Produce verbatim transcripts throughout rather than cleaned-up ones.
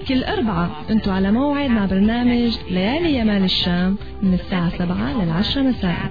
كل أربعة انتوا على موعد مع برنامج ليالي يمال الشام من الساعة سبعة للعشرة مساء.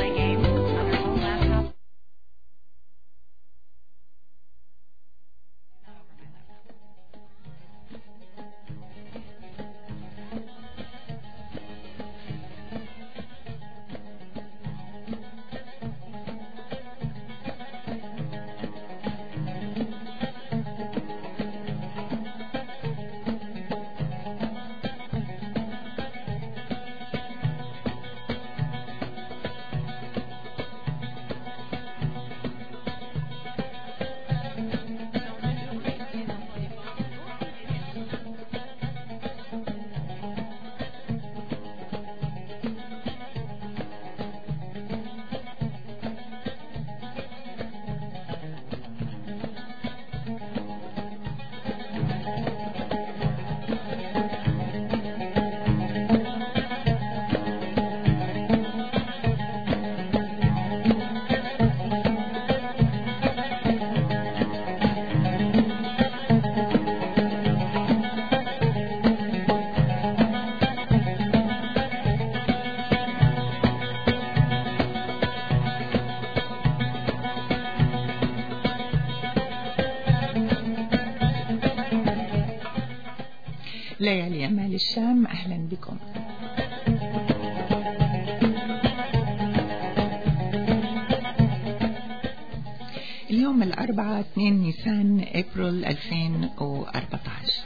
ليالي يمال الشام، أهلا بكم. اليوم الأربعاء اثنين نيسان أبريل ألفين وأربعة عشر.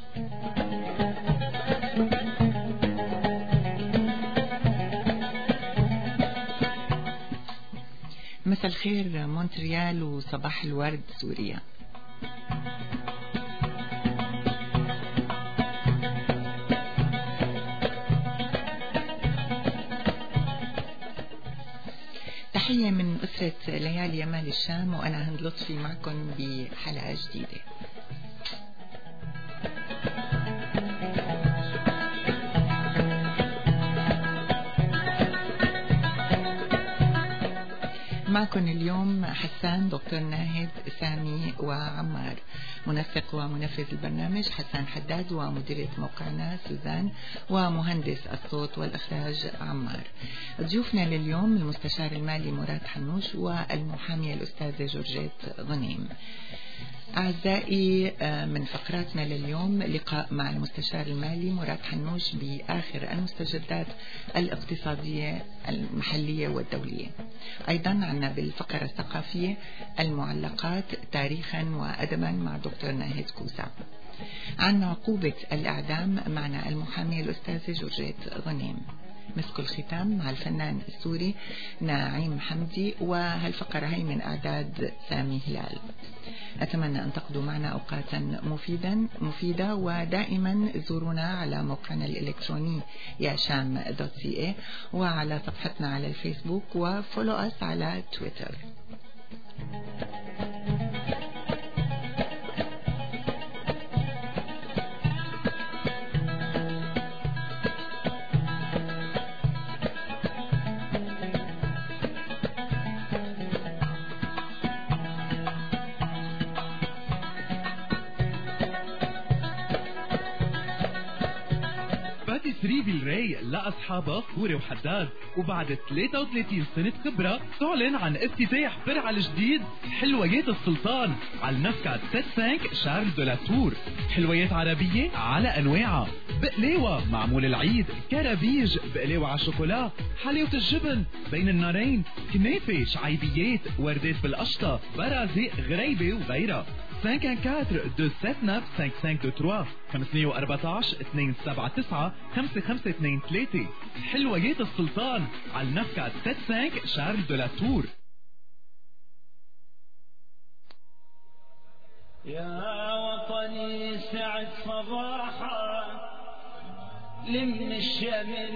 مساء الخير مونتريال وصباح الورد سوريا. تحية من أسرة ليالي يمال الشام، وأنا هند لطفي معكم بحلقة جديدة. معكم اليوم حسان، دكتور ناهد، سامي وعمار. منسق ومنفذ البرنامج حسان حداد، ومديرة موقعنا سوزان، ومهندس الصوت والإخراج عمار. ضيوفنا لليوم المستشار المالي مراد حنوش، والمحامية الأستاذة جورجيت غنيم. أعزائي، من فقراتنا لليوم لقاء مع المستشار المالي مراد حنوش بآخر المستجدات الاقتصادية المحلية والدولية. أيضا عنا بالفقرة الثقافية المعلقات تاريخا وأدبا مع دكتور ناهد كوسا. عن عقوبة الإعدام معنا المحامية الأستاذة جورجيت غنيم. مسك الختام مع الفنان السوري ناعيم حمدي، وهالفقرة هي من إعداد سامي هلال. أتمنى أن تقضوا معنا أوقاتا مفيدا مفيدة، ودائما زورونا على موقعنا الإلكتروني يا شام دوت سي اي، وعلى صفحتنا على الفيسبوك، وفولو أس على تويتر. تسريبي الرايق لأصحابها فوري وحداد، وبعد ثلاثة وثلاثين سنة خبرة تعلن عن افتتاح فرع الجديد حلويات السلطان على النفكات خمسة شارل دو لا تور. حلويات عربية على أنواعها، بقلاوة معمول العيد، كرابيج، بقلاوة على شوكولا، حلاوة الجبن بين النارين، كنافة، شعيبيات، وردات بالقشطة، برازق، غريبة وغيرها. خمسة أربعة اثنين سبعة تسعة خمسة خمسة اثنين ثلاثة خمسمية وأربعتاشر اثنين سبعة تسعة خمسة خمسة اثنين ثلاثة. حلويات السلطان على النفكات خمسة شارل دو لا تور. يا وطني سعد صباحا، لم الشمل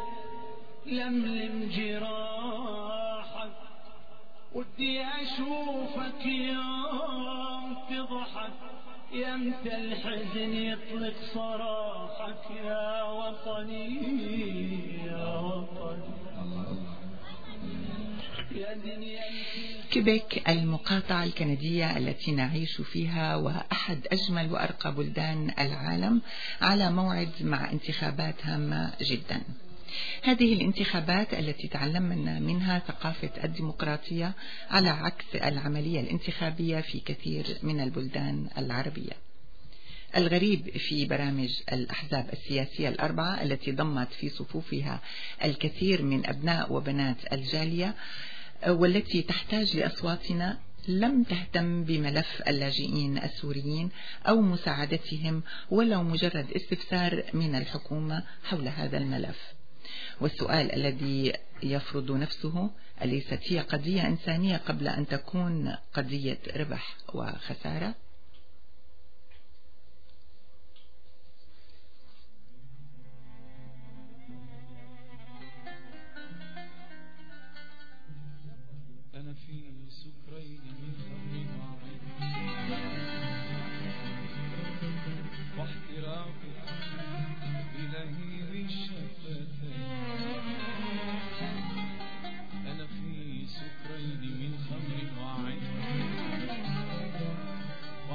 لملم جراحك، ودي أشوفك يوم تضحك، يمتى الحزن يطلق صراحك. يا وطني يا وطني كيبيك المقاطعة الكندية التي نعيش فيها وأحد أجمل وأرقى بلدان العالم على موعد مع انتخابات هامة جدا. هذه الانتخابات التي تعلمنا منها ثقافة الديمقراطية على عكس العملية الانتخابية في كثير من البلدان العربية. الغريب في برامج الأحزاب السياسية الأربعة التي ضمت في صفوفها الكثير من أبناء وبنات الجالية والتي تحتاج لأصواتنا لم تهتم بملف اللاجئين السوريين أو مساعدتهم ولو مجرد استفسار من الحكومة حول هذا الملف. والسؤال الذي يفرض نفسه: أليست هي قضية إنسانية قبل أن تكون قضية ربح وخسارة؟ أنا في سكرين من خمر وعين واحتراق بلهيب الشفتين. أنا في سكرين من خمر وعين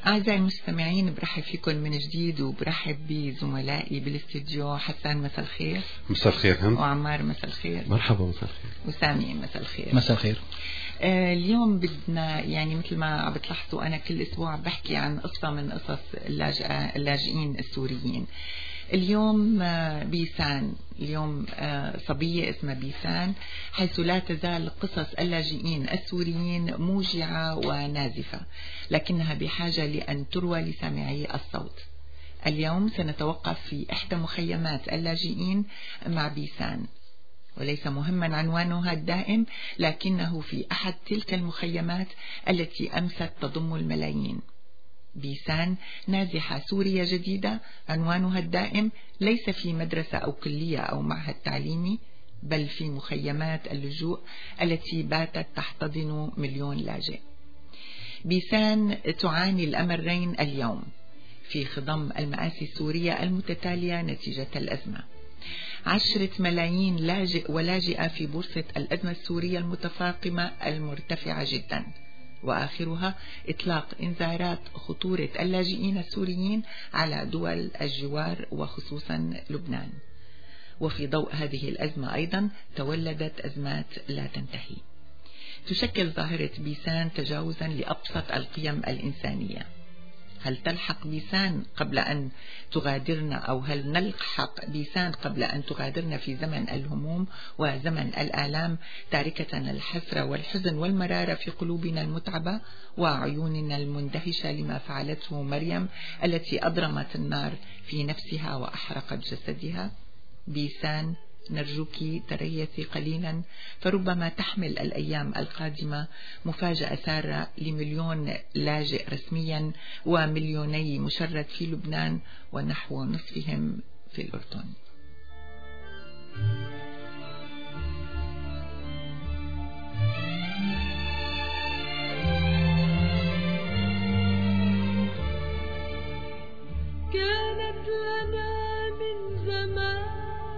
أعزائي المستمعين، برحب فيكم من جديد وبرحب بزملائي بالاستديو. حسان مساء الخير. مساء الخير. هم وعمار مساء الخير. مرحبا. مساء الخير. وسامي مساء الخير. مساء الخير. آه اليوم بدنا يعني مثل ما عم بتلاحظوا أنا كل أسبوع بحكي عن قصة من قصص اللاجئين السوريين. اليوم بيسان، اليوم صبية اسمها بيسان، حيث لا تزال قصص اللاجئين السوريين موجعة ونازفة، لكنها بحاجة لأن تروى لسامعي الصوت. اليوم سنتوقف في إحدى مخيمات اللاجئين مع بيسان، وليس مهما عنوانها الدائم، لكنه في أحد تلك المخيمات التي أمست تضم الملايين. بيسان نازحة سورية جديدة، عنوانها الدائم ليس في مدرسة أو كلية أو معهد تعليمي، بل في مخيمات اللجوء التي باتت تحتضن مليون لاجئ. بيسان تعاني الأمرين اليوم في خضم المآسي السورية المتتالية نتيجة الأزمة. عشرة ملايين لاجئ ولاجئة في بورصة الأزمة السورية المتفاقمة المرتفعة جدا، وآخرها إطلاق إنذارات خطورة اللاجئين السوريين على دول الجوار وخصوصا لبنان. وفي ضوء هذه الأزمة أيضا تولدت أزمات لا تنتهي. تشكل ظاهرة بيسان تجاوزا لأبسط القيم الإنسانية. هل تلحق بيسان قبل أن تغادرنا، أو هل نلحق بيسان قبل أن تغادرنا في زمن الهموم وزمن الآلام، تاركة الحسرة والحزن والمرارة في قلوبنا المتعبة وعيوننا المندهشة لما فعلته مريم التي أضرمت النار في نفسها وأحرقت جسدها؟ بيسان، نرجوك تريثي قليلا، فربما تحمل الأيام القادمة مفاجأة سارة لمليون لاجئ رسميا ومليوني مشرد في لبنان ونحو نصفهم في الأردن. كانت لنا من زمان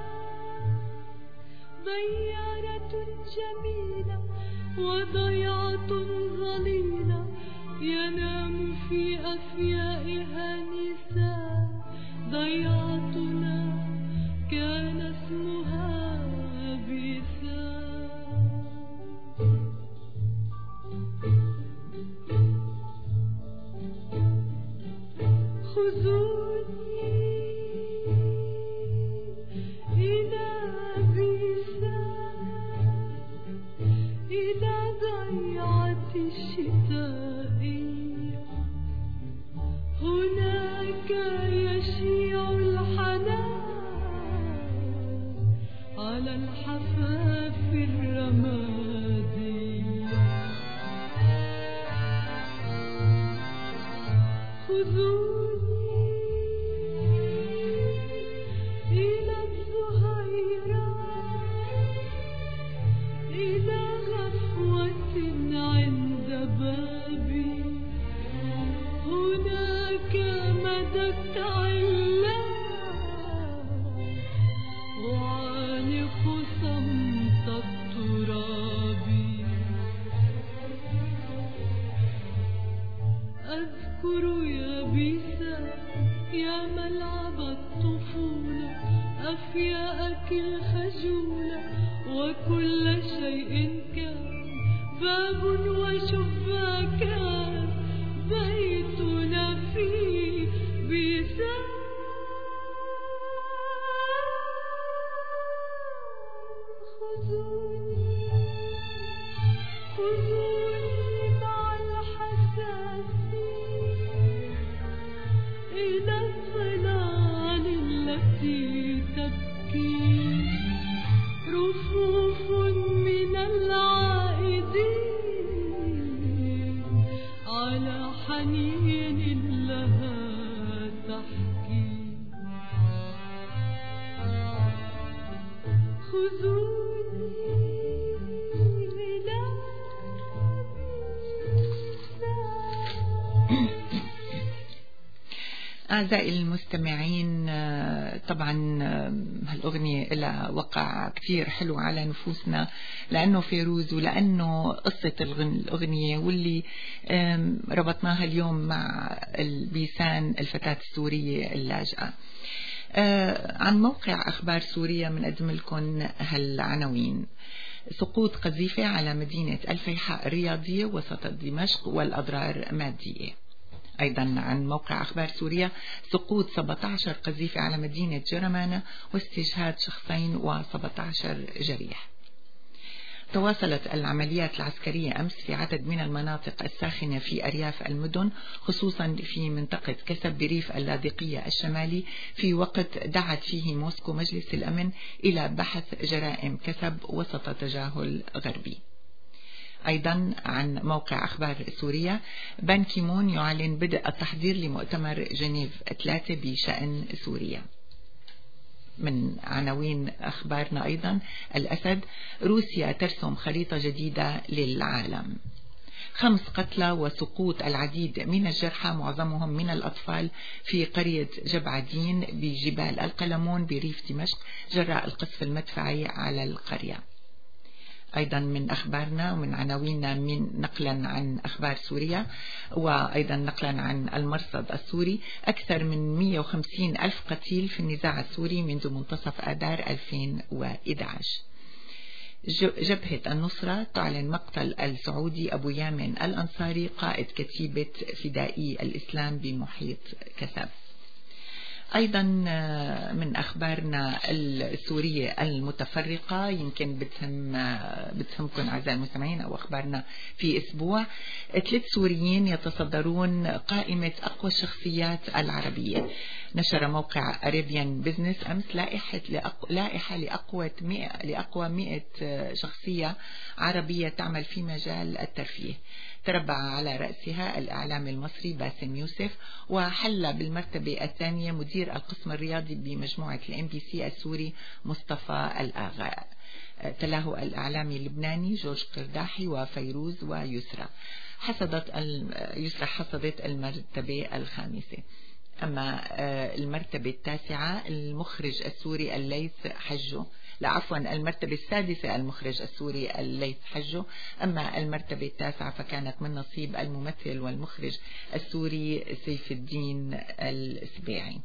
ضيارة جميلة وضيعة ظليلة، ينام في أفيائها نساء. ضيعتنا كان اسمها بيسان. خذوني إلى إلى ضيعة الشتاء، هناك يشيع الحنان على الحفاف الرمادي. خذوني إلى الزهيرة، إلى غفوة عند بابي، هناك مدت علام وعانق صمت التراب. أذكر يا بيسان يا ملعب الطفولة، أفياءك الخجولة، وكل شيء كان باب وشباكان، بيتنا فيه بيسان. خذوني خذوني مع الحساسي إلى الظلال التي تبكي، رفوف من العائدين على حنين لها تحكي. خذوني إلى أعزائي المستمعين، طبعا هالأغنية لها وقع كتير حلو على نفوسنا لأنه فيروز ولأنه قصة الأغنية واللي ربطناها اليوم مع بيسان الفتاة السورية اللاجئة. عن موقع أخبار سوريا بنقدم لكم هالعناوين: سقوط قذيفة على مدينة الفيحاء الرياضية وسط دمشق والأضرار مادية. أيضا عن موقع أخبار سوريا: سقوط سبعة عشر قذيفة على مدينة جرمانة واستشهاد شخصين وسبعة عشر جريح. تواصلت العمليات العسكرية أمس في عدد من المناطق الساخنة في أرياف المدن، خصوصا في منطقة كسب بريف اللاذقية الشمالي، في وقت دعت فيه موسكو مجلس الأمن إلى بحث جرائم كسب وسط تجاهل غربي. أيضا عن موقع أخبار سوريا: بان كيمون يعلن بدء التحضير لمؤتمر جنيف ثلاثة بشأن سوريا. من عناوين أخبارنا أيضا: الأسد: روسيا ترسم خريطة جديدة للعالم. خمس قتلى وسقوط العديد من الجرحى معظمهم من الأطفال في قرية جبعدين بجبال القلمون بريف دمشق جراء القصف المدفعي على القرية. أيضا من أخبارنا ومن عناويننا من نقلا عن أخبار سوريا وأيضا نقلا عن المرصد السوري: أكثر من مئة وخمسين ألف قتيل في النزاع السوري منذ منتصف آذار ألفين وإحدى عشر. جبهة النصرة تعلن مقتل السعودي أبو يامن الأنصاري قائد كتيبة فدائي الإسلام بمحيط كسب. أيضا من أخبارنا السورية المتفرقة يمكن بتهم بتهمكم أعزائي المستمعين أو أخبارنا في أسبوع: ثلاث سوريين يتصدرون قائمة أقوى الشخصيات العربية. نشر موقع أريبيان بيزنس أمس لائحة لائحة لأقوى مئة لأقوى مئة شخصية عربية تعمل في مجال الترفيه. تربع على رأسها الإعلام المصري باسم يوسف، وحل بالمرتبة الثانية مدير القسم الرياضي بمجموعة الام بي سي السوري مصطفى الآغاء. تلاه الإعلامي اللبناني جورج قرداحي وفيروز ويسرى. حصدت يسرى حصدت المرتبة الخامسة. أما المرتبة التاسعة المخرج السوري الليث حجو، لا عفوا المرتبة السادسة المخرج السوري الليث حجو. أما المرتبة التاسعة فكانت من نصيب الممثل والمخرج السوري سيف الدين السبيعي.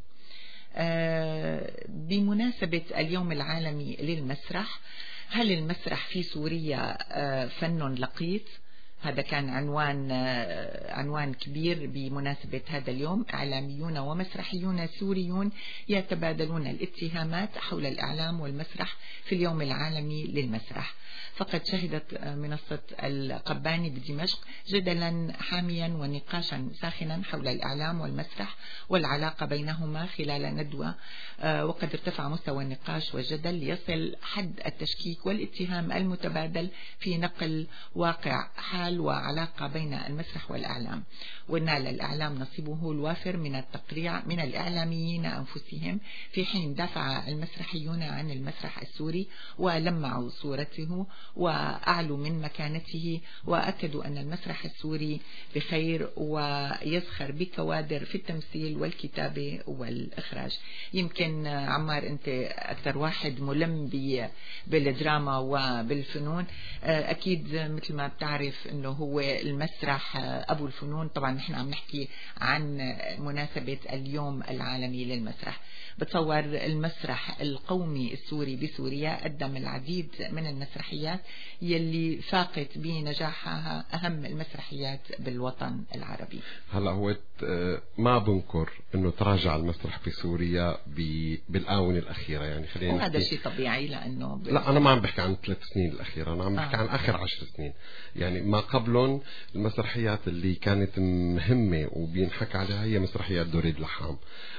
بمناسبة اليوم العالمي للمسرح: هل المسرح في سوريا فن لقيط؟ هذا كان عنوان عنوان كبير بمناسبة هذا اليوم. إعلاميون ومسرحيون سوريون يتبادلون الاتهامات حول الإعلام والمسرح في اليوم العالمي للمسرح. فقد شهدت منصة القباني بدمشق جدلا حاميا ونقاشا ساخنا حول الإعلام والمسرح والعلاقة بينهما خلال ندوة، وقد ارتفع مستوى النقاش والجدل ليصل حد التشكيك والاتهام المتبادل في نقل واقع حال وعلاقة بين المسرح والإعلام. ونال الإعلام نصيبه الوافر من التقريع من الإعلاميين أنفسهم، في حين دافع المسرحيون عن المسرح السوري ولمعوا صورته وأعلوا من مكانته وأكدوا أن المسرح السوري بخير ويزخر بكوادر في التمثيل والكتابة والإخراج. يمكن عمار أنت أكثر واحد ملم بالدراما وبالفنون، أكيد مثل ما بتعرف أنه هو المسرح أبو الفنون. طبعا نحن عم نحكي عن مناسبة اليوم العالمي للمسرح. بتصور المسرح القومي السوري بسوريا قدم العديد من المسرحيات يلي فاقت بنجاحها أهم المسرحيات بالوطن العربي. هلا هو ما بنكر انه تراجع المسرح بسوريا بالآونة الأخيرة، يعني خلينا وهذا الشيء طبيعي لأنه ب... لا أنا ما عم بحكي عن ثلاث سنين الأخيرة، أنا عم بحكي آه. عن آخر عشر سنين. يعني ما قبلهم المسرحيات اللي كانت مهمة وبينحكى عليها هي مسرحيات دوريد لحام،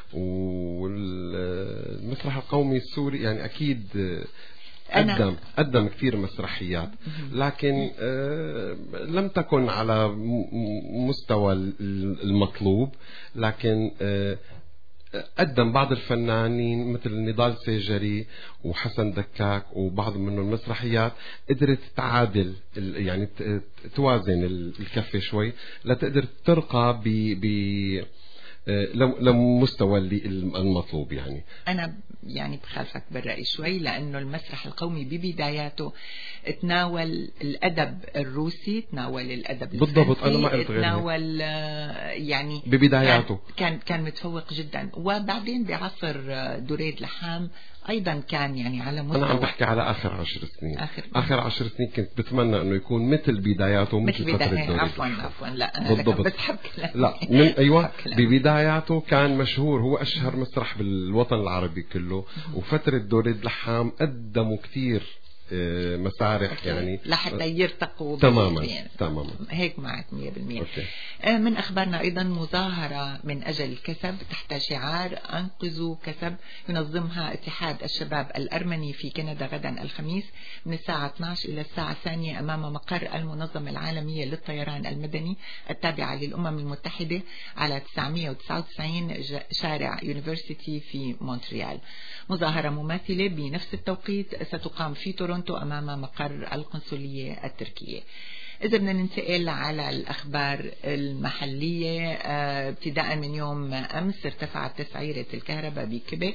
والمسرح القومي السوري يعني أكيد قدم قدم كثير مسرحيات، لكن آه لم تكن على مستوى المطلوب. لكن آه قدم بعض الفنانين مثل نضال سيجري وحسن دكاك وبعض منهم المسرحيات قدرت تعادل يعني توازن الكفة شوي لتقدر ترقى ب لمستوى اللي المطلوب. يعني أنا يعني بخالفك بالرأي شوي، لأنه المسرح القومي ببداياته تناول الأدب الروسي، تناول الأدب بالضبط، أنا ما قلت غير تناول يعني ببداياته كان كان متفوق جدا. وبعدين بعصر دريد لحام أيضا كان يعني على مستوى. أنا عم بحكي على آخر عشر سنين. آخر, آخر عشر سنين كنت بتمنى إنه يكون مثل بداياته، مثل فترة دريد. عفوا عفوا لا أنا بالضبط. بسحب كلامي. لا من أيوة ببداياته كان مشهور، هو أشهر مسرح بالوطن العربي كله. وفترة دريد لحام قدموا كتير مسارح يعني لحتى يرتقوا تماما تماما هيك معك مية بالمية. من أخبارنا أيضا مظاهرة من أجل الكسب تحت شعار أنقذوا كسب، ينظمها اتحاد الشباب الأرمني في كندا غدا الخميس من الساعة اثنعش إلى الساعة الثانية أمام مقر المنظمة العالمية للطيران المدني التابعة للأمم المتحدة على تسعمائة وتسعة وتسعين شارع يونيفرسيتي في مونتريال. مظاهرة مماثلة بنفس التوقيت ستقام في تورونتو أمام مقر القنصلية التركية. إذا بدنا ننتقل على الأخبار المحلية، ابتداء من يوم أمس ارتفعت تسعيرة الكهرباء بكيبيك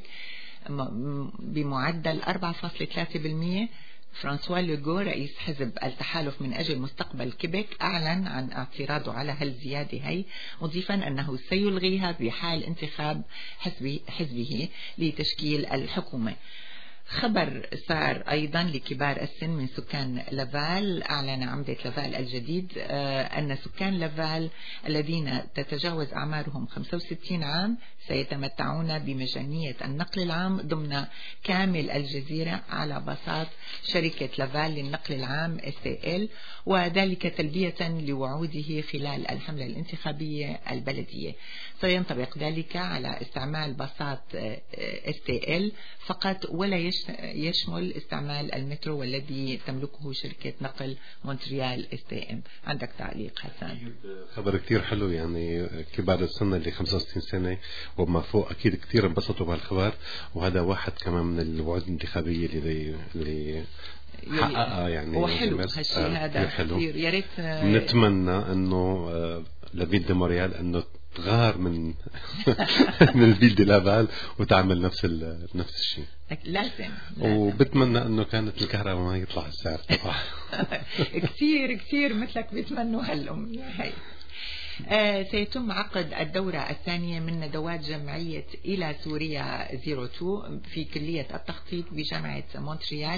بمعدل أربعة فاصلة ثلاثة بالمئة. فرانسوا لوغو رئيس حزب التحالف من أجل مستقبل كيبيك أعلن عن اعتراضه على هالزيادة هي، مضيفا أنه سيلغيها بحال انتخاب حزبه, حزبه لتشكيل الحكومة. خبر صار أيضا لكبار السن من سكان لافال. أعلن عمدة لافال الجديد أن سكان لافال الذين تتجاوز أعمارهم خمسة وستين عام سيتمتعون بمجانية النقل العام ضمن كامل الجزيرة على باصات شركة لافال للنقل العام إس تي إل، وذلك تلبية لوعوده خلال الحملة الانتخابية البلدية. سينطبق ذلك على استعمال باصات إس تي إل فقط، ولا يشمل استعمال المترو والذي تملكه شركة نقل مونتريال إس تي إم. عندك تعليق حسن؟ خبر كتير حلو، يعني كبار السن اللي خمسة وستين سنة وما فوق أكيد كتير انبسطوا بهالخبر، وهذا واحد كمان من الوعود الانتخابية اللي اللي حققها. يعني وحلو هالشيء هذا كثير. يا ريت نتمنى انه لفيل دي موريال انه تغار من من الفيل دي لافال وتعمل نفس نفس الشيء. لازم. وبتمنى انه كانت الكهرباء ما يطلع السعر طبعا. كثير كثير مثلك بيتمنوا هالأمنية هي. آه سيتم عقد الدورة الثانية من ندوات جمعية إلى سوريا صفر اثنين في كلية التخطيط بجامعة مونتريال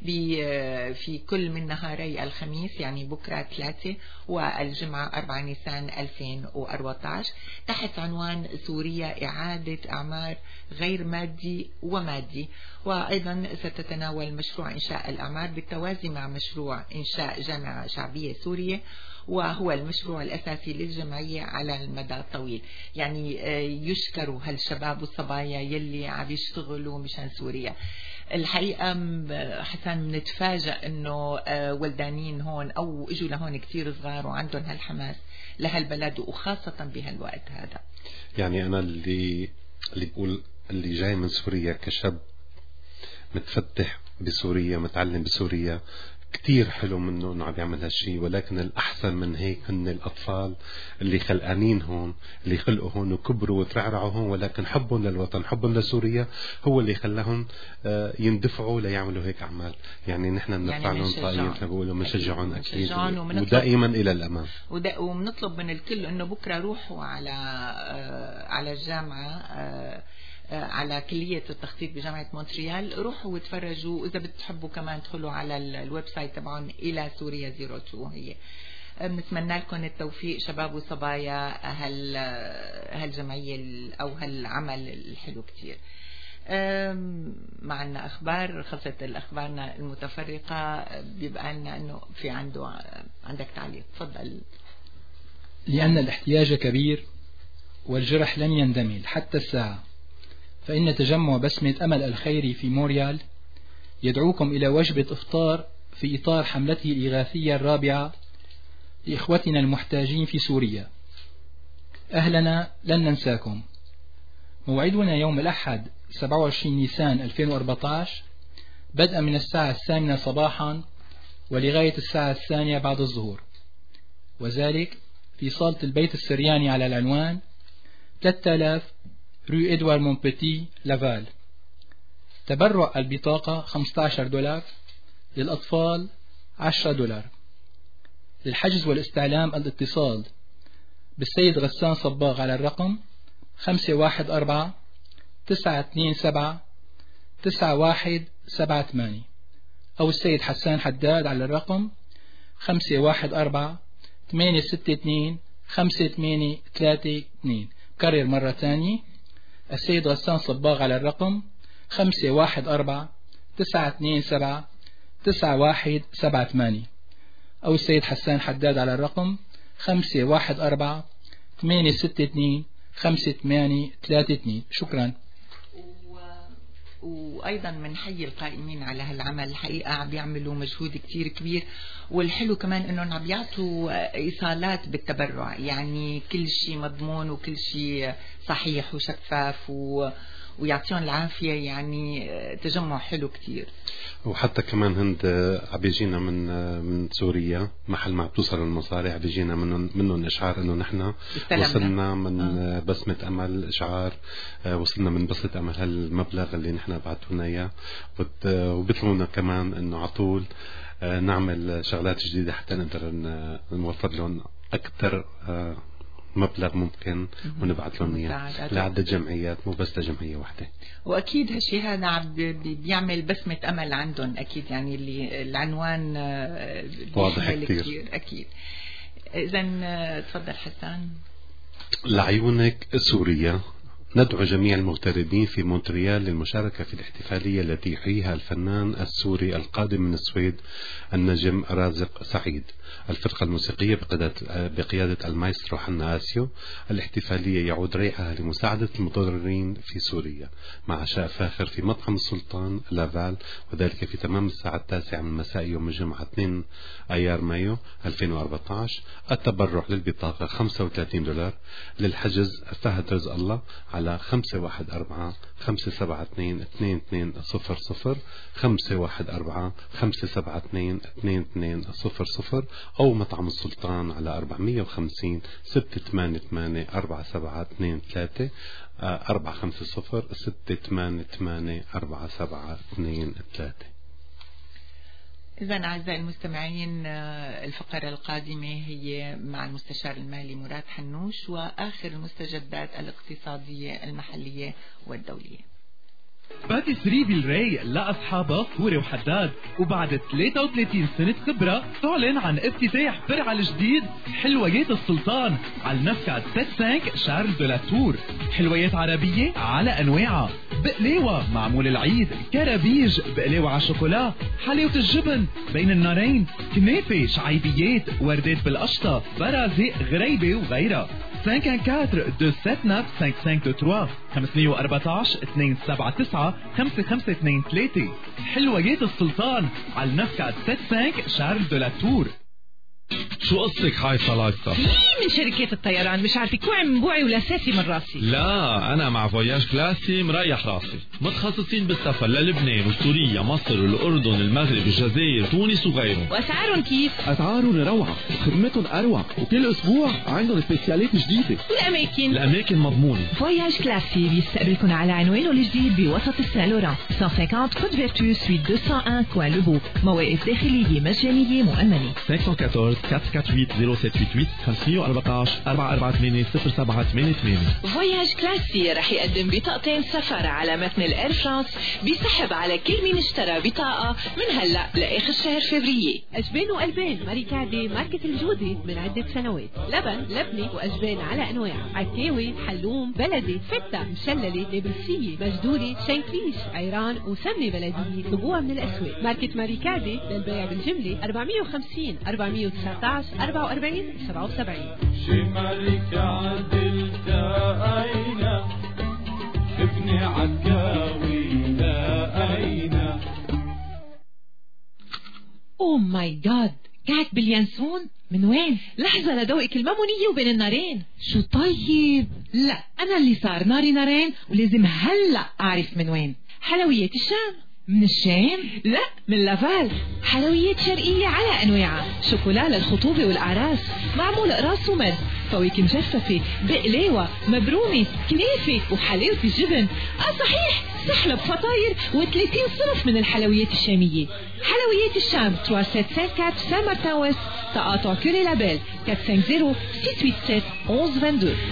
في كل من نهاري الخميس، يعني بكرة ثلاثة والجمعة أربعة نيسان ألفين وأربعة عشر، تحت عنوان سوريا إعادة أعمار غير مادي ومادي. وأيضا ستتناول مشروع إنشاء الأعمار بالتوازي مع مشروع إنشاء جامعة شعبية سورية، وهو المشروع الأساسي للجمعية على المدى الطويل. يعني يشكروا هالشباب والصبايا يلي عم يشتغلوا مشان سوريا. الحقيقة حسن نتفاجأ انه ولدانين هون او اجوا لهون كتير صغار وعندهم هالحماس لهالبلد، وخاصة بهالوقت هذا. يعني انا اللي اللي بقول اللي جاي من سوريا كشاب متفتح بسوريا متعلم بسوريا كتير حلو منه انه عم يعمل هالشي، ولكن الاحسن من هيك هن الاطفال اللي خلقانين هون، اللي خلقوا هون وكبروا وترعرعوا هون، ولكن حبهم للوطن حبهم لسوريا هو اللي خلاهم يندفعوا ليعملوا هيك اعمال. يعني نحن بنرفع لهم طاقية مثل ما بيقولوا، بنشجعهم اكيد ودائما الى الامام. وبنطلب من الكل انه بكره روحوا على على الجامعة على كلية التخطيط بجامعة مونتريال، روحوا وتفرجوا. إذا بتحبوا كمان ادخلوا على الويب سايت تبعهم إلى سوريا صفر اثنين. هي بنتمنى لكم التوفيق شباب وصبايا هال هالجمعية أو هالعمل الحلو كتير. معنا أخبار، خلصت الأخبارنا المتفرقة، بيبقى لنا إنه في عنده عندك تعليق. تفضل. لأن الاحتياج كبير والجرح لن يندمل حتى الساعة، فإن تجمع بسمة أمل الخيري في موريال يدعوكم إلى وجبة إفطار في إطار حملته الإغاثية الرابعة لإخوتنا المحتاجين في سوريا. أهلنا لن ننساكم. موعدنا يوم الأحد سبعة وعشرين نيسان ألفين وأربعة عشر بدءا من الساعة الثامنة صباحا ولغاية الساعة الثانية بعد الظهر، وذلك في صالة البيت السرياني على العنوان ثلاثة آلاف رو إدوار مونبتي لافال. تبرع البطاقة خمسة عشر دولار، للأطفال عشرة دولار. للحجز والاستعلام الاتصال بالسيد غسان صباغ على الرقم خمسة واحد أربعة تسعة اثنين سبعة تسعة واحد سبعة ثمانية، أو السيد حسان حداد على الرقم خمسة واحد أربعة ثمانية ستة اثنين خمسة ثمانية ثلاثة اثنين. كرر مرة ثانية، السيد غسان صباغ على الرقم خمسة واحد أربعة تسعة اثنين سبعة تسعة واحد سبعة ثمانية، أو السيد حسان حداد على الرقم خمسة واحد أربعة ثمانية ستة اثنين خمسة ثمانية ثلاثة اثنين. شكرا. وأيضا منحيي القائمين على هالعمل، الحقيقة عم بيعملوا مجهود كتير كبير، والحلو كمان أنهم عم بيعطوا إيصالات بالتبرع، يعني كل شيء مضمون وكل شيء صحيح وشفاف و... ويعطيهم العافية، يعني تجمع حلو كتير. وحتى كمان هند عم بيجينا من من سوريا، محل ما بتوصل المصاري عم بيجينا منهم منهم اشعار انه نحن وصلنا من آه. بسمة امل اشعار، وصلنا من بسمة امل هالمبلغ اللي نحن بعتونا اياه، وبيطلبونا كمان انه على طول نعمل شغلات جديدة حتى نقدر نوفر لهم اكثر مبلغ ممكن ونبعث لهم اياه لعدة جمعيات، مو بس لجمعية واحدة. واكيد هالشيء هذا عم بيعمل بسمة امل عندهم، اكيد يعني اللي العنوان واضح كثير. اكيد. اذا تفضل حسان. لعيونك سوريا، ندعو جميع المغتربين في مونتريال للمشاركة في الاحتفالية التي يحييها الفنان السوري القادم من السويد النجم رازق سعيد. الفرقة الموسيقية بقيادة المايسترو حنا آسيو. الاحتفالية يعود ريعها لمساعدة المتضررين في سوريا مع عشاء فاخر في مطعم السلطان لافال، وذلك في تمام الساعة التاسعة من مساء يوم الجمعة اثنين أيار مايو ألفين وأربعة عشر. التبرع للبطاقة خمسة وثلاثين دولار. للحجز فهد رزق الله على خمسة واحد أربعة خمسة سبعة اثنين اثنين اثنين صفر صفر خمسة واحد أربعة خمسة سبعة اثنين اثنين اثنين صفر صفر، أو مطعم السلطان على أربعمية وخمسين ستة ثمانية ثمانية أربعة سبعة اثنين ثلاثة أربعة خمسة صفر ستة ثمانية ثمانية أربعة سبعة اثنين ثلاثة. إذن أعزائي المستمعين، الفقرة القادمة هي مع المستشار المالي مراد حنوش وآخر المستجدات الاقتصادية المحلية والدولية. باتيسري فيلراي لأصحابها فوري وحداد، وبعد ثلاثة وثلاثين سنة خبرة تعلن عن افتتاح فرع الجديد حلويات السلطان على المسكات خمسة شارل دو لا تور. حلويات عربية على أنواعها، بقلاوة معمول العيد، كرابيج، بقلاوة على شوكولا، حلاوة الجبن بين النارين، كنافة، شعيبيات، وردات بالقشطة، برازق، غريبة وغيرها. خمسة أربعة اثنين سبعة تسعة خمسة خمسة اثنين ثلاثة خمسة أربعة اثنين سبعة تسعة خمسة خمسة اثنين ثلاثة. حلويات السلطان على المسكات خمسة شارل دو لا تور. شو قصتك هاي صلاحتها؟ مين من شركات الطيران مش عارفة كوعي من بوعي ولا ساسي من راسي؟ لا أنا مع فواياج كلاسي مريح راسي، متخصصين بالسفر للبنان وسوريا مصر والأردن المغرب الجزائر تونس وغيرهم. وأسعارهم كيف؟ أسعارهم روعة وخدمتهم أروع، وكل أسبوع عندهم سبيسيالات جديدة. والأماكن؟ الأماكن مضمونة. فواياج كلاسي بيستقبلكم على عنوانه الجديد بوسط السان لوران مئة وخمسين كود فيرتو سويت مئتين وواحد كوان لوبو. مواقف داخلية مجانية مؤمنة. خمسة أربعة أربعة أربعة ثمانية ثمانية صفر سبعة ثمانية خمسة أربعة أربعة أربعة ثمانية صفر سبعة ثمانية ثمانية. فواياج كلاسي رح يقدم بطاقتين سفر على متن الإير فرانس، بيسحب على كل مين اشترى بطاقة من هلا لآخر شهر فبراير. أجبان وألبان ماريكادي ماركة الجودة من عدة سنوات. لبن، لبنة وأجبان على أنواع، عكاوي، حلوم، بلدي، فتة، مشللة، نابلسية، مجدولة، شينكليش، عيران وسمنة بلدية. طلبوها من الأسواق. ماركة ماريكادي للبيع بالجملة أربعمية وخمسين أربعمية وتسعة عشر أربعة وأربعين سبعة وسبعين. شمالك عدل داينا ابني عكاوي داينا. اوه ماي جاد، قاعد باليانسون؟ من وين؟ لحظة لدوقك المامونية وبين النارين. شو طيب؟ لا أنا اللي صار ناري نارين ولازم هلأ أعرف من وين. حلويات الشام من الشام؟ لا، من لافال. حلويات شرقية على أنواعها، شوكولا للخطوبة والأعراس، معمول قراص ومد، فواكه مجففة، بقلاوة، مبرومة، كنافة وحلاوة الجبن. آه صحيح، سحلب، فطاير وثلاثين صنف من الحلويات الشامية. حلويات الشام ثلاثمية وخمسة وسبعين سان مارتن ويست، تقاطع كوري لابيل أربعة خمسين ستة ثمانية سبعة واحد اثنين.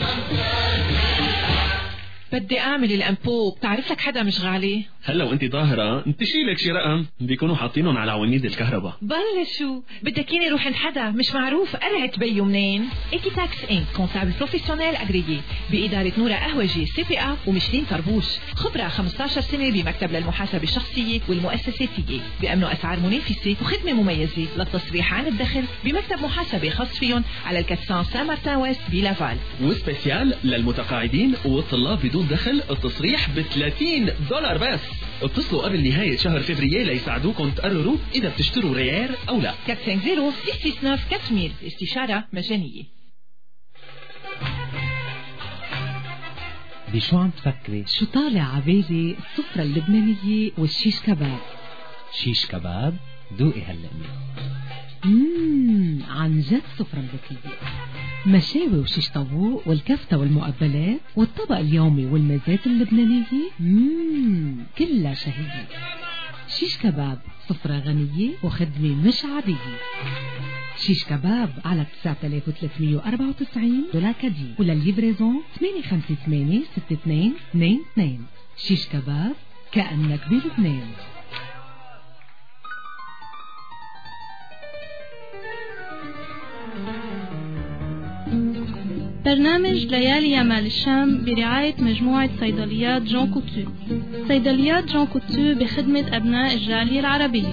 بدي اعمل الامبو، بتعرف لك حدا مش غالي؟ هلا وانت ظاهره انتشي لك شي رقم بيكونوا حاطينهم على عواميد الكهرباء. بلشوا، بدك ياني روح عند حدا مش معروف قرعت بيو منين؟ ايكيتاكس ان كونتابل بروفيسيونيل اغريجي باداره نوره قهوجي سي بي ا ومشلين طربوش، خبره خمسة عشر سنه بمكتب للمحاسبه الشخصيه والمؤسساتيه، بيأمنوا اسعار منافسه وخدمه مميزه. للتصريح عن الدخل بمكتب محاسبه خاص فيهم على الكاتسان سان مارتن ويست بلافال. وسبيسيال للمتقاعدين والطلاب بدون دخل، التصريح ب ثلاثين دولار بس. اتصلوا قبل نهاية شهر فبراير ليساعدوكم تقرروا إذا بتشتروا ريال أو لا. أربعة خمسين ستة تسعة أربعمية استشارة مجانية. بشو عم تفكري؟ شو طالع عبالي؟ السفرة اللبنانية والشيش كباب. شيش كباب؟ دوقي هاللقمة. مم عن جد سفرة ذكية، مشاوي وشيش طاووق والكفتة والمقبلات والطبق اليومي والمزات اللبنانية. مم كلها شهية. شيش كباب سفرة غنية وخدمة مش عادية. شيش كباب على تسعة آلاف وثلاثمية وأربعة وتسعين دولار كدي، وللليفريزون ثمانية خمسة ثمانية ستة اثنين اثنين اثنين. شيش كباب كأنك بلبنان. برنامج ليالي يمال الشام برعاية مجموعة صيدليات جون كوتو. صيدليات جون كوتو بخدمة أبناء الجالية العربية.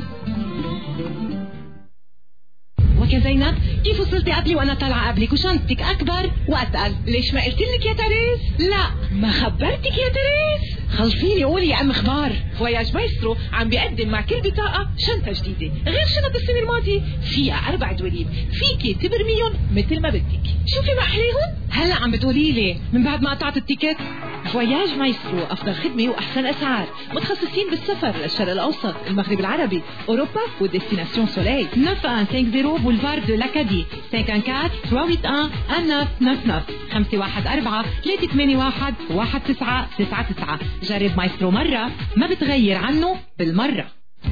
وكزينب، كيف وصلتي قبلي وانا طالعه قبلك وشنطتك اكبر واتقل؟ ليش ما قلت لك يا تريز؟ لا ما خبرتك يا تريز؟ خلصيني قولي يا ام اخبار. فواياج مايسترو عم بيقدم مع كل بطاقه شنطه جديده غير شنط السنه الماضيه، فيها اربع دواليب فيكي تبرميهم مثل ما بدك. شوفي ما احليهم. هلا عم بتقولي لي من بعد ما قطعت التيكت؟ فواياج مايسترو أفضل خدمة وأحسن أسعار، متخصصين بالسفر للشرق الأوسط، المغرب العربي، أوروبا وديستيناسيون سولي. تسعة واحد خمسين بولفار دو لاكادي خمسة أربعة أربعة ثمانية واحد تسعة تسعة تسعة خمسة واحد أربعة ثلاثة ثمانية واحد واحد تسعة تسعة تسعة. جرب مايسترو مرة ما بتغير عنه بالمرة.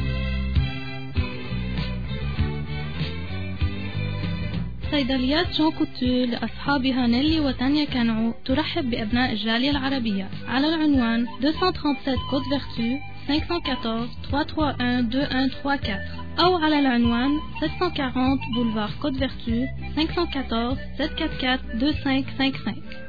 صيدليات جون كوتو لأصحابها نيلي وتانيا كانعو ترحب بأبناء الجالية العربية على العنوان اثنين ثمانية سبعة كوت فيرتو خمسة أربعة أربعة ثلاثة ثلاثة واحد اثنين ثلاثة أربعة أو على العنوان سبعمية وأربعين بولفار كوت فيرتو خمسة أربعة أربعة سبعة أربعة أربعة اثنين خمسة خمسة خمسة.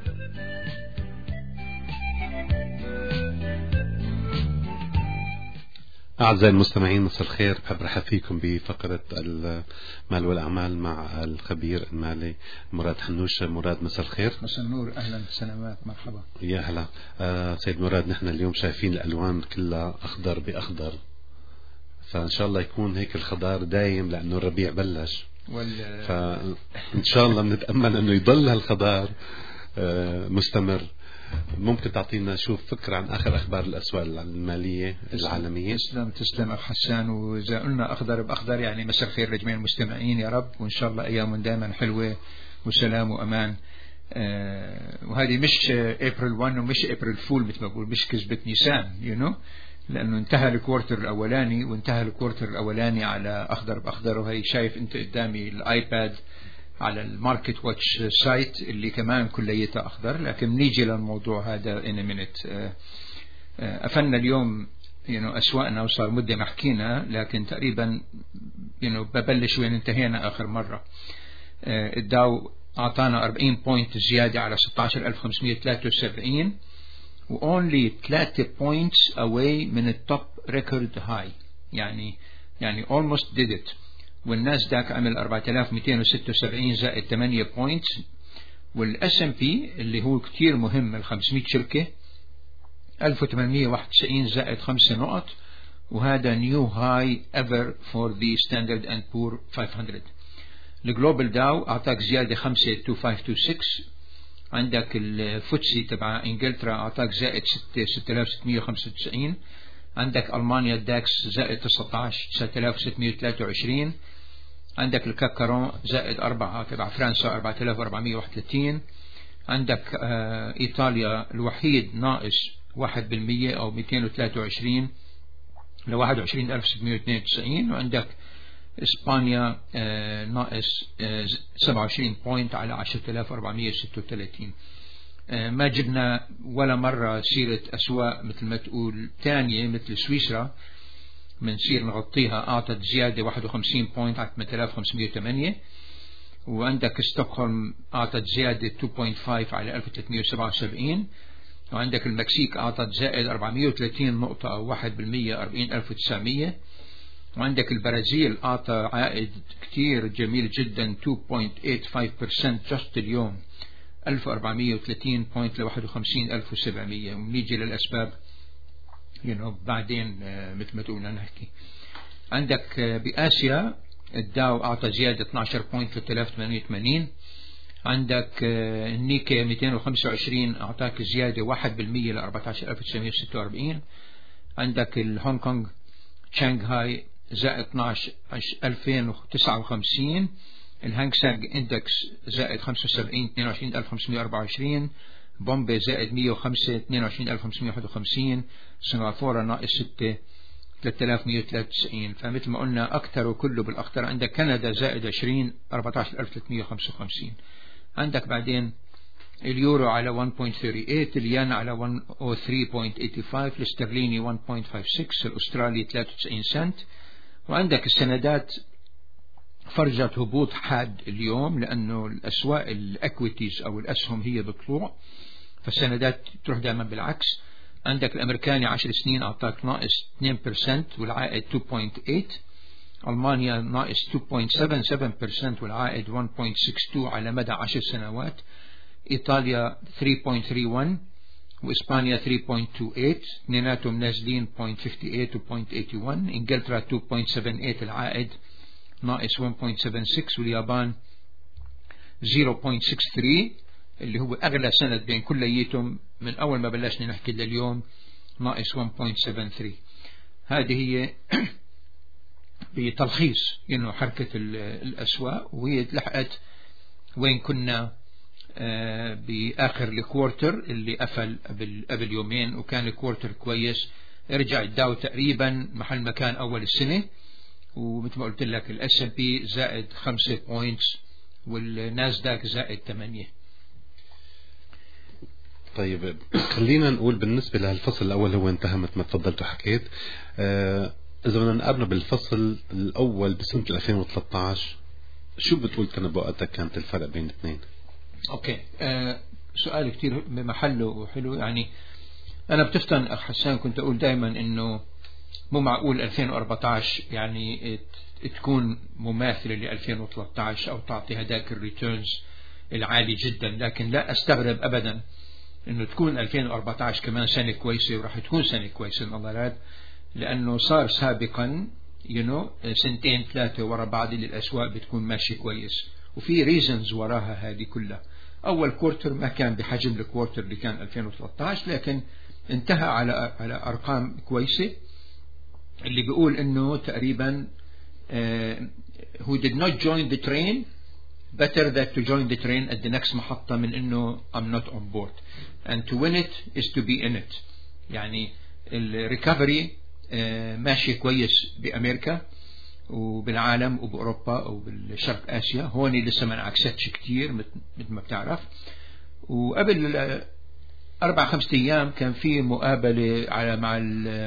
أعزائي المستمعين مساء الخير، بحب رحب فيكم بفقرة المال والأعمال مع الخبير المالي مراد حنوش. مراد مساء الخير. مساء النور، أهلا سلامات، مرحبا. يا هلا. آه سيد مراد، نحن اليوم شايفين الألوان كلها أخضر بأخضر، فإن شاء الله يكون هيك الخضار دايم لأنه الربيع بلش، وال... فإن شاء الله بنتأمل أنه يضل هالخضار آه مستمر. ممكن تعطينا شوف فكرة عن آخر أخبار الأسواق المالية العالمية؟ تسلم تسلم أخ حسان. وإذا قلنا أخضر بأخضر يعني مساء الخير لجميع المستمعين يا رب، وإن شاء الله أيام دائما حلوة وسلام وأمان. آه وهذه مش أبريل واحد ومش أبريل فول مثل ما بقول، مش كذبة نيسان يو نو، لأنه انتهى الكوارتر الأولاني وانتهى الكوارتر الأولاني على أخضر بأخضر. وهي شايف أنت قدامي الآيباد على الماركت واتش سايت اللي كمان كليته أخضر. لكن نيجي للموضوع هذا in a minute. أفلنا اليوم يعني أسواقنا وصار مدة ما حكينا، لكن تقريبا يعني ببلش وين انتهينا آخر مرة. الداو أعطانا أربعين بوينت زيادة على ستة عشر ألف وخمسمية وثلاثة وسبعين و only ثلاثة points away من التوب ريكورد هاي، يعني يعني almost did it. والناس داك عمل أربعة آلاف ومئتين وستة وسبعين زائد ثمانية بوينتس. والاس ام بي اللي هو كتير مهم ال خمسمية شركة ألف وثمانمية وواحد وتسعين زائد خمسة نقط، وهذا نيو هاي ايفر فور ذا ستاندرد اند بور خمسمية. الجلوبال داو اعطاك زيادة خمسة ألفين وخمسمية وستة وستين. عندك الفوتسي تبع انجلترا اعطاك زائد ستة آلاف وستمية وخمسة وتسعين. عندك ألمانيا الداكس زائد تسعة عشر تسعة آلاف وستمائة وثلاثة وعشرين. عندك الكاكارون زائد أربعة تبع فرنسا أربعة آلاف وأربعمائة وواحد وثلاثين. عندك آه إيطاليا الوحيد ناقص واحد بالمية أو مئتين وثلاثة وعشرين ل واحد وعشرين ألف وستمائة واثنين وتسعين. وعندك إسبانيا آه ناقص آه سبعة وعشرين بوينت على عشرة آلاف وأربعمائة وستة وثلاثين. آه ما جبنا ولا مرة سيرة أسواق مثل ما تقول تانية مثل سويسرا منصير نغطيها، أعطت زيادة واحد وخمسين بوينت على ثمانية آلاف وخمسمائة وثمانية. وعندك ستوكهولم أعطت زيادة اثنين فاصلة خمسة على ألف وثلاثمائة وسبعة وسبعين. وعندك المكسيك أعطت زائد أربعمائة وثلاثين نقطة أو واحد بالمية أربعين ألف وتسعمائة. وعندك البرازيل أعطى عائد كتير جميل جدا اثنين فاصلة ثمانية وثمانين بالمية جست اليوم ألف وأربعمائة وثلاثين بوينت ل واحد وخمسين ألف وسبعمائة. ونيجي للأسباب you know بعدين مثل ما تقولنا نحكي. عندك بآسيا الداو أعطى زيادة اثني عشر بوينت ثلاثة آلاف وثمانية وثمانين. عندك النيكي مئتين وخمسة وعشرين أعطاك زيادة واحد بالمية ل أربعة عشر ألف وتسعمائة وستة وأربعين. عندك الهونغ كونغ شانغهاي زائد اثني عشر ألفين وتسعة وخمسين. الهانغ سانغ اندكس زائد خمسة وسبعين اثنين وعشرين ألف وخمسمائة وأربعة وعشرين. بومبي زائد مئة وخمسة اثنين وعشرين ألف وخمسمائة وواحد وخمسين. سنغافورة ناقص ستة ثلاثة آلاف ومئة وثلاثة وتسعين. فمثل ما قلنا أكثر وكله بالأخطر. عندك كندا زائد عشرين أربعة عشر ألف وثلاثمائة وخمسة وخمسين. عندك بعدين اليورو على واحد فاصلة ثمانية وثلاثين، الين على مئة وثلاثة فاصلة خمسة وثمانين، الاسترليني واحد فاصلة خمسة وستة، الأسترالي ثلاثة وتسعين سنت. وعندك السندات فرجت هبوط حاد اليوم لأنه الأسواق الأكويتيز أو الأسهم هي بطلوع، فالسندات تروح دائما بالعكس. عندك الأمريكاني عشر سنين أعطاك ناقص اثنين بالمية والعائد اثنين فاصلة ثمانية. ألمانيا ناقص اثنين فاصلة سبعة سبعة بالمية والعائد واحد فاصلة ستة اثنين على مدى عشر سنوات. إيطاليا ثلاثة فاصلة ثلاثة وواحد وإسبانيا ثلاثة فاصلة اثنين وثمانين، اثنيناتهم نازلين صفر فاصلة ثمانية وثمانين و صفر فاصلة واحد وثمانين. إنجلترا اثنين فاصلة سبعة ثمانية العائد ناقص واحد فاصلة سبعة ستة، واليابان صفر فاصلة ستة ثلاثة اللي هو أغلى سند بين كلياتهم من أول ما بلشنا نحكي لليوم ناقص واحد فاصلة سبعة ثلاثة. هذه هي بتلخيص إنه حركة الأسواق، وهي لحقت وين كنا آه بآخر الكوارتر اللي قفل قبل قبل يومين، وكان الكوارتر كويس. رجع الداو تقريبا محل مكان أول السنة، ومثل ما قلت لك الاس ام بي زائد خمسة بوينتس والناسداك زائد ثمانية. طيب خلينا نقول بالنسبة لهالفصل الأول هو انتهى مثل ما تفضلت وحكيت. آه إذا بدنا نقارنه بالفصل الأول بسنة ألفين وثلاثة عشر، شو بتقول تنبؤاتك كانت الفرق بين الاثنين؟ أوكي آه سؤال كتير بمحله وحلو. يعني أنا بتفتن أخ حسان كنت أقول دائما إنه مو معقول ألفين وأربعة عشر يعني تكون مماثلة ل ألفين وثلاثة عشر أو تعطي هداك الريتيرنز العالي جدا، لكن لا أستغرب أبدا إنه تكون ألفين وأربعة عشر كمان سنة كويسة، وراح تكون سنة كويسة إن الله راد، لأنه صار سابقا you know سنتين ثلاثة ورا بعض اللي الأسواق بتكون ماشي كويس، وفي ريزنز وراها هذه كلها. أول كورتر ما كان بحجم الكورتر اللي كان ألفين وثلاثة عشر، لكن انتهى على على أرقام كويسة، اللي بيقول إنه تقريبا uh, who did not join the train better that to join the train at the next محطة من إنه I'm not on board and to win it is to be in it. يعني الريكفري uh, ماشي كويس بأمريكا وبالعالم وبأوروبا وبالشرق آسيا، هون لسه ما انعكستش كتير مثل ما بتعرف. وقبل أربع خمسة أيام كان في مقابلة على مع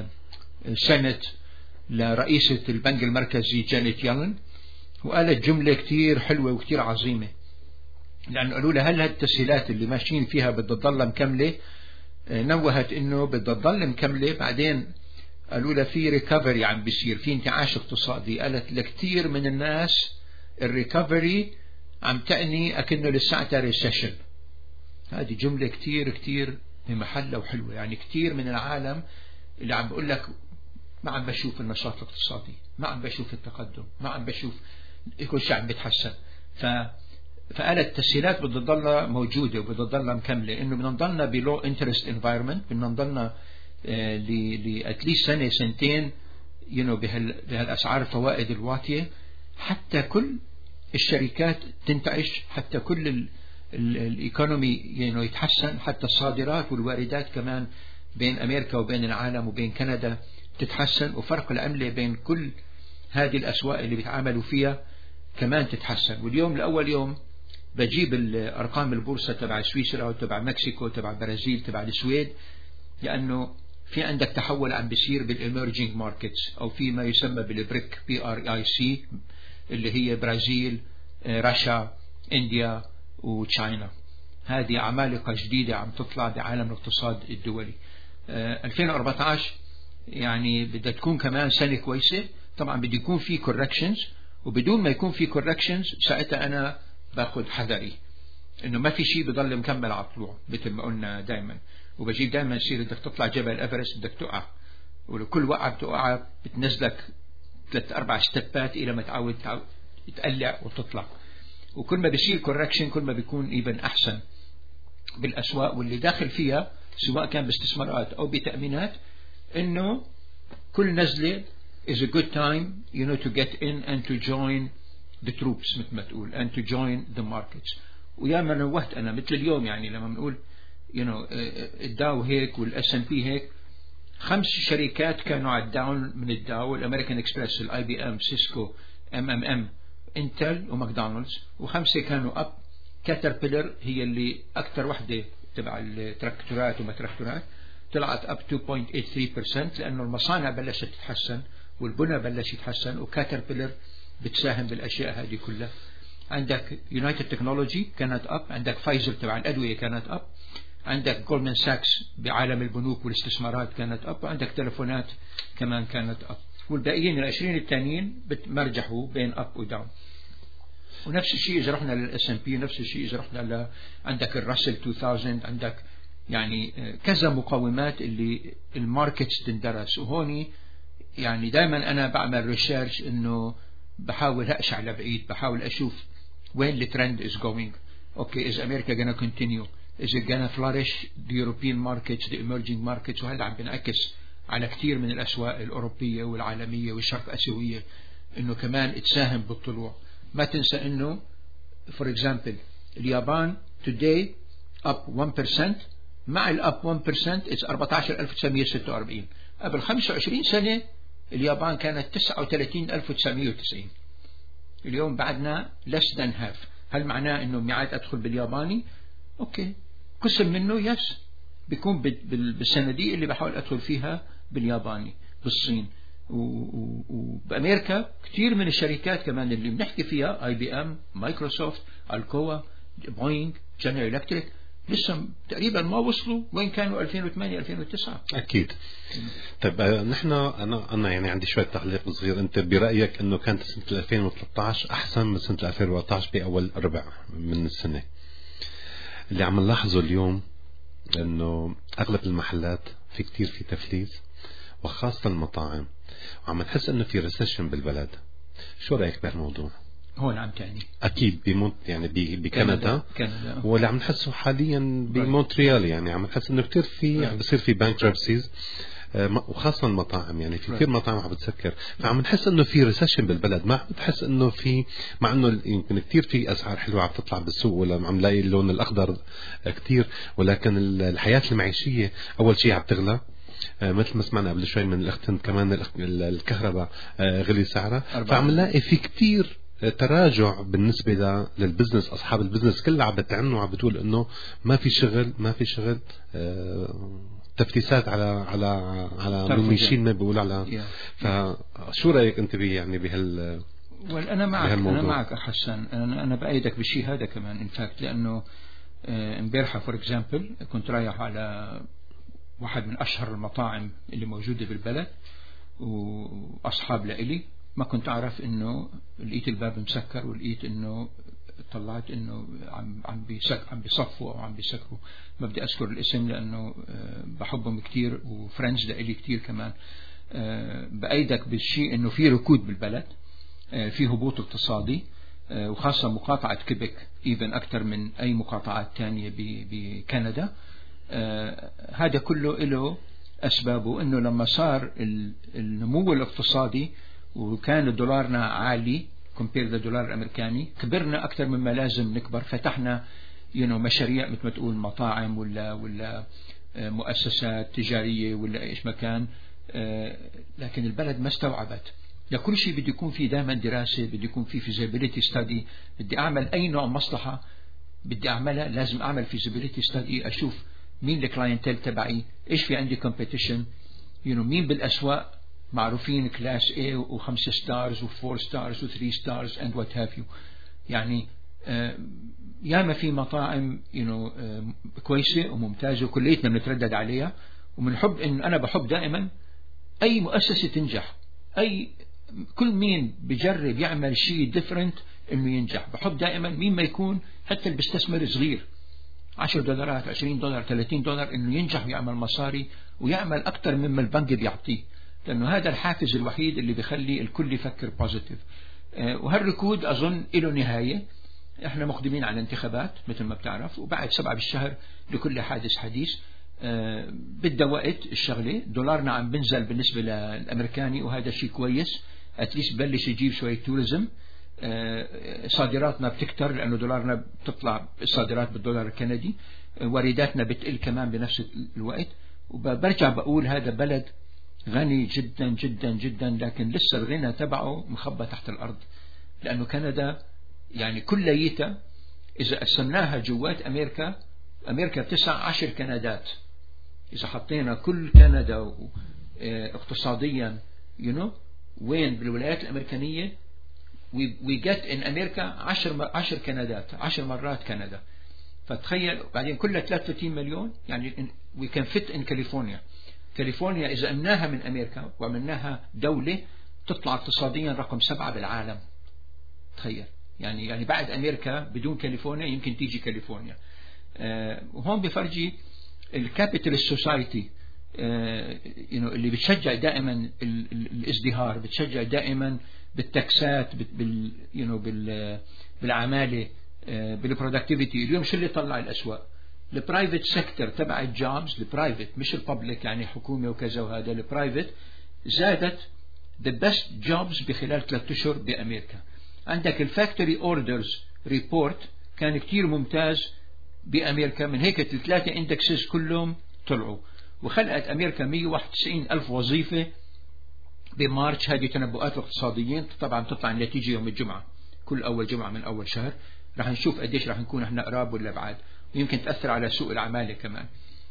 السنت لرئيسة البنك المركزي جانيت يالن، وقالت جملة كتير حلوة وكتير عظيمة، لأنه قالوا لها هل هالتسهيلات اللي ماشيين فيها بدها تضل مكملة؟ نوهت إنه بدها تضل مكملة. بعدين قالوا لها في ريكفري عم بيصير، في انتعاش اقتصادي. قالت لكتير من الناس الريكفري عم تعني أكنه لساعتها ريسيشن. هذه جملة كتير كتير بمحلة وحلوة. يعني كتير من العالم اللي عم بقول لك ما عم بشوف النشاط الاقتصادي، ما عم بشوف التقدم، ما عم بشوف كل شيء عم بيتحسن. ف فقالت التسهيلات بدها تضلها موجودة وبدها تضلها مكملة، إنه بدنا نضلنا بلو انترست انفايرمنت، بدنا نضلنا لأتليس سنة سنتين you know بهال بهالأسعار الفوائد الواطية، حتى كل الشركات تنتعش، حتى كل الإيكونومي you know يتحسن، حتى الصادرات والواردات كمان بين أمريكا وبين العالم وبين كندا تتحسن، وفرق العملة بين كل هذه الأسواق اللي بيتعاملوا فيها كمان تتحسن. واليوم لأول يوم بجيب الأرقام البورصة تبع سويسرا وتبع مكسيكو تبع برازيل تبع السويد، لأنه في عندك تحول عم بيصير بالإميرجينج ماركتس أو في ما يسمى بالبريك بي آر آي سي اللي هي برازيل، روسيا، إنديا وتشاينا. هذه عمالقة جديدة عم تطلع بعالم الاقتصاد الدولي. ألفين وأربعة عشر يعني بدها تكون كمان سنة كويسة. طبعا بدي يكون في كوركشنز، وبدون ما يكون في كوركشنز ساعتها أنا باخذ حذري إنه ما في شيء بضل مكمل على الطلوع مثل ما قلنا دائما. وبجيب دائما يصير بدك تطلع جبل إيفرست بدك تقع، ولكل وقعة بتقع بتنزلك ثلاث أربع ستبات إلى ما تعود تقلع وتطلع. وكل ما بيصير كوركشن كل ما بيكون إيبن أحسن بالأسواق واللي داخل فيها، سواء كان باستثمارات أو بتأمينات، إنه كل نزلة is a good time you know to get in and to join the troops مثل ما تقول and to join the markets. وياما نوهت أنا مثل اليوم يعني لما بنقول you know الداو هيك والأس ان بي هيك، خمس شركات كانوا على الداون من الداو: الأمريكان إكسبرس، الآي بي إم، سيسكو، إم إم إم، إنتل وماكدونالدز. وخمسة كانوا أب. كاتربيلر هي اللي أكثر وحدة تبع التراكتورات وما تراكتورات، طلعت أب اثنين فاصلة ثمانية وثمانين بالمئة لأنه المصانع بلشت تتحسن والبنى بلش يتحسن، وكاتربيلر بتساهم بالأشياء هذه كلها. عندك يونايتد تكنولوجي كانت أب، عندك فايزر تبع الأدوية كانت أب، عندك جولدمان ساكس بعالم البنوك والاستثمارات كانت أب، وعندك تلفونات كمان كانت أب، والباقيين العشرين الثانيين بتمرجحوا بين أب وداون. ونفس الشيء إذا رحنا للإس إم بي، نفس الشيء إذا رحنا ل عندك الراسل ألفين، عندك يعني كذا مقومات اللي الماركتس تندرس. وهوني يعني دائما أنا بعمل ريسيرش إنه بحاول أقشع لبعيد، بحاول أشوف وين الترند is going. Okay, is America gonna continue? Is it gonna flourish the European markets, the emerging markets؟ وهذا عم بنعكس على كثير من الأسواق الأوروبية والعالمية والشرق آسيوية إنه كمان تساهم بالطلوع. ما تنسى إنه for example اليابان today up one percent، مع الأب one percent it's أربعة عشر ألف وتسعمئة وستة وأربعين. قبل خمسة وعشرين سنة اليابان كانت تسعة وثلاثين ألف وتسعمئة وتسعين. اليوم بعدنا less than half. هل معناه إنه ميعاد أدخل بالياباني؟ أوكي، قسم منه يس بيكون بالسنة اللي بحاول أدخل فيها بالياباني. بالصين وبأمريكا كثير من الشركات كمان اللي بنحكي فيها آي بي إم، مايكروسوفت، الكوا، بوينغ، جنرال إلكتريك لسه تقريبا ما وصلوا وين كانوا ألفين وثمانية ألفين وتسعة. أكيد. طيب نحن أنا أنا يعني عندي شوية تعليق صغير. أنت برأيك إنه كانت سنة ألفين وثلاثة عشر أحسن من سنة ألفين وأربعة عشر بأول ربع من السنة؟ اللي عم نلاحظه اليوم إنه أغلب المحلات في كتير في تفليس، وخاصة المطاعم، وعم نحس إنه في ريسيشن بالبلد. شو رأيك بهالموضوع؟ هون عم تعني أكيد بمونت يعني بكندا، واللي عم نحسه حاليا بمونتريال، يعني عم نحس إنه كتير في عم بصير في بانكربسيز، وخاصة المطاعم يعني في كثير مطاعم عم بتسكر. فعم نحس إنه في ريسيشن بالبلد، ما بتحس إنه في، مع إنه يمكن كثير في أسعار حلوة عم تطلع بالسوق ولا عم نلاقي اللون الأخضر كثير، ولكن الحياة المعيشية أول شيء عم تغلى. مثل ما سمعنا قبل شوي من الأخت كمان الكهرباء غلي سعرها، فعم نلاقي في كثير تراجع بالنسبة للبزنس. أصحاب البزنس كلها عم بتعنوا، عم بتقول إنه ما في شغل ما في شغل تفتيسات على على على مميشين ما بيقولوا على. فشو رأيك أنت بي يعني بهال أنا معك أنا معك حسن. أنا أنا بأيدك بالشيء هذا كمان إن فاكت، لأنه امبارحة فور إكزامبل كنت رايح على واحد من أشهر المطاعم اللي موجودة بالبلد، وأصحاب لإلي ما كنت أعرف إنه لقيت الباب مسكر، ولقيت إنه طلعت إنه عم عم بيسك عم بيصفوا أو عم بيسكروا. ما بدي أذكر الاسم لأنه بحبهم كتير وفرنج لإلي كتير كمان. بأيدك بالشيء إنه في ركود بالبلد، في هبوط اقتصادي، وخاصة مقاطعة كيبك إيفن أكثر من أي مقاطعات تانية بكندا. هذا كله له أسبابه أنه لما صار النمو الاقتصادي وكان دولارنا عالي كومبير للدولار الأمريكاني، كبرنا أكثر مما لازم نكبر. فتحنا you know مشاريع مثل ما تقول مطاعم ولا ولا مؤسسات تجارية ولا إيش مكان، لكن البلد ما استوعبت. لكل شيء بدي يكون فيه دائما دراسة، بدي يكون فيه feasibility study. بدي أعمل أي نوع مصلحة بدي أعملها لازم أعمل feasibility study، أشوف مين الكلاينتيل تبعي، إيش في عندي competition، you know مين بالأسواق معروفين كلاس A وخمسة ستارز وفور ستارز وثري ستارز and what have you. يعني آه ياما في مطاعم you know آه كويسة وممتازة وكليتنا بنتردد عليها، ومنحب إن أنا بحب دائما أي مؤسسة تنجح، أي كل مين بجرب يعمل شيء different إنه ينجح. بحب دائما مين ما يكون حتى اللي بيستثمر صغير عشر دولارات عشرين دولار ثلاثين دولار إنه ينجح ويعمل مصاري ويعمل أكتر مما البنك بيعطيه، لأنه هذا الحافز الوحيد اللي بيخلي الكل يفكر بوزيتيف. وهالركود أظن له نهاية. احنا مقدمين على انتخابات مثل ما بتعرف، وبعد سبعة بالشهر لكل حادث حديث. بدها وقت الشغلة. دولارنا عم بنزل بالنسبة للأمريكاني وهذا شيء كويس، أتليس بلش يجيب شوية توريزم. صادراتنا بتكتر لأنه دولارنا بتطلع الصادرات بالدولار الكندي، وارداتنا بتقل كمان بنفس الوقت. وبرجع بقول هذا بلد غني جدا جدا جدا، لكن لسه الغنى تبعه مخبى تحت الأرض، لأنه كندا يعني كليتها إذا قسمناها جوات أمريكا، أمريكا بتسع عشر كندات. إذا حطينا كل كندا اقتصاديا you know وين بالولايات الأمريكانية we get in أمريكا عشر عشر كندات، عشر مرات كندا. فتخيل بعدين كلها ثلاثة وثلاثين مليون، يعني we can fit in كاليفورنيا. كاليفورنيا إذا أمناها من أمريكا وعملناها دولة تطلع اقتصاديا رقم سبعة بالعالم. تخيل يعني يعني بعد أمريكا بدون كاليفورنيا يمكن تيجي كاليفورنيا. آه وهون بفرجي الكابيتال سوسايتي آه اللي بتشجع دائما ال ال الازدهار، بتشجع دائما بالتاكسات بال you know بال بالعمالة آه بالبرودكتيفيتي. اليوم شو اللي طلع الأسواق؟ البرايفت سيكتور تبع الجوبز، البرايفت مش الببليك يعني حكومة وكذا، وهذا البرايفت زادت the best jobs بخلال ثلاثة أشهر بأمريكا. عندك الفاكتوري اوردرز ريبورت كان كتير ممتاز بأمريكا، من هيك الثلاثة اندكسز كلهم طلعوا، وخلقت أمريكا مية وواحد وتسعين ألف وظيفة بمارش. هذه تنبؤات الاقتصاديين طبعا تطلع النتيجة يوم الجمعة، كل أول جمعة من أول شهر راح نشوف قديش راح نكون احنا قراب ولا بعد، ويمكن تأثر على سوق العمالة كمان.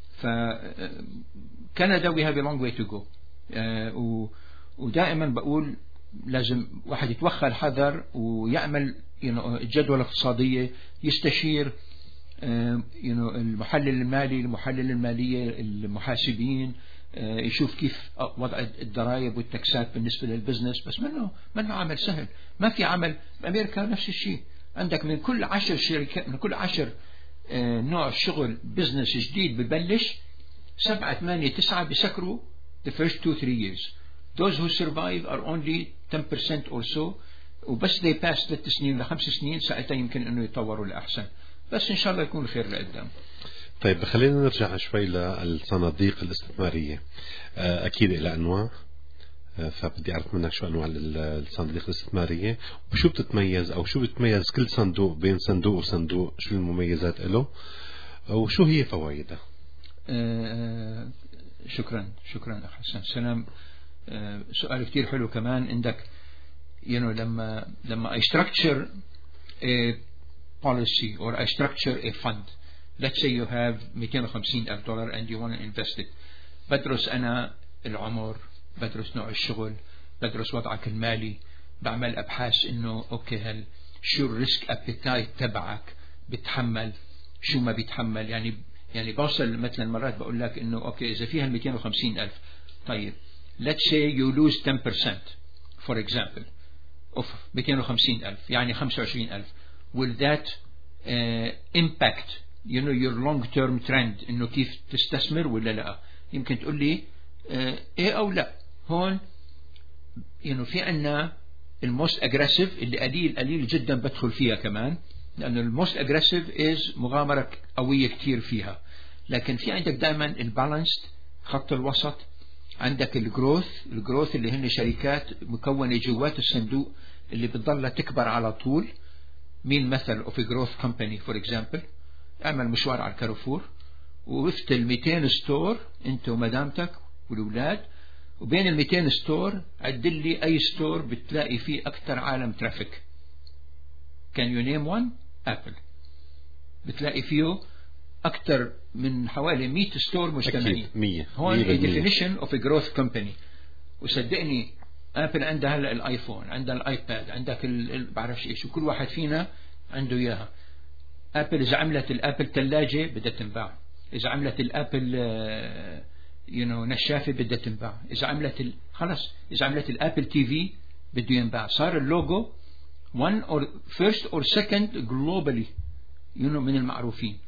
فكندا we have a long way to go. آه ودائما بقول لازم واحد يتوخى الحذر ويعمل you know الجدوى الاقتصادية، يستشير آه you know المحلل المالي، المحلل المالية، المحاسبين، آه يشوف كيف وضع الضرائب والتكسات بالنسبة للبزنس. بس منه منه عمل سهل، ما في عمل. بأمريكا نفس الشيء، عندك من كل عشر شركات، من كل عشر آه نوع شغل بزنس جديد ببلش، سبعة ثمانية تسعة بيسكروا the first two three years. Those who survive are only ten percent or so. وبس they pass ثلاث سنين لخمس سنين ساعتها يمكن انه يطوروا لأحسن. بس ان شاء الله يكون الخير لقدام. طيب خلينا نرجع شوي للصناديق الاستثمارية. اكيد الى انواع، فبدي اعرف منك شو انواع الصناديق الاستثمارية، وشو بتتميز او شو بتميز كل صندوق بين صندوق وصندوق، شو المميزات له وشو هي فوائدها. أه شكرا شكرا اخ حسن. سلام. أه سؤال كتير حلو كمان عندك. you know لما لما I structure a policy or I structure a fund, let's say you have مئتين وخمسين ألف دولار and you want to invest it. بدرس أنا العمر، بدرس نوع الشغل، بدرس وضعك المالي، بعمل أبحاث إنه أوكي هل شو الريسك أبيتايت تبعك، بتحمل شو ما بيتحمل. يعني يعني بوصل مثلا مرات بقول لك إنه أوكي إذا فيها مئتين وخمسين ألف، طيب let's say you lose ten percent for example of مئتين وخمسين ألف يعني خمسة وعشرين ألف. will that uh, impact you know your long term trend إنه كيف تستثمر ولا لا؟ يمكن تقول لي uh, إيه أو لا. هون you know في عنا الموست أجريسيف اللي قليل قليل جدا بدخل فيها كمان، لأنه الموست أجريسيف is مغامرة قوية كتير فيها. لكن في عندك دائما البالانسد خط الوسط عندك الجروث الجروث اللي هن شركات مكونة جوات الصندوق اللي بتضلها تكبر على طول. مين مثل of a growth company for example؟ اعمل مشوار على الكارفور ووفت ال مئتين ستور انت ومدامتك والأولاد، وبين ال مئتين ستور عدل لي أي ستور بتلاقي فيه أكثر عالم ترافيك. can you name one؟ أبل بتلاقي فيه أكثر من حوالي مئة ستور مجتمعين. مية هون a definition of a growth company. وصدقني أبل عندها هلا الآيفون، عندها الآيباد، عندك ال بعرفش إيش، وكل واحد فينا عنده إياها. أبل إذا عملت الأبل ثلاجة بدها تنباع، إذا عملت الأبل يو نو نشافة بدها تنباع، إذا عملت ال... خلص إذا عملت الأبل تي في بده ينباع. صار اللوجو one or first or second globally you know من المعروفين.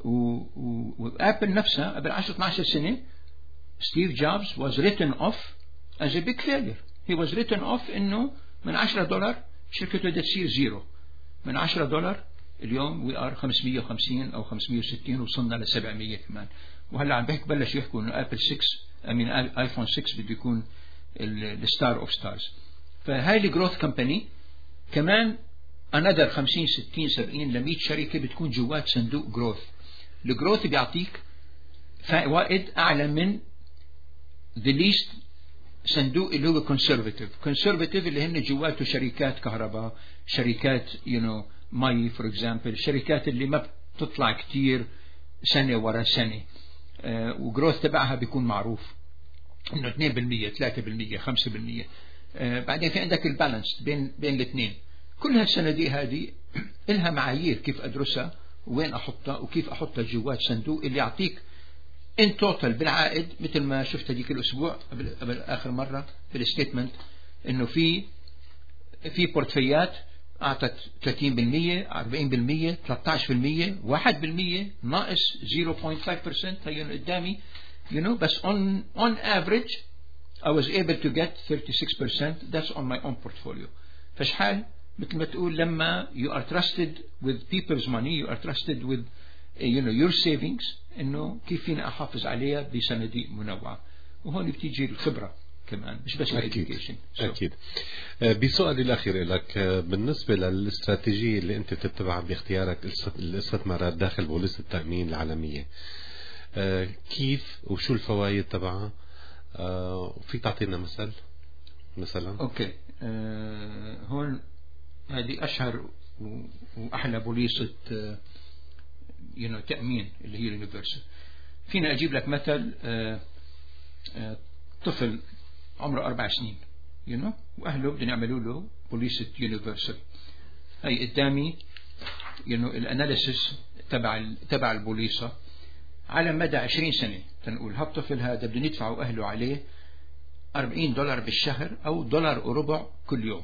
وأبل نفسها قبل عشرة اثناشر سنة ستيف جوبز was written off as a big failure. he was written off إنه من عشرة دولار شركته بدها تصير زيرو. من عشرة دولار اليوم we are خمسمية وخمسين أو خمسمية وستين وصلنا ل سبعمية كمان. وهلا عم بحكي بلش يحكوا إنه أبل ستة من آيفون ستة بده يكون الستار أوف ستارز. فهاي الجروث كمباني كمان another خمسين ستين سبعين لمية شركة بتكون جوات صندوق جروث. الجروث بيعطيك فوائد أعلى من the least صندوق اللي هو conservative. conservative اللي هن جواته شركات كهرباء، شركات you know مي for example، شركات اللي ما بتطلع كتير سنة ورا سنة. آه وجروث تبعها بيكون معروف إنه اثنين بالمية ثلاثة بالمية خمسة بالمية. آه بعدين في عندك البالانس بين بين الاثنين. كل هالصناديق هذه إلها معايير كيف أدرسها وين أحطها وكيف أحطها جوات صندوق اللي يعطيك إن توتال بالعائد مثل ما شفت هذيك الأسبوع قبل قبل آخر مرة بالستيتمنت إنه في في بورتفيات أعطت ثلاثين بالمية أربعين بالمية ثلاثة عشر بالمية واحد بالمية ناقص صفر فاصلة خمسة بالمية. هي قدامي you know بس on on average I was able to get thirty-six percent. that's on my own portfolio. فشحال مثل ما تقول لما you are trusted with people's money you are trusted with you know your savings إنه كيف فينا أحافظ عليها بصناديق منوعة. وهون بتيجي الخبرة كمان مش بس الإديوكيشن. أكيد. بسؤالي الأخير لك بالنسبة للاستراتيجية اللي أنت تتبعها باختيارك الاستثمارات داخل بوليصة التأمين العالمية، كيف وشو الفوائد تبعها؟ في تعطينا مثل مثلا؟ أوكي. أه هون هذه أشهر وأحلى بوليصة you know تأمين اللي هي اليونيفرسال. فينا أجيب لك مثل أه أه طفل عمره أربع سنين you know وأهله بدهم يعملوا له بوليصة يونيفرسال. هاي قدامي you know الأناليسيس تبع تبع البوليصة على مدى عشرين سنة. تنقول هالطفل هذا بدهم يدفعوا أهله عليه أربعين دولار بالشهر أو دولار وربع كل يوم.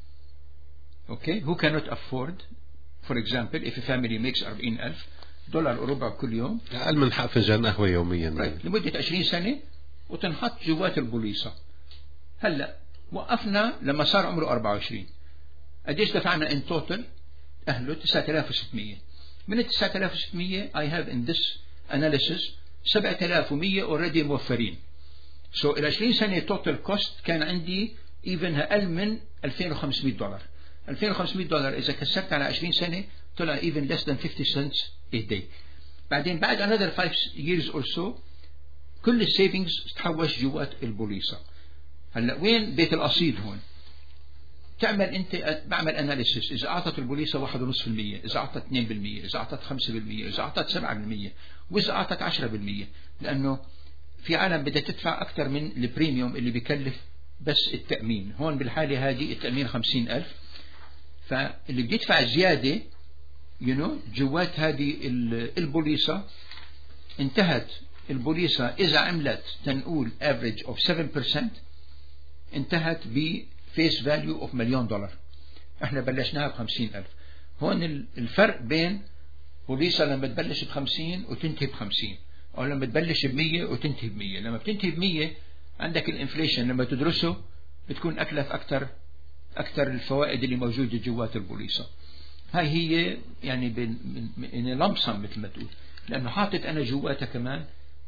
Okay, who cannot afford for example if a family makes أربعين ألف دولار وربع كل يوم أقل من حق فنجان قهوة يوميا right. لمدة عشرين سنة وتنحط جوات البوليصة. هلا وقفنا لما صار عمره أربعة وعشرين قديش دفعنا in total أهله تسعة آلاف وستمية. من ال تسعة آلاف وستمية I have in this analysis سبعة آلاف ومية already موفرين. so ال عشرين سنة total cost كان عندي even أقل من ألفين وخمسمية دولار. ألفين وخمسمية دولار إذا كسرت على عشرين سنة طلع even less than fifty cents a day. بعدين بعد another five years or so كل السيفينجز تحوش جوات البوليصة. هلا وين بيت القصيد هون؟ تعمل أنت بعمل أناليسيس إذا أعطت البوليصة واحد ونص بالمية، إذا أعطت اثنين بالمية، إذا أعطت خمسة بالمية، إذا أعطت سبعة بالمية، وإذا أعطت عشرة بالمية. لأنه في عالم بدها تدفع أكثر من البريميوم اللي بيكلف بس التأمين. هون بالحالة هذه التأمين خمسين ألف. فاللي بيدفع زيادة you know جوات هذه البوليصة انتهت البوليصة إذا عملت تنقول average of seven percent انتهت ب face value of مليون دولار. احنا بلشناها بخمسين ألف. هون الفرق بين بوليصة لما تبلش بخمسين وتنتهي بخمسين أو لما تبلش بمية وتنتهي بمية. لما بتنتهي بمية عندك الانفليشن لما تدرسه بتكون أكلف أكتر أكثر الفوائد اللي موجودة جوات البوليصة. هاي هي يعني بين لمسم مثل ما تقول لأنه حاطط أنا جواتها كمان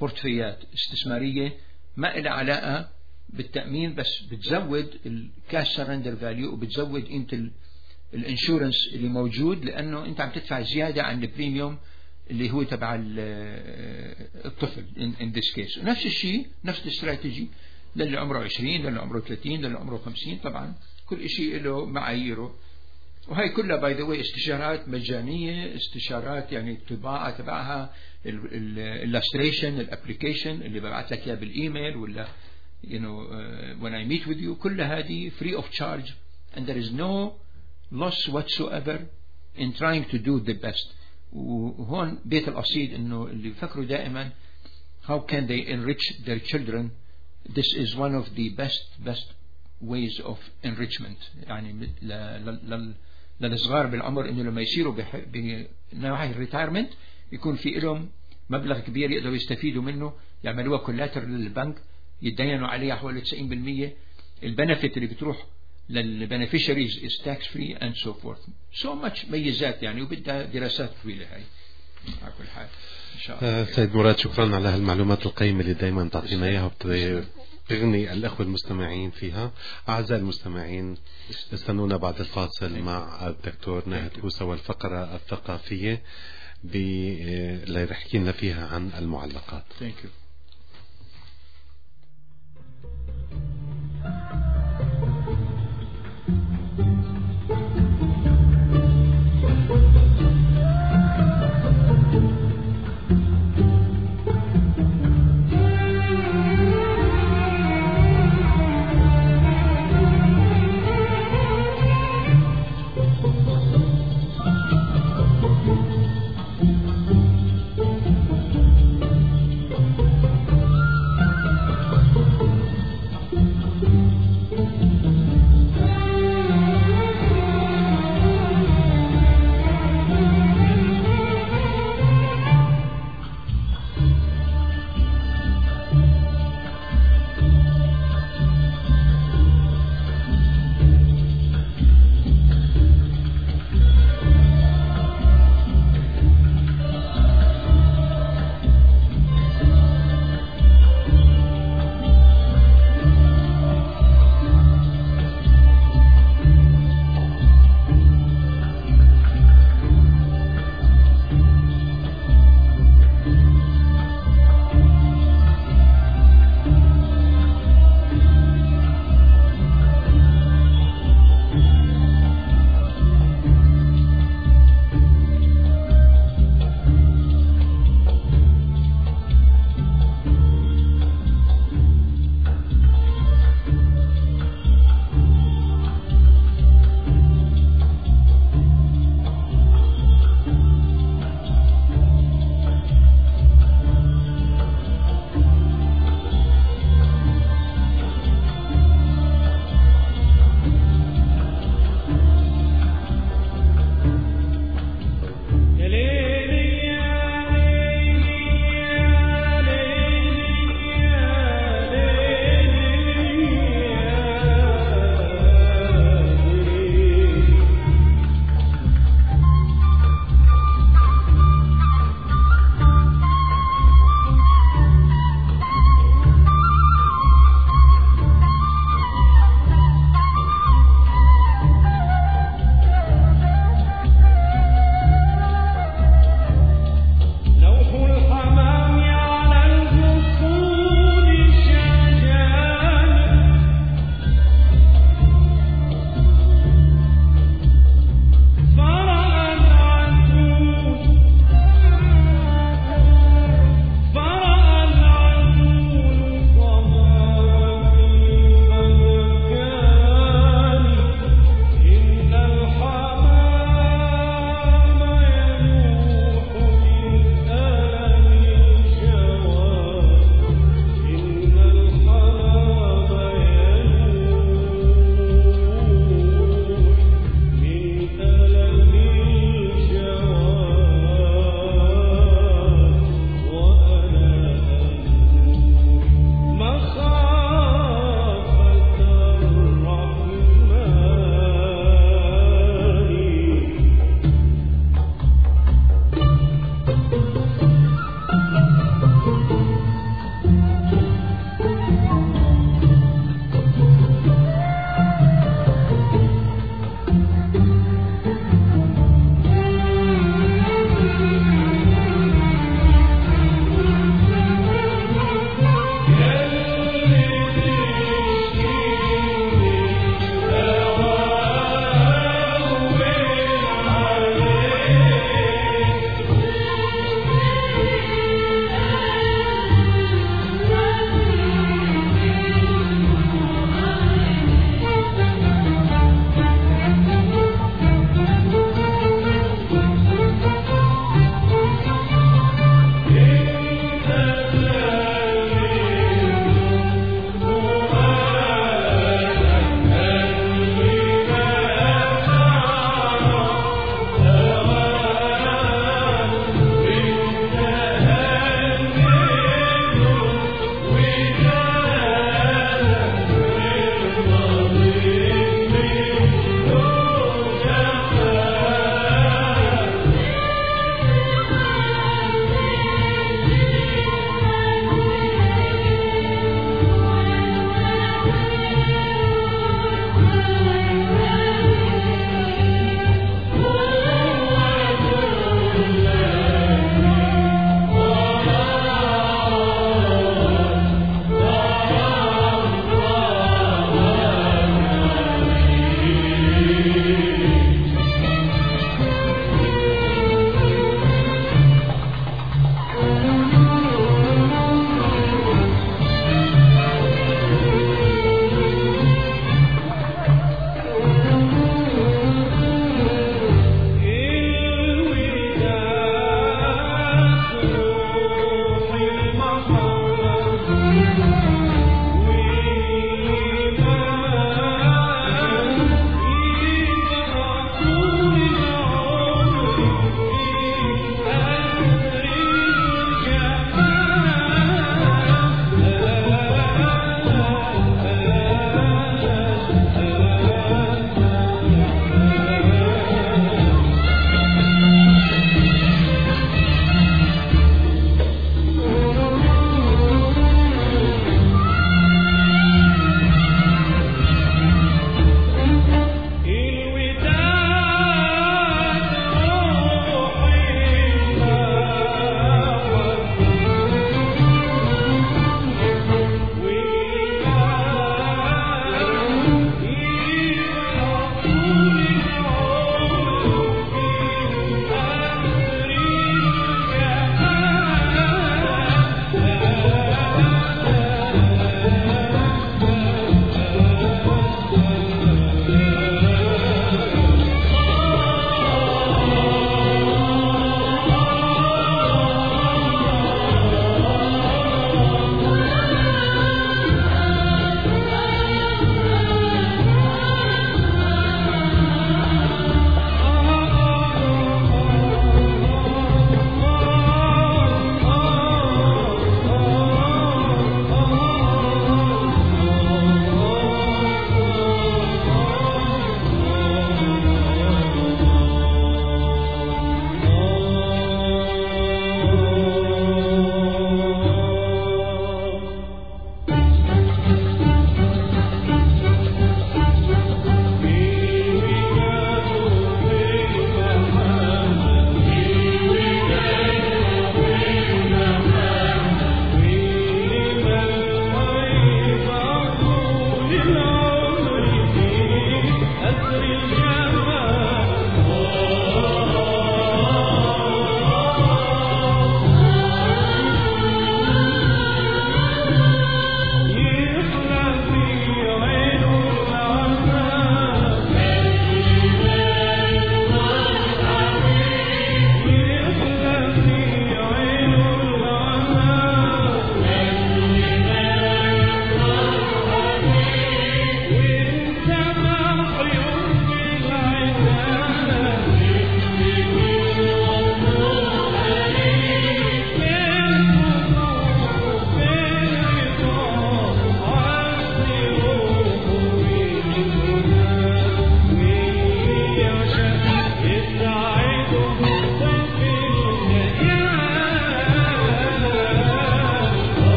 بورتفيات استثمارية ما لها علاقة بالتأمين، بس بتزود الكاش سرندر فاليو وبتزود قيمة الانشورنس اللي موجود، لأنه أنت عم تدفع زيادة عن البريميوم اللي هو تبع الطفل in this case. ونفس الشيء نفس الاستراتيجي للي عمره عشرين، للي عمره ثلاثين، للي عمره خمسين. طبعا كل شيء له معاييره، وهي كلها باي ذا واي استشارات مجانية، استشارات يعني الطباعة تبعها، اللاستريشن، الابليكيشن اللي ببعث لك اياه بالايميل ولا you know uh, when I meet with you، كل هذه free of charge and there is no loss whatsoever in trying to do the best. وهون بيت القصيد انه اللي بفكروا دائما how can they enrich their children, this is one of the best best ways of enrichment. يعني للصغار بالعمر انه لما يصيروا بنواحي الريتايرمنت يكون في لهم مبلغ كبير يقدروا يستفيدوا منه، يعملوها كولاتر للبنك، يتدينوا عليها حوالي تسعين بالمية. البنفيت اللي بتروح للبنفيشريز is tax free and so forth. so much ميزات يعني، وبدها دراسات طويلة هاي على كل حال إن شاء الله. سيد مراد شكرا على هالمعلومات القيمة اللي دايما تعطينا إياها وبتغني الأخوة المستمعين فيها. أعزائي المستمعين استنونا بعد الفاصل مع الدكتور ناهد كوسة والفقرة الثقافية اللي رح يحكي لنا فيها عن المعلقات. Thank you.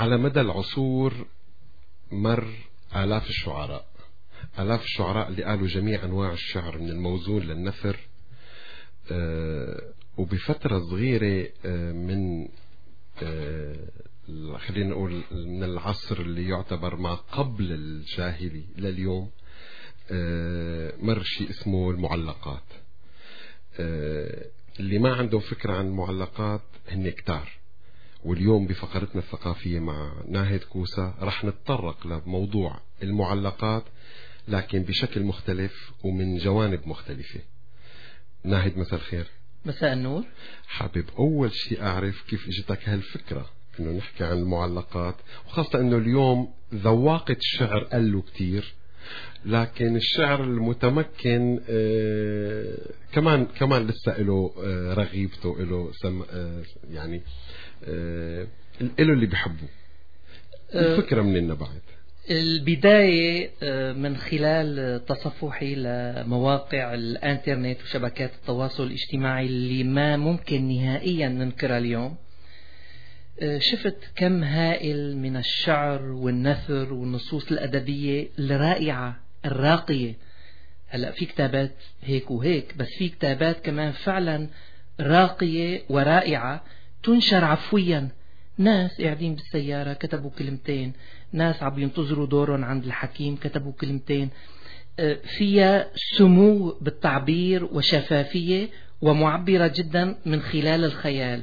على مدى العصور مر آلاف الشعراء، آلاف الشعراء اللي قالوا جميع أنواع الشعر من الموزون للنثر. آه وبفترة صغيرة آه من آه خلينا نقول من العصر اللي يعتبر ما قبل الجاهلي لليوم آه مر شيء اسمه المعلقات. آه اللي ما عندهم فكرة عن المعلقات هن كتار، واليوم بفقرتنا الثقافية مع ناهد كوسا رح نتطرق لموضوع المعلقات لكن بشكل مختلف ومن جوانب مختلفة. ناهد مساء الخير. مساء النور. حابب أول شيء أعرف كيف اجتك هالفكرة إنه نحكي عن المعلقات، وخاصة إنه اليوم ذواقة الشعر قلوا كتير، لكن الشعر المتمكن آه كمان كمان لسه له آه رغيبته، له سم آه يعني آه له اللي بيحبوه. الفكرة منين نبعت؟ البداية من خلال تصفحي لمواقع الانترنت وشبكات التواصل الاجتماعي اللي ما ممكن نهائيا ننكرها اليوم. شفت كم هائل من الشعر والنثر والنصوص الأدبية الرائعة الراقية. هلأ في كتابات هيك وهيك، بس في كتابات كمان فعلا راقية ورائعة تنشر عفويا. ناس قاعدين بالسيارة كتبوا كلمتين، ناس عم ينتظروا دورهم عند الحكيم كتبوا كلمتين. فيها سمو بالتعبير وشفافية ومعبرة جدا من خلال الخيال.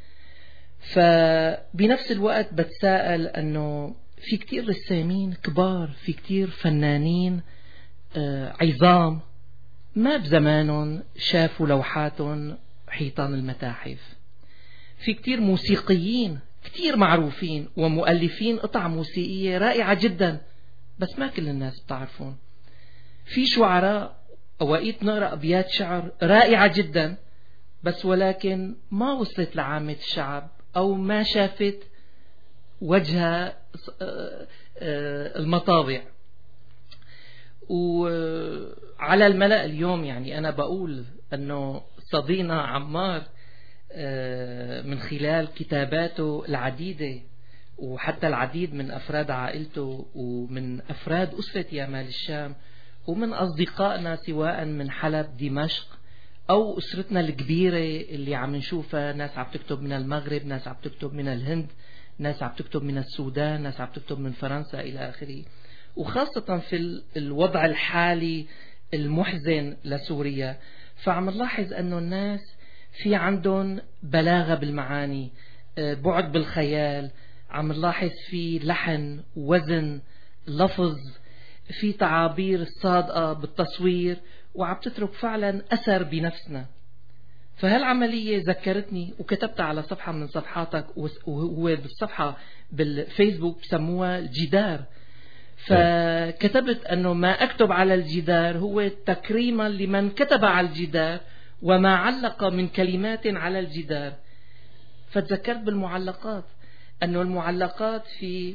فبنفس الوقت بتساءل أنه في كتير رسامين كبار، في كتير فنانين عظام ما بزمانهم شافوا لوحاتهم حيطان المتاحف. في كتير موسيقيين كتير معروفين ومؤلفين قطع موسيقية رائعة جدا بس ما كل الناس بتعرفون. في شعراء أوقات نقرأ أبيات شعر رائعة جدا بس ولكن ما وصلت لعامة الشعب أو ما شافت وجه المطابع. وعلى الملأ اليوم يعني أنا بقول أنه صديقنا عمار من خلال كتاباته العديدة وحتى العديد من أفراد عائلته ومن أفراد أسرة يامال الشام ومن أصدقائنا سواء من حلب دمشق أو أسرتنا الكبيرة اللي عم نشوفها، ناس عم تكتب من المغرب، ناس عم تكتب من الهند، ناس عم تكتب من السودان، ناس عم تكتب من فرنسا إلى آخره. وخاصة في الوضع الحالي المحزن لسوريا فعم نلاحظ أنه الناس في عندهم بلاغة بالمعاني، بعد بالخيال، عم نلاحظ في لحن، وزن، لفظ، في تعابير صادقة بالتصوير وعم تترك فعلا أثر بنفسنا. فهالعملية ذكرتني وكتبتها على صفحة من صفحاتك وهو بالصفحة بالفيسبوك بسموها الجدار. فكتبت أنه ما أكتب على الجدار هو تكريما لمن كتب على الجدار وما علق من كلمات على الجدار. فتذكرت بالمعلقات أنه المعلقات في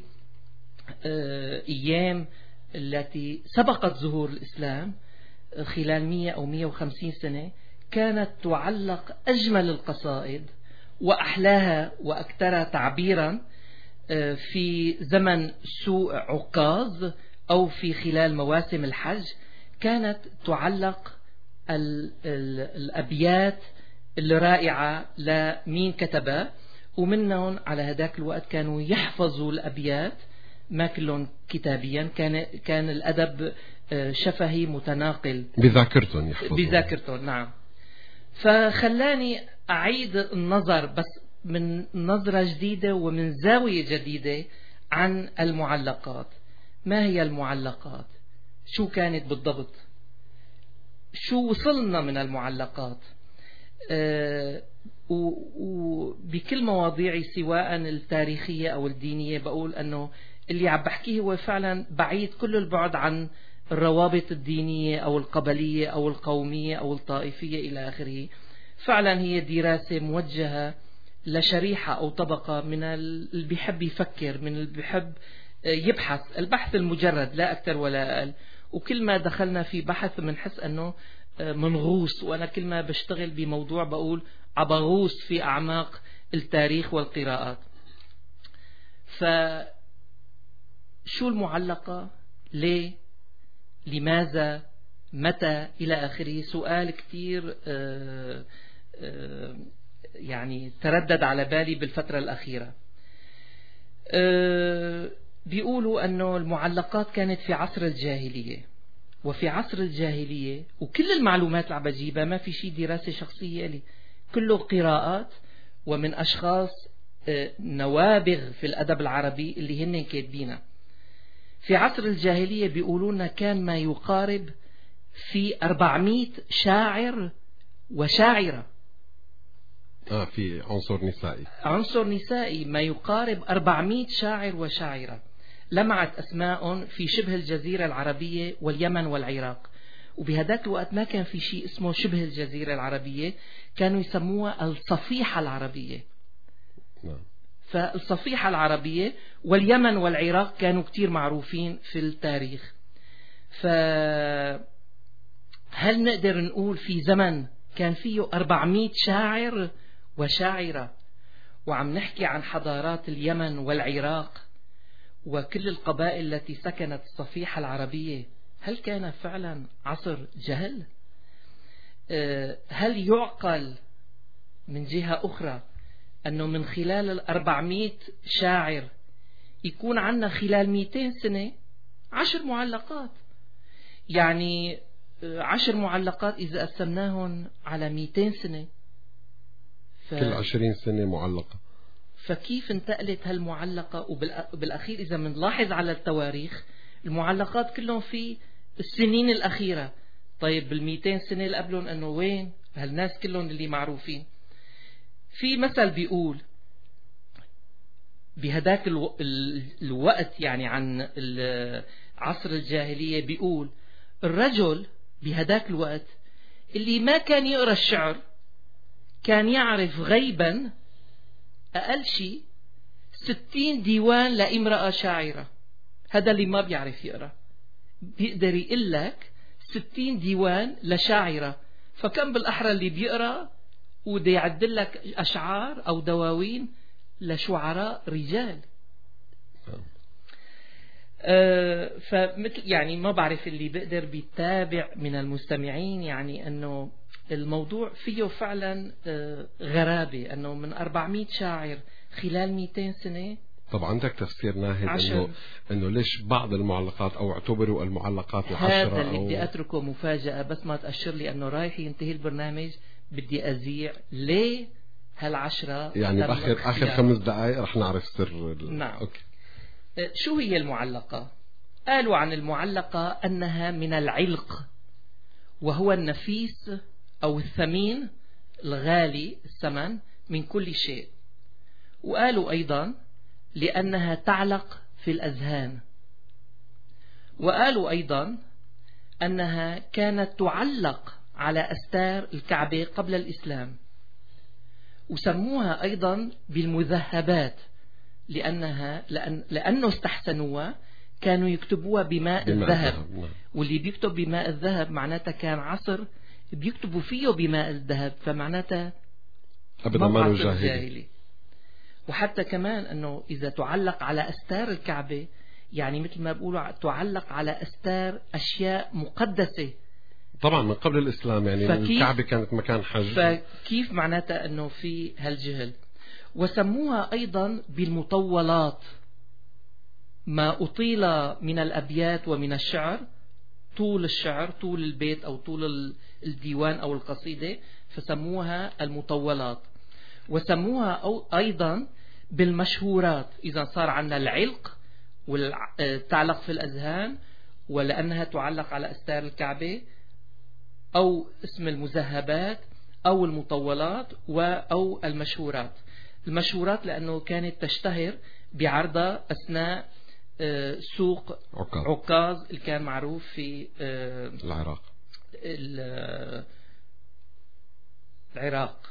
أيام التي سبقت ظهور الإسلام خلال مئة أو مئة وخمسين سنة كانت تعلق أجمل القصائد وأحلاها وأكثرها تعبيرا في زمن سوق عكاظ أو في خلال مواسم الحج. كانت تعلق ال ال الأبيات الرائعة لمين كتبها، ومنهم على هذاك الوقت كانوا يحفظوا الأبيات ما كلهم كتابيا، كان كان الأدب شفهي متناقل بذاكرتهم يحفظوا بذاكرتهم. نعم. فخلاني أعيد النظر بس من نظرة جديدة ومن زاوية جديدة عن المعلقات. ما هي المعلقات؟ شو كانت بالضبط؟ شو وصلنا من المعلقات؟ أه وبكل مواضيعي سواء التاريخية أو الدينية بقول أنه اللي عم بحكيه هو فعلا بعيد كل البعد عن الروابط الدينية أو القبلية أو القومية أو الطائفية إلى آخره. فعلا هي دراسة موجهة لشريحة أو طبقة من اللي بيحب يفكر، من اللي بيحب يبحث، البحث المجرد لا أكثر ولا أقل. وكل ما دخلنا في بحث منحس أنه منغوص، وأنا كل ما بشتغل بموضوع بقول عبغوص في أعماق التاريخ والقراءات. فشو المعلقة؟ ليه؟ لماذا؟ متى؟ إلى آخره. سؤال كتير آه آه يعني تردد على بالي بالفترة الأخيرة. آه بيقولوا أنه المعلقات كانت في عصر الجاهلية، وفي عصر الجاهلية وكل المعلومات اللي عم بجيبها ما في شيء دراسة شخصية لي، كله قراءات ومن أشخاص نوابغ في الأدب العربي اللي هن كاتبينها. في عصر الجاهلية بيقولون كان ما يقارب في أربعمائة شاعر وشاعرة. آه في عنصر نسائي عنصر نسائي ما يقارب أربعمائة شاعر وشاعرة لمعت أسماء في شبه الجزيرة العربية واليمن والعراق. وبهذاك الوقت ما كان في شيء اسمه شبه الجزيرة العربية، كانوا يسموها الصفيحة العربية. نعم. فالصفيحة العربية واليمن والعراق كانوا كتير معروفين في التاريخ. فهل نقدر نقول في زمن كان فيه أربعمائة شاعر وشاعرة وعم نحكي عن حضارات اليمن والعراق وكل القبائل التي سكنت الصفيحة العربية، هل كان فعلا عصر جهل؟ هل يعقل من جهة أخرى أنه من خلال الأربعمائة شاعر يكون عنا خلال مئتين سنة عشر معلقات؟ يعني عشر معلقات إذا قسمناهم على مئتين سنة ف... كل عشرين سنة معلقة. فكيف انتقلت هالمعلقة؟ وبالأخير إذا منلاحظ على التواريخ المعلقات كلهم في السنين الأخيرة. طيب بالمئتين سنة اللي قبلهم أنه وين هالناس كلهم اللي معروفين؟ في مثل بيقول بهداك الو... الوقت يعني عن عصر الجاهلية، بيقول الرجل بهداك الوقت اللي ما كان يقرأ الشعر كان يعرف غيبا أقل شيء ستين ديوان لامرأة شاعرة. هذا اللي ما بيعرف يقرأ بيقدر يقول لك ستين ديوان لشاعرة، فكم بالأحرى اللي بيقرأ وده يعدل لك أشعار أو دواوين لشعراء رجال. أه فمثل يعني ما بعرف اللي بيقدر بيتابع من المستمعين يعني أنه الموضوع فيه فعلا أه غرابة، أنه من أربعمائة شاعر خلال مئتين سنة. طبعا عندك تفسير ناهد انه انه ليش بعض المعلقات او اعتبروا المعلقات العشرة؟ هذا اللي أو... بدي اتركه مفاجأة، بس ما تأشر لي انه رايح ينتهي البرنامج بدي ازيع ليه هالعشرة. يعني باخر اخر خمس دقائق رح نعرف سر ال... نعم. أوكي. شو هي المعلقة؟ قالوا عن المعلقة انها من العلق، وهو النفيس او الثمين الغالي الثمن من كل شيء. وقالوا ايضا لأنها تعلق في الأذهان. وقالوا أيضا أنها كانت تعلق على أستار الكعبة قبل الإسلام. وسموها أيضا بالمذهبات لأنها لأن لأنه استحسنوها كانوا يكتبوها بماء الذهب، واللي بيكتب بماء الذهب معناتها كان عصر بيكتبوا فيه بماء الذهب، فمعناتها أبدا ما له جاهلي. وحتى كمان أنه إذا تعلق على أستار الكعبة يعني مثل ما بقولوا تعلق على أستار أشياء مقدسة طبعا من قبل الإسلام، يعني الكعبة كانت مكان حج، فكيف معناتها أنه في هالجهل. وسموها أيضا بالمطولات، ما أطيل من الأبيات ومن الشعر، طول الشعر طول البيت أو طول الديوان أو القصيدة، فسموها المطولات. وسموها أو أيضا بالمشهورات، إذا صار عنا العلق وتعلق في الأذهان ولأنها تعلق على أستار الكعبة، أو اسم المذهبات أو المطولات أو المشهورات. المشهورات لأنه كانت تشتهر بعرضها أثناء سوق عكاظ, عكاظ اللي كان معروف في العراق العراق.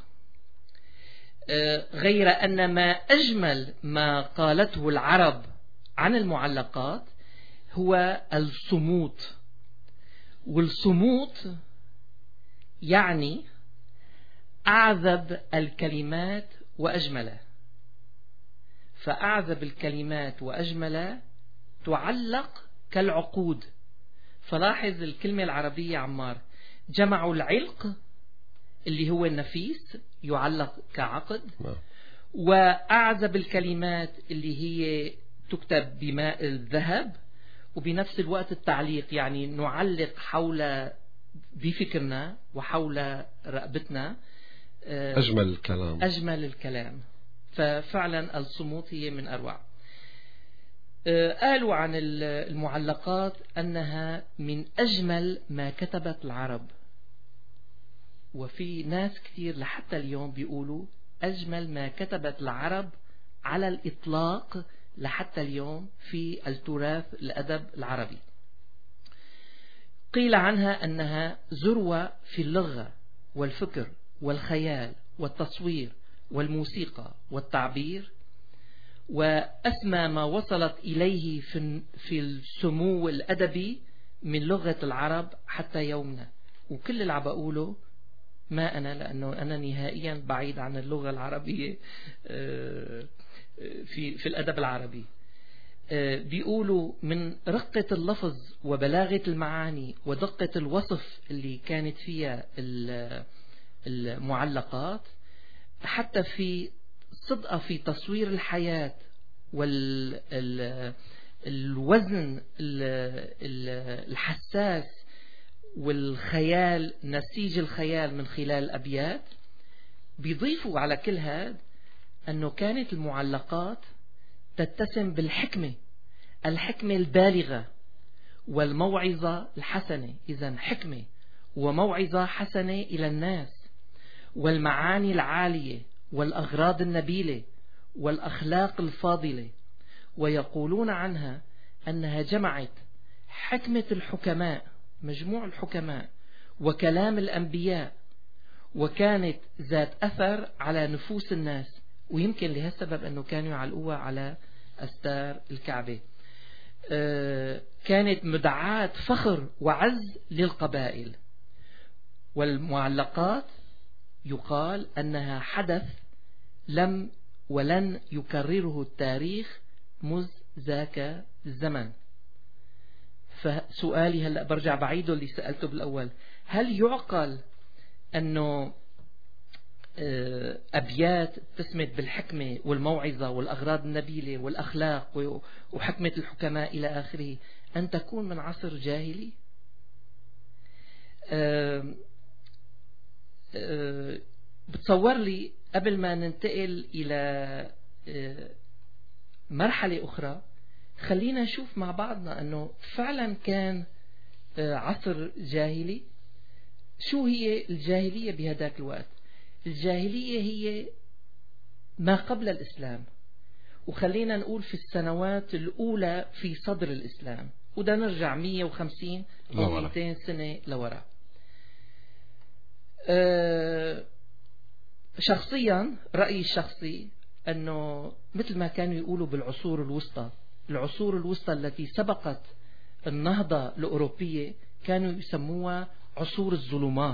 غير أن ما أجمل ما قالته العرب عن المعلقات هو الصموت. والصموت يعني أعذب الكلمات وأجمله. فأعذب الكلمات وأجمل تعلق كالعقود. فلاحظ الكلمة العربية عمار، جمعوا العلق اللي هو النفيس يعلق كعقد، وأعذب الكلمات اللي هي تكتب بماء الذهب، وبنفس الوقت التعليق يعني نعلق حول بفكرنا وحول رقبتنا أجمل الكلام. أجمل الكلام. ففعلا الصمود هي من أروع. قالوا عن المعلقات أنها من أجمل ما كتبت العرب، وفي ناس كثير لحتى اليوم بيقولوا أجمل ما كتبت العرب على الإطلاق لحتى اليوم في التراث الأدب العربي. قيل عنها أنها ذروة في اللغة والفكر والخيال والتصوير والموسيقى والتعبير، وأسمى ما وصلت إليه في السمو الأدبي من لغة العرب حتى يومنا. وكل اللي عم بقوله ما أنا، لأنه أنا نهائيا بعيد عن اللغة العربية في في الأدب العربي. بيقولوا من رقة اللفظ وبلاغة المعاني ودقة الوصف اللي كانت فيها المعلقات، حتى في صدقة في تصوير الحياة والوزن الحساس والخيال، نسيج الخيال من خلال الأبيات. بيضيفوا على كل هذا أنه كانت المعلقات تتسم بالحكمة، الحكمة البالغة والموعظة الحسنة. إذن حكمة وموعظة حسنة إلى الناس، والمعاني العالية والأغراض النبيلة والأخلاق الفاضلة. ويقولون عنها أنها جمعت حكمة الحكماء، مجموع الحكماء، وكلام الأنبياء، وكانت ذات أثر على نفوس الناس. ويمكن لهالسبب أنه كانوا يعلقوها على أستار الكعبة. كانت مدعاة فخر وعز للقبائل. والمعلقات يقال أنها حدث لم ولن يكرره التاريخ مذ ذاك الزمن. فسؤالي هلأ برجع بعيده اللي سألته بالأول، هل يعقل أنه أبيات تسمت بالحكمة والموعظة والأغراض النبيلة والأخلاق وحكمة الحكماء إلى آخره أن تكون من عصر جاهلي؟ بتصور لي قبل ما ننتقل إلى مرحلة أخرى، خلينا نشوف مع بعضنا أنه فعلا كان عصر جاهلي. شو هي الجاهلية بهذاك الوقت؟ الجاهلية هي ما قبل الإسلام، وخلينا نقول في السنوات الأولى في صدر الإسلام، وده نرجع مية وخمسين أو مئتين سنة لوراء. أه شخصيا رأيي الشخصي أنه مثل ما كانوا يقولوا بالعصور الوسطى، العصور الوسطى التي سبقت النهضة الأوروبية كانوا يسموها عصور الظلمات.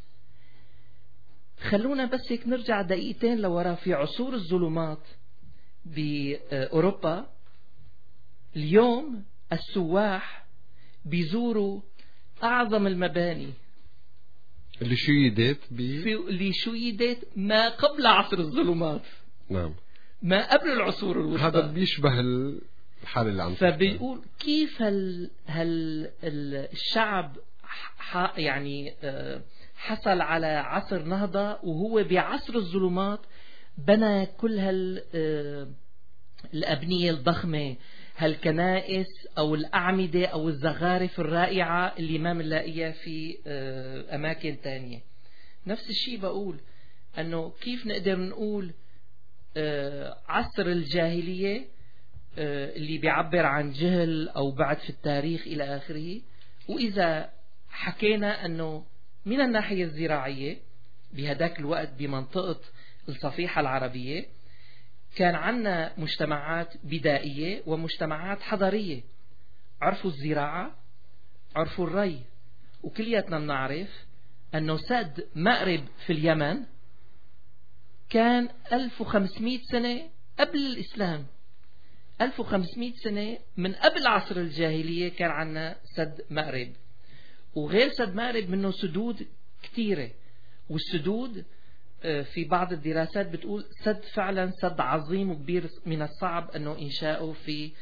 خلونا بس هيك نرجع دقيقتين لوراء. في عصور الظلمات بأوروبا اليوم السواح بيزوروا أعظم المباني اللي شيدت ب... اللي شيدت ما قبل عصر الظلمات. نعم، ما قبل العصور الوسطى. هذا بيشبه الحال اللي عم تحكي. فبيقول كيف هال... هال... الشعب ح... يعني حصل على عصر نهضة وهو بعصر الظلمات بنى كل هال الأبنية الضخمة، هالكنائس أو الأعمدة أو الزخارف الرائعة اللي ما بنلاقيها في أماكن تانية. نفس الشيء بقول أنه كيف نقدر نقول عصر الجاهلية اللي بيعبر عن جهل أو بعد في التاريخ إلى آخره. وإذا حكينا أنه من الناحية الزراعية بهداك الوقت بمنطقة الصفيحة العربية كان عنا مجتمعات بدائية ومجتمعات حضرية، عرفوا الزراعة، عرفوا الري. وكلياتنا بنعرف أنه سد مأرب في اليمن كان ألف وخمسمئة سنة قبل الإسلام ألف وخمسمئة سنة من قبل عصر الجاهلية كان عنا سد مأرب، وغير سد مأرب منه سدود كثيرة، والسدود في بعض الدراسات بتقول سد فعلا سد عظيم وكبير من الصعب أنه إنشاؤه في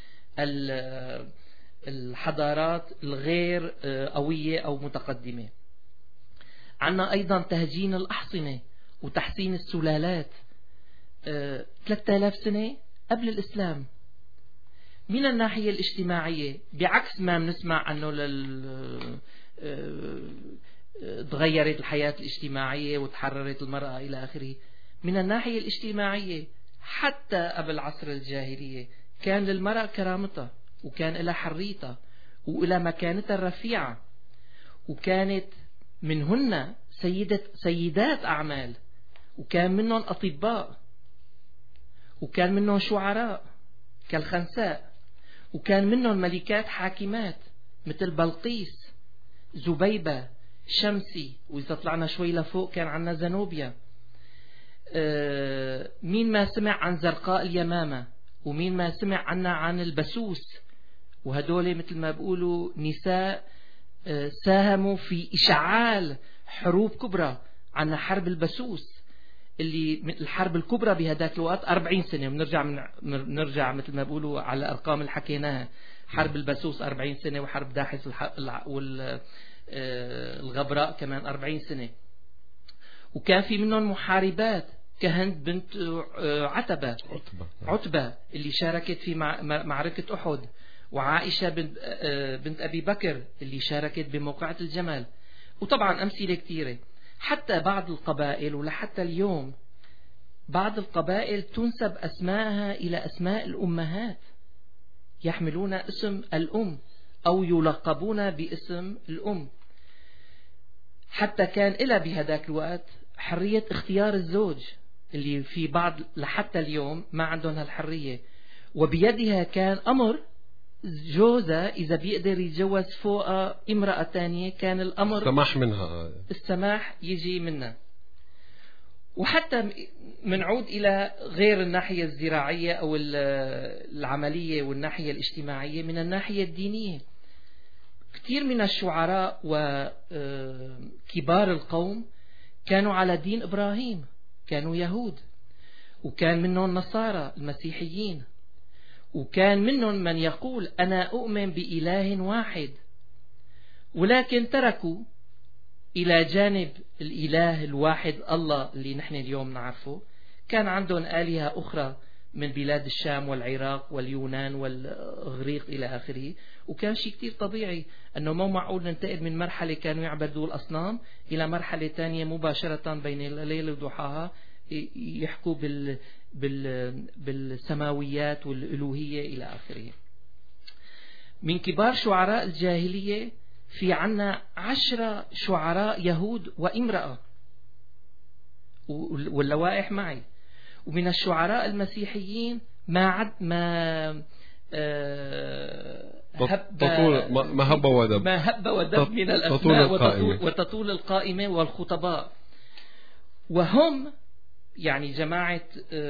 الحضارات الغير قوية أو متقدمة. عنا أيضا تهجين الأحصنة وتحسين السلالات ثلاثة آلاف سنة قبل الإسلام. من الناحية الاجتماعية بعكس ما بنسمع أنه لل... تغيرت الحياة الاجتماعية وتحررت المرأة إلى آخره، من الناحية الاجتماعية حتى قبل عصر الجاهلية كان للمرأة كرامتها، وكان لها حريتها، وإلى مكانتها الرفيعة، وكانت منهن سيدة سيدات أعمال، وكان منهم أطباء، وكان منهم شعراء كالخنساء، وكان منهم ملكات حاكمات مثل بلقيس، زبيبة، شمسي، وإذا طلعنا شوي لفوق كان عنا زنوبيا. آه مين ما سمع عن زرقاء اليمامة، ومين ما سمع عنا عن البسوس، وهدول مثل ما بقولوا نساء آه ساهموا في إشعال حروب كبرى. عنا حرب البسوس اللي الحرب الكبرى بهداك الوقت أربعين سنة، ونرجع من نرجع مثل ما بقولوا على الأرقام اللي حكيناها، حرب البسوس أربعين سنة، وحرب داحس وال الغبراء كمان أربعين سنة. وكان في منهم محاربات كهند بنت عتبة عتبة, عتبة اللي شاركت في معركة أحد، وعائشة بنت, بنت أبي بكر اللي شاركت بموقعة الجمل، وطبعا أمثلة كثيرة. حتى بعض القبائل ولحتى اليوم بعض القبائل تنسب أسماءها إلى أسماء الأمهات، يحملون اسم الأم أو يلقبون باسم الأم. حتى كان إلى بهذاك الوقت حرية اختيار الزوج، اللي في بعض لحتى اليوم ما عندهم هالحرية، وبيدها كان أمر جوزها إذا بيقدر يتجوز فوق امرأة تانية كان الأمر السماح منها، السماح يجي منها. وحتى منعود إلى غير الناحية الزراعية أو العملية والناحية الاجتماعية، من الناحية الدينية كثير من الشعراء وكبار القوم كانوا على دين إبراهيم، كانوا يهود، وكان منهم نصارى المسيحيين، وكان منهم من يقول أنا أؤمن بإله واحد، ولكن تركوا إلى جانب الإله الواحد الله اللي نحن اليوم نعرفه، كان عندهم آلهة أخرى من بلاد الشام والعراق واليونان والإغريق إلى آخره. وكان شيء كتير طبيعي أنه مو معقول ننتقل من مرحلة كانوا يعبدوا الأصنام إلى مرحلة تانية مباشرة بين الليل وضحاها يحكوا بال بال بالسماويات والألوهية إلى آخره. من كبار شعراء الجاهلية في عنا عشرة شعراء يهود وامرأة، واللوائح معي. ومن الشعراء المسيحيين ما عد ما هب ما هب ودب ما هب ودب من الأسماء وتطول, وتطول القائمة والخطباء، وهم يعني جماعة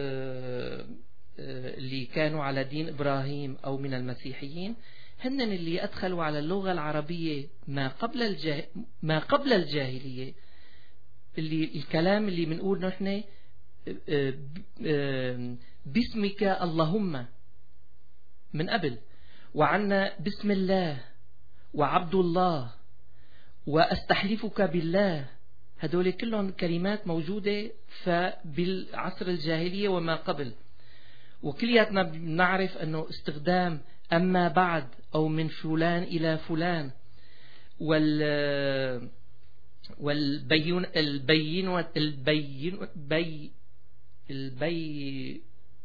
اللي كانوا على دين إبراهيم أو من المسيحيين، هن اللي أدخلوا على اللغة العربية ما قبل الجاه... ما قبل الجاهلية، اللي الكلام اللي بنقول نحن باسمك اللهم من قبل، وعنا بسم الله وعبد الله وأستحلفك بالله، هدول كلهم كلمات موجودة بالعصر الجاهلية وما قبل. وكلياتنا بنعرف أنه استخدام أما بعد أو من فلان إلى فلان وال والبين البين البين بي البي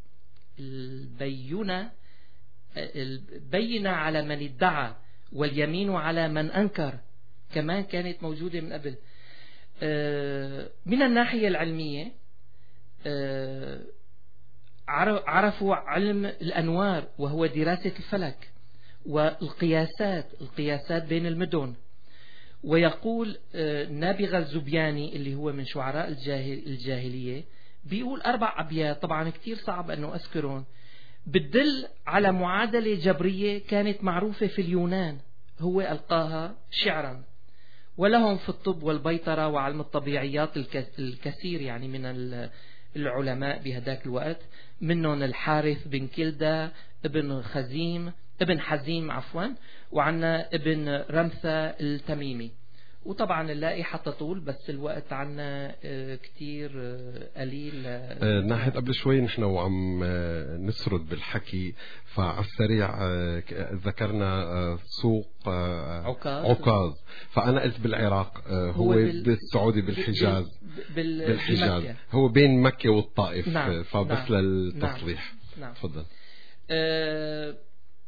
البينة البينة على من ادعى واليمين على من أنكر كمان كانت موجودة من قبل. من الناحية العلمية عرفوا علم الأنوار وهو دراسة الفلك والقياسات القياسات بين المدن. ويقول نابغة الزبياني اللي هو من شعراء الجاهل الجاهلية بيقول أربع أبيات طبعا كتير صعب أنه أذكرهم، بتدل على معادلة جبرية كانت معروفة في اليونان، هو ألقاها شعرا. ولهم في الطب والبيطرة وعلم الطبيعيات الكثير يعني من العلماء بهداك الوقت، منهم الحارث بن كلدة، ابن خزيم ابن حزيم عفوا، وعنا ابن رمثة التميمي. وطبعا اللائحة تطول بس الوقت عنا كتير قليل. ناحية قبل شوي نحن وعم نسرد بالحكي فعلى السريع ذكرنا سوق عكاظ, عكاظ. فأنا قلت بالعراق هو, هو بالسعودي بالحجاز بال بالحجاز بمكة. هو بين مكة والطائف. نعم. فبس نعم. للتصليح. نعم. تفضل. أه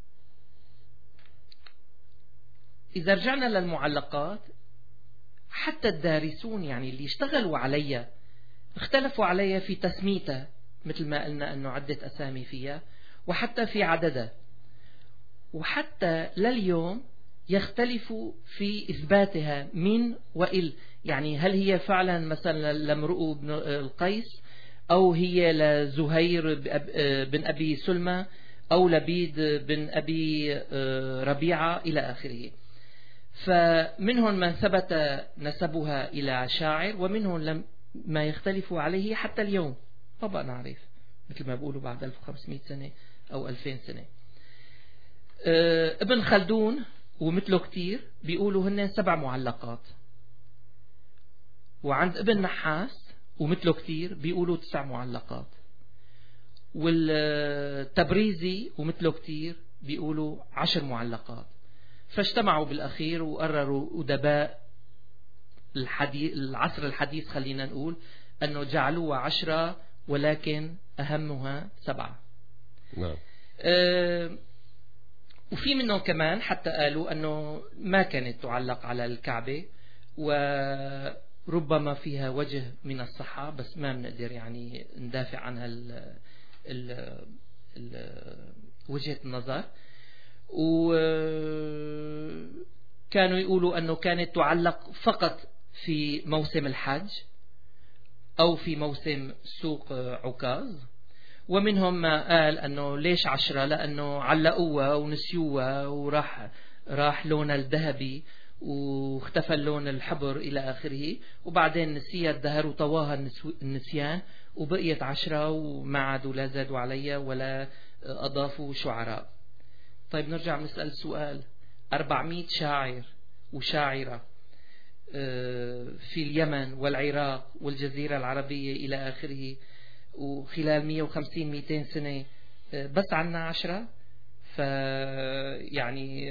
إذا رجعنا للمعلقات، حتى الدارسون يعني اللي اشتغلوا عليها اختلفوا عليها في تسميتها، مثل ما قلنا أنه عدة أسامي فيها، وحتى في عددها، وحتى لليوم يختلفوا في إثباتها من وإل. يعني هل هي فعلا مثلا لامرؤ بن القيس، أو هي لزهير بن أبي سلمى، أو لبيد بن أبي ربيعة إلى آخره. فمنهم من ثبت نسبها إلى شاعر، ومنهم لم ما يختلف عليه حتى اليوم، ما بقى نعرف، مثل ما بيقولوا بعد ألف وخمسمائة سنة أو ألفين سنة. ابن خلدون ومثله كتير بيقولوا هن سبع معلقات، وعند ابن نحاس ومثله كتير بيقولوا تسع معلقات، والتبريزي ومثله كتير بيقولوا عشر معلقات. فاجتمعوا بالأخير وقرروا أدباء الحديث العصر الحديث خلينا نقول أنه جعلوها عشرة، ولكن أهمها سبعة. نعم. أه وفي منهم كمان حتى قالوا أنه ما كانت تعلق على الكعبة، وربما فيها وجه من الصحة، بس ما بنقدر يعني ندافع عنها ال ال ال وجهة النظر. وكانوا يقولوا أنه كانت تعلق فقط في موسم الحج أو في موسم سوق عكاظ. ومنهم ما قال أنه ليش عشرة، لأنه علقوها ونسيوها وراح راح لونها الذهبي واختفى اللون الحبر إلى آخره، وبعدين نسيها الدهر وطواها النسيان وبقيت عشرة، وما عادوا لا زادوا عليها ولا أضافوا شعراء. طيب نرجع نسأل سؤال، أربعمائة شاعر وشاعرة في اليمن والعراق والجزيرة العربية إلى آخره، وخلال مئة وخمسين مئتين سنة بس عنا عشرة. فيعني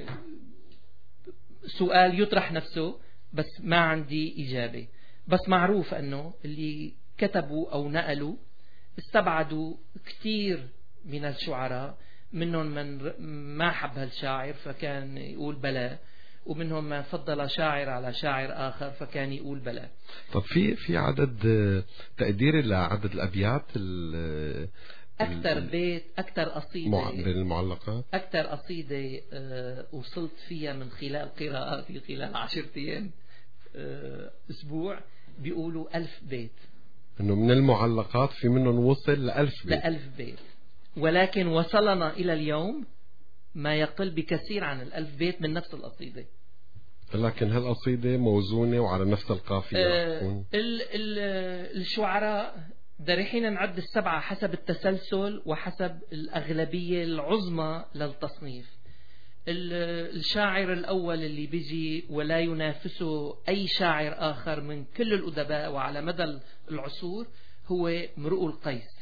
سؤال يطرح نفسه، بس ما عندي إجابة. بس معروف أنه اللي كتبوا أو نقلوا استبعدوا كتير من الشعراء، منهم من ما حب هالشاعر فكان يقول بلا، ومنهم من فضل شاعر على شاعر آخر فكان يقول بلا. طب في في عدد تقديري لعدد الأبيات أكثر بيت أكثر قصيدة بالمعلقات، أكثر قصيدة وصلت فيها من خلال قراءاتي خلال عشرة أيام أسبوع بيقولوا ألف بيت. إنه من المعلقات في منهم وصل لألف بيت. لألف بيت، ولكن وصلنا إلى اليوم ما يقل بكثير عن الألف بيت من نفس القصيدة. لكن هالقصيدة موزونة وعلى نفس القافية. آه ال ال الشعراء دارحين نعد السبعة حسب التسلسل وحسب الأغلبية العظمى للتصنيف. الشاعر الأول اللي بيجي ولا ينافسه أي شاعر آخر من كل الأدباء وعلى مدى العصور هو امرؤ القيس،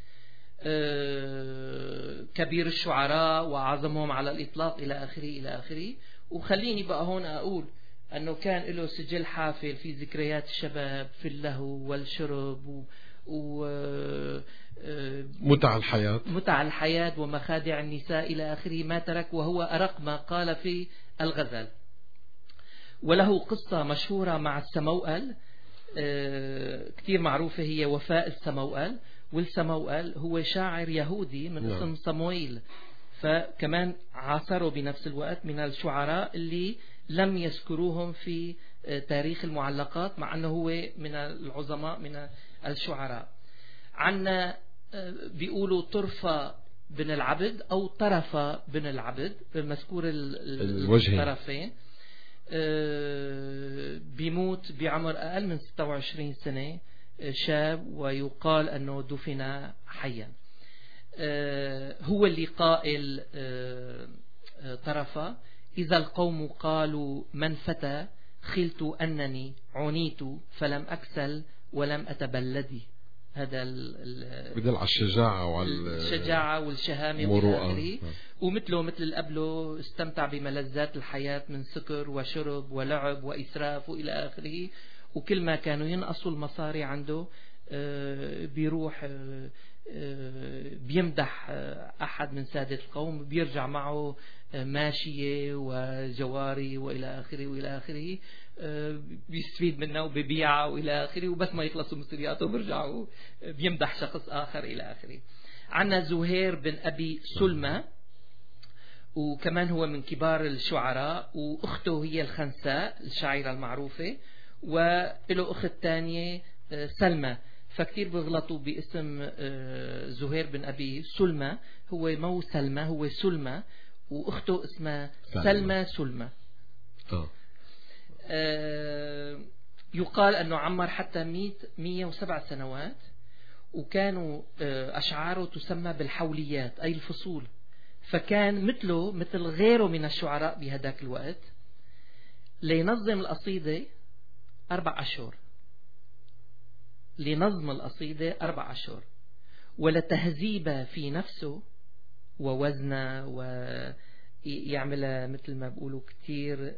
كبير الشعراء وأعظمهم على الإطلاق إلى آخره إلى آخره. وخليني بقى هون أقول أنه كان له سجل حافل في ذكريات الشباب في اللهو والشرب و, و... متع الحياة متع الحياة ومخادع النساء إلى آخره، ما ترك وهو أرق ما قال في الغزل. وله قصة مشهورة مع السموأل كتير معروفة، هي وفاء السموأل. والسموأل هو شاعر يهودي من نعم. اسم صموئيل، فكمان عاصره بنفس الوقت من الشعراء اللي لم يذكروهم في تاريخ المعلقات، مع أنه هو من العظماء من الشعراء. عنا بيقولوا طرفة بن العبد أو طرفة بن العبد مذكور الطرفين. بيموت بعمر أقل من ستة وعشرين سنة، شاب، ويقال أنه دفن حيا. هو اللي قائل طرفة: إذا القوم قالوا من فتى خلت أنني عنيت فلم أكسل ولم أتبلدي. هذا بدل على الشجاعة وعلى الشجاعة والشهامة وإلى آخره. ومثله مثل الأبلو استمتع بملذات الحياة من سكر وشرب ولعب وإسراف وإلى آخره، وكل ما كانوا ينقصوا المصاري عنده بيروح بيمدح أحد من سادة القوم، بيرجع معه ماشية وجواري وإلى آخره وإلى آخره، بيستفيد منه وبيبيعها وإلى آخره، وبس ما يخلصوا مصرياته بيرجعوا بيمدح شخص آخر إلى آخره. عنا زهير بن أبي سلمى، وكمان هو من كبار الشعراء، وأخته هي الخنساء الشاعرة المعروفة، وله أخت تانية سلمى. فكتير بيغلطوا باسم زهير بن أبي سلمى، هو مو سلمى، هو سلمى، وأخته اسمها سلمى سلمى. آه يقال أنه عمر حتى مئة وسبع سنوات، وكانوا آه أشعاره تسمى بالحوليات أي الفصول، فكان مثله مثل غيره من الشعراء بهداك الوقت لينظم القصيدة أربع أشهر، لنظم القصيدة أربع أشهر، ولتهذيبها في نفسه ووزنها ويعملها مثل ما بقولوا كتير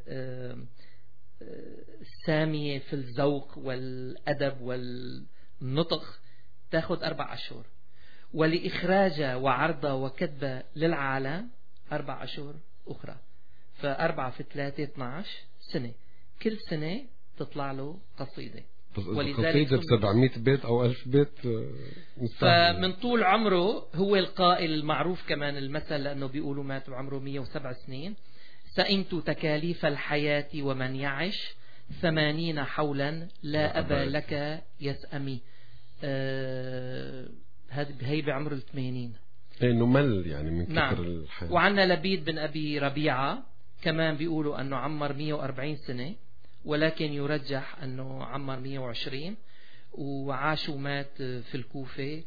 سامية في الذوق والأدب والنطق، تأخذ أربع أشهر، ولإخراجها وعرضها وكتبها للعالم أربع أشهر أخرى. فأربعة في ثلاثة اثناعش سنة، كل سنة تطلع له قصيدة. قصيدة بسبعمائة بيت أو ألف بيت. فمن طول عمره هو القائل المعروف كمان المثل، لأنه بيقولوا مات بعمره مئة وسبع سنين: سئمت تكاليف الحياة ومن يعش ثمانين حولا لا أبا لك يسأمي. آه هي بعمر الثمانين، إنه مل يعني من كثر نعم. الحياة. وعنا لبيد بن أبي ربيعة كمان بيقولوا أنه عمر مئة وأربعين سنة، ولكن يرجح أنه عمر مئة وعشرين، وعاش ومات في الكوفة.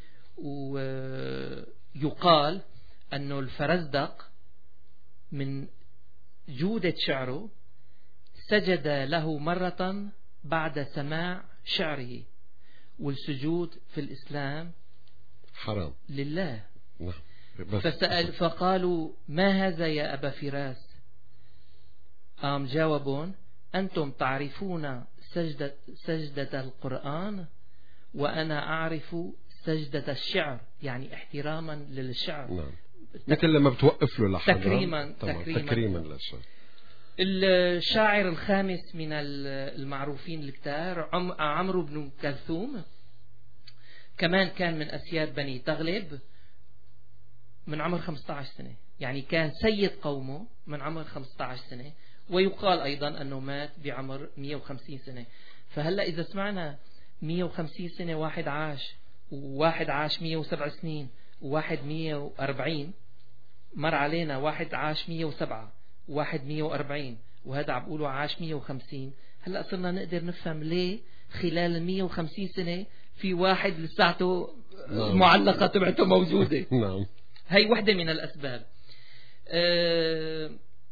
ويقال أنه الفرزدق من جودة شعره سجد له مرة بعد سماع شعره، والسجود في الإسلام حرام لله. نعم. فسأل فقالوا: ما هذا يا أبا فراس؟ قام جاوبون: أنتم تعرفون سجدة, سجدة القرآن وأنا أعرف سجدة الشعر، يعني احتراما للشعر. نعم. مثل لما بتوقف له لحظة تكريما تكريما, تكريما للشعر. الشاعر الخامس من المعروفين الكتار عمرو بن كلثوم، كمان كان من أسياد بني تغلب من عمر خمسة عشر سنة، يعني كان سيد قومه من عمر خمسة عشر سنة. ويقال أيضا أنه مات بعمر مئة وخمسين سنة. فهلأ إذا سمعنا مئة وخمسين سنة واحد عاش، وواحد عاش مئة وسبع سنين، وواحد مئة وأربعين، مر علينا واحد عاش مئة وسبعة، وواحد مئة وأربعين، وهذا عم بقوله عاش مئة وخمسين. هلأ صرنا نقدر نفهم ليه خلال مئة وخمسين سنة في واحد لساعته المعلقة تبعته موجودة. نعم. هي واحدة من الأسباب. أه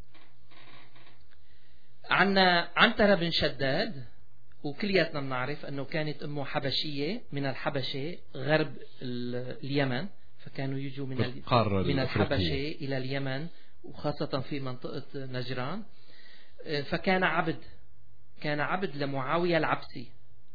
عنا عنترة بن شداد، وكلياتنا بنعرف أنه كانت أمه حبشية من الحبشة غرب اليمن، فكانوا يجوا من من الحبشة إلى اليمن، وخاصة في منطقة نجران. فكان عبد كان عبد لمعاوية العبسي.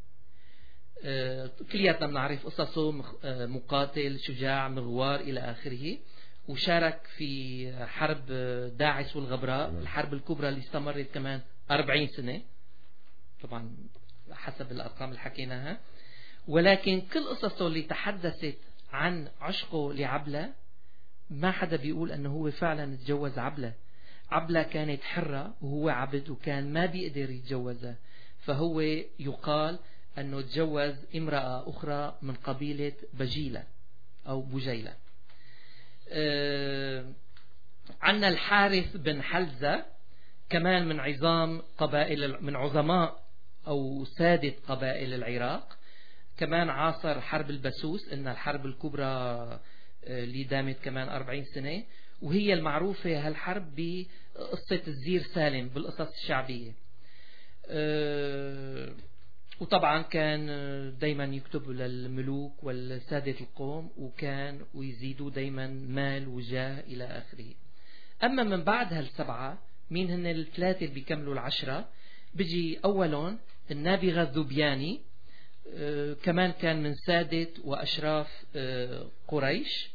كلياتنا بنعرف قصصه، مقاتل شجاع مغوار إلى آخره، وشارك في حرب داعش والغبراء، الحرب الكبرى اللي استمرت كمان أربعين سنة طبعا حسب الأرقام اللي حكيناها. ولكن كل قصصه اللي تحدثت عن عشقه لعبلة ما حدا بيقول أنه هو فعلا تجوز عبلة. عبلة كانت حرة وهو عبد، وكان ما بيقدر يتجوزها، فهو يقال أنه تجوز امرأة أخرى من قبيلة بجيلة أو بجيلة. آه عندنا الحارث بن حلزة كمان من عظام قبائل من عظماء أو سادة قبائل العراق، كمان عاصر حرب البسوس، إن الحرب الكبرى اللي دامت كمان أربعين سنة، وهي المعروفة هالحرب بقصة الزير سالم بالقصص الشعبية. أه وطبعا كان دايما يكتب للملوك والسادة القوم، وكان ويزيدوا دايما مال وجاه إلى آخره. أما من بعد هالسبعة مين هن الثلاثة اللي بيكملوا العشرة؟ بيجي أولون النابغة الذبياني، أه كمان كان من سادة وأشراف أه قريش،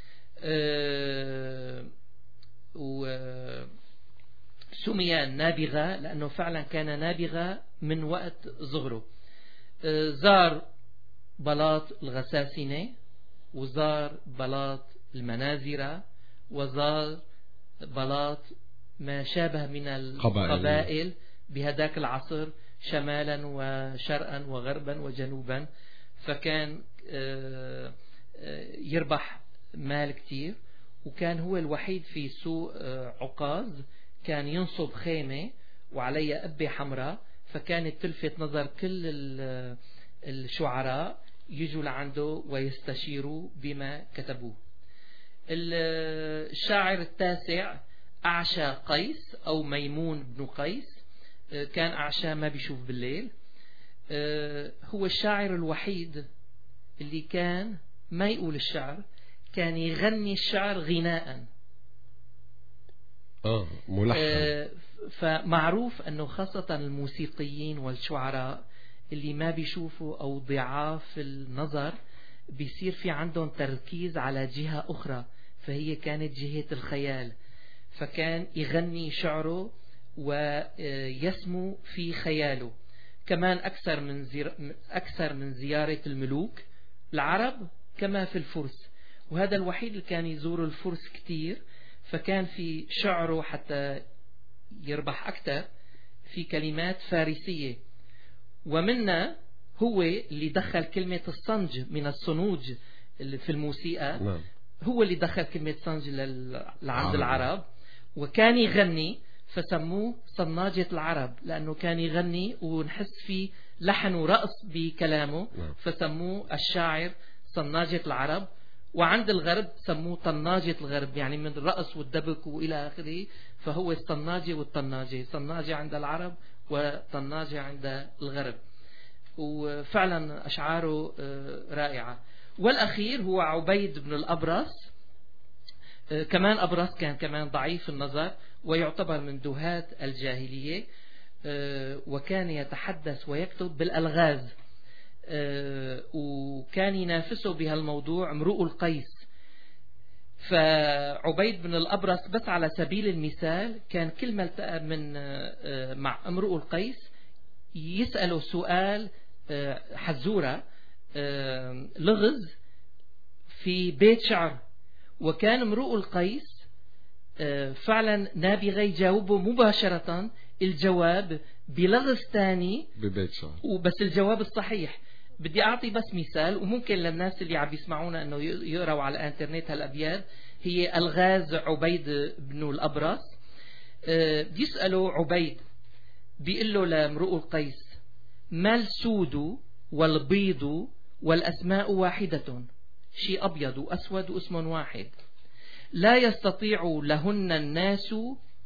أه وسمي النابغة لأنه فعلا كان نابغة من وقت صغره. أه زار بلاط الغساسنة، وزار بلاط المنازرة، وزار بلاط ما شابه من القبائل بهداك العصر شمالا وشرقا وغربا وجنوبا، فكان يربح مال كتير، وكان هو الوحيد في سوق عكاظ كان ينصب خيمة وعليها قبة حمراء، فكانت تلفت نظر كل الشعراء يجوا لعنده ويستشيروا بما كتبوه. الشاعر التاسع أعشى قيس أو ميمون بن قيس، كان أعشى ما بيشوف بالليل. هو الشاعر الوحيد اللي كان ما يقول الشعر، كان يغني الشعر غناء. آه ملحن. آه فمعروف أنه خاصة الموسيقيين والشعراء اللي ما بيشوفوا أو ضعاف النظر بيصير في عندهم تركيز على جهة أخرى، فهي كانت جهة الخيال، فكان يغني شعره ويسمو في خياله. كمان أكثر من زير... أكثر من زيارة الملوك العرب كما في الفرس، وهذا الوحيد اللي كان يزور الفرس كتير، فكان في شعره حتى يربح أكثر في كلمات فارسية، ومنها هو اللي دخل كلمة الصنج من الصنوج اللي في الموسيقى. نعم. هو اللي دخل كلمة صنج لعند العرب، وكان يغني فسموه صناجة العرب، لأنه كان يغني ونحس فيه لحن ورقص بكلامه، فسموه الشاعر صناجة العرب. وعند الغرب سموه طناجة الغرب، يعني من الرقص والدبك وإلى آخره، فهو الصناجة والطناجة، صناجة عند العرب وطناجة عند الغرب، وفعلا أشعاره رائعة. والأخير هو عبيد بن الأبرص، كمان أبرص كان كمان ضعيف النظر ويعتبر من دهاة الجاهلية، وكان يتحدث ويكتب بالألغاز، وكان ينافسه بهالموضوع امرؤ القيس. فعبيد بن الأبرص بس على سبيل المثال كان كل ما التقى من مع امرؤ القيس يسأله سؤال حزورة لغز في بيت شعر، وكان امرؤ القيس فعلا نابغة يجاوبه مباشرة الجواب بلغز ثاني ببيت شعر، وبس الجواب الصحيح. بدي أعطي بس مثال، وممكن للناس اللي عم يسمعونا أنه يقرأوا على الانترنت هالأبيات، هي ألغاز عبيد بن الأبرص. بيسأله عبيد بيقول له لامرؤ القيس: ما السود والبيض والأسماء واحدة، شيء أبيض وأسود واسم واحد، لا يستطيع لهن الناس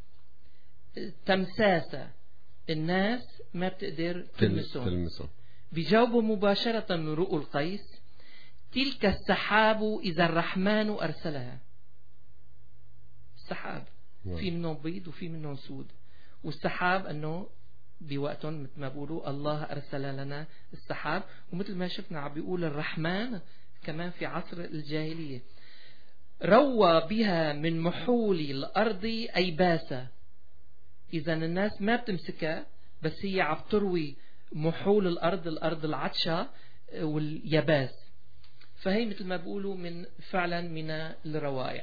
تمساسة، الناس ما بتقدر تلمسهم. بيجاوبه مباشرة امرؤ القيس: تلك السحاب إذا الرحمن أرسلها. السحاب في منهم بيض وفي منهم سود، والسحاب أنه بوقتهم مثل ما بيقولوا الله أرسل لنا السحاب، ومثل ما شفنا عم بيقول الرحمن كمان في عصر الجاهلية. روى بها من محول الأرض أيباسا، إذا الناس ما بتمسكها بس هي عم تروي محول الأرض، الأرض العطشة واليباس، فهي مثل ما بيقولوا من فعلا من الروائع.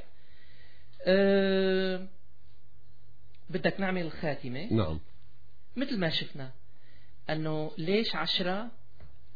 أه بدك نعمل الخاتمة. نعم. مثل ما شفنا أنه ليش عشرة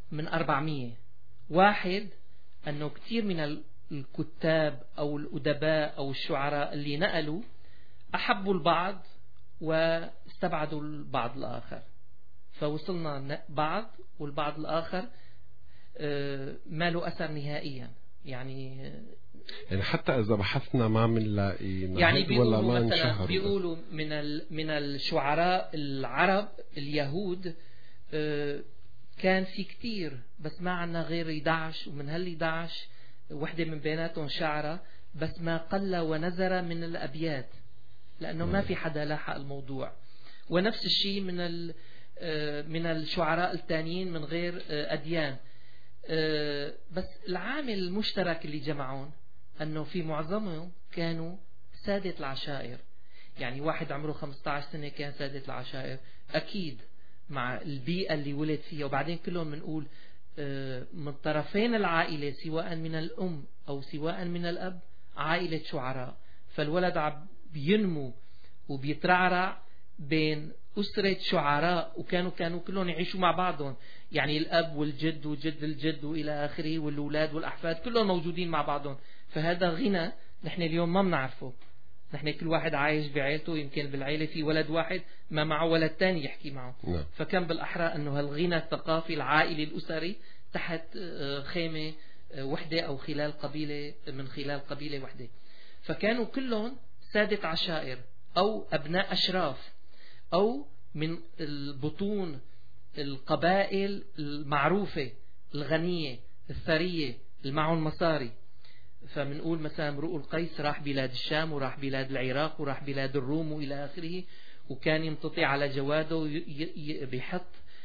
من أربعمية. واحد أنه كثير من الكتاب أو الأدباء أو الشعراء اللي نقلوا أحبوا البعض واستبعدوا البعض الآخر، فوصلنا بعض والبعض الآخر ما له أثر نهائيا. يعني يعني حتى إذا بحثنا ما بنلاقي يعني ولا بيقولوا ما مثلا انشهر. بيقولوا من من الشعراء العرب اليهود كان في كتير، بس ما عنا غير إحدى عشر، ومن هال إحدى عشر وحدة من بيناتهم شعرة، بس ما قل ونزر من الأبيات لأنه ما في حدا لاحق الموضوع. ونفس الشيء من من الشعراء الثانيين من غير أديان. بس العامل المشترك اللي جمعهم أنه في معظمهم كانوا سادة العشائر. يعني واحد عمره خمسة عشر سنة كان سادة العشائر أكيد مع البيئة اللي ولد فيها. وبعدين كلهم بنقول من طرفين العائلة سواء من الأم أو سواء من الأب عائلة شعراء، فالولد عم بينمو وبيترعرع بين أسرة شعراء، وكانوا كانوا كلهم يعيشوا مع بعضهم. يعني الأب والجد وجد الجد وإلى آخره والأولاد والأحفاد كلهم موجودين مع بعضهم. فهذا غنى نحن اليوم ما بنعرفه. نحن كل واحد عايش بعائلته، يمكن بالعائلة في ولد واحد ما معه ولد تاني يحكي معه. نعم. فكان بالأحرى أنه هالغنى الثقافي العائلي الأسري تحت خيمة وحدة أو خلال قبيلة من خلال قبيلة وحدة. فكانوا كلهم سادة عشائر أو أبناء أشراف أو من البطون القبائل المعروفة الغنية الثرية اللي معهم مصاري. فمنقول مثلا امرؤ القيس راح بلاد الشام وراح بلاد العراق وراح بلاد الروم وإلى آخره، وكان يمتطي على جواده بيحط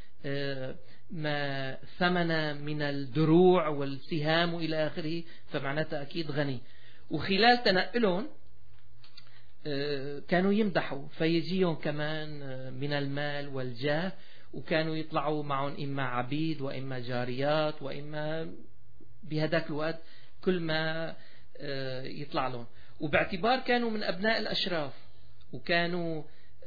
ما ثمن من الدروع والسهام وإلى آخره، فمعناتها أكيد غني. وخلال تنقلهم كانوا يمدحوا، فيجيهم كمان من المال والجاه، وكانوا يطلعوا معهم إما عبيد وإما جاريات وإما بهداك الوقت كل ما يطلع لهم. وباعتبار كانوا من أبناء الأشراف وكانوا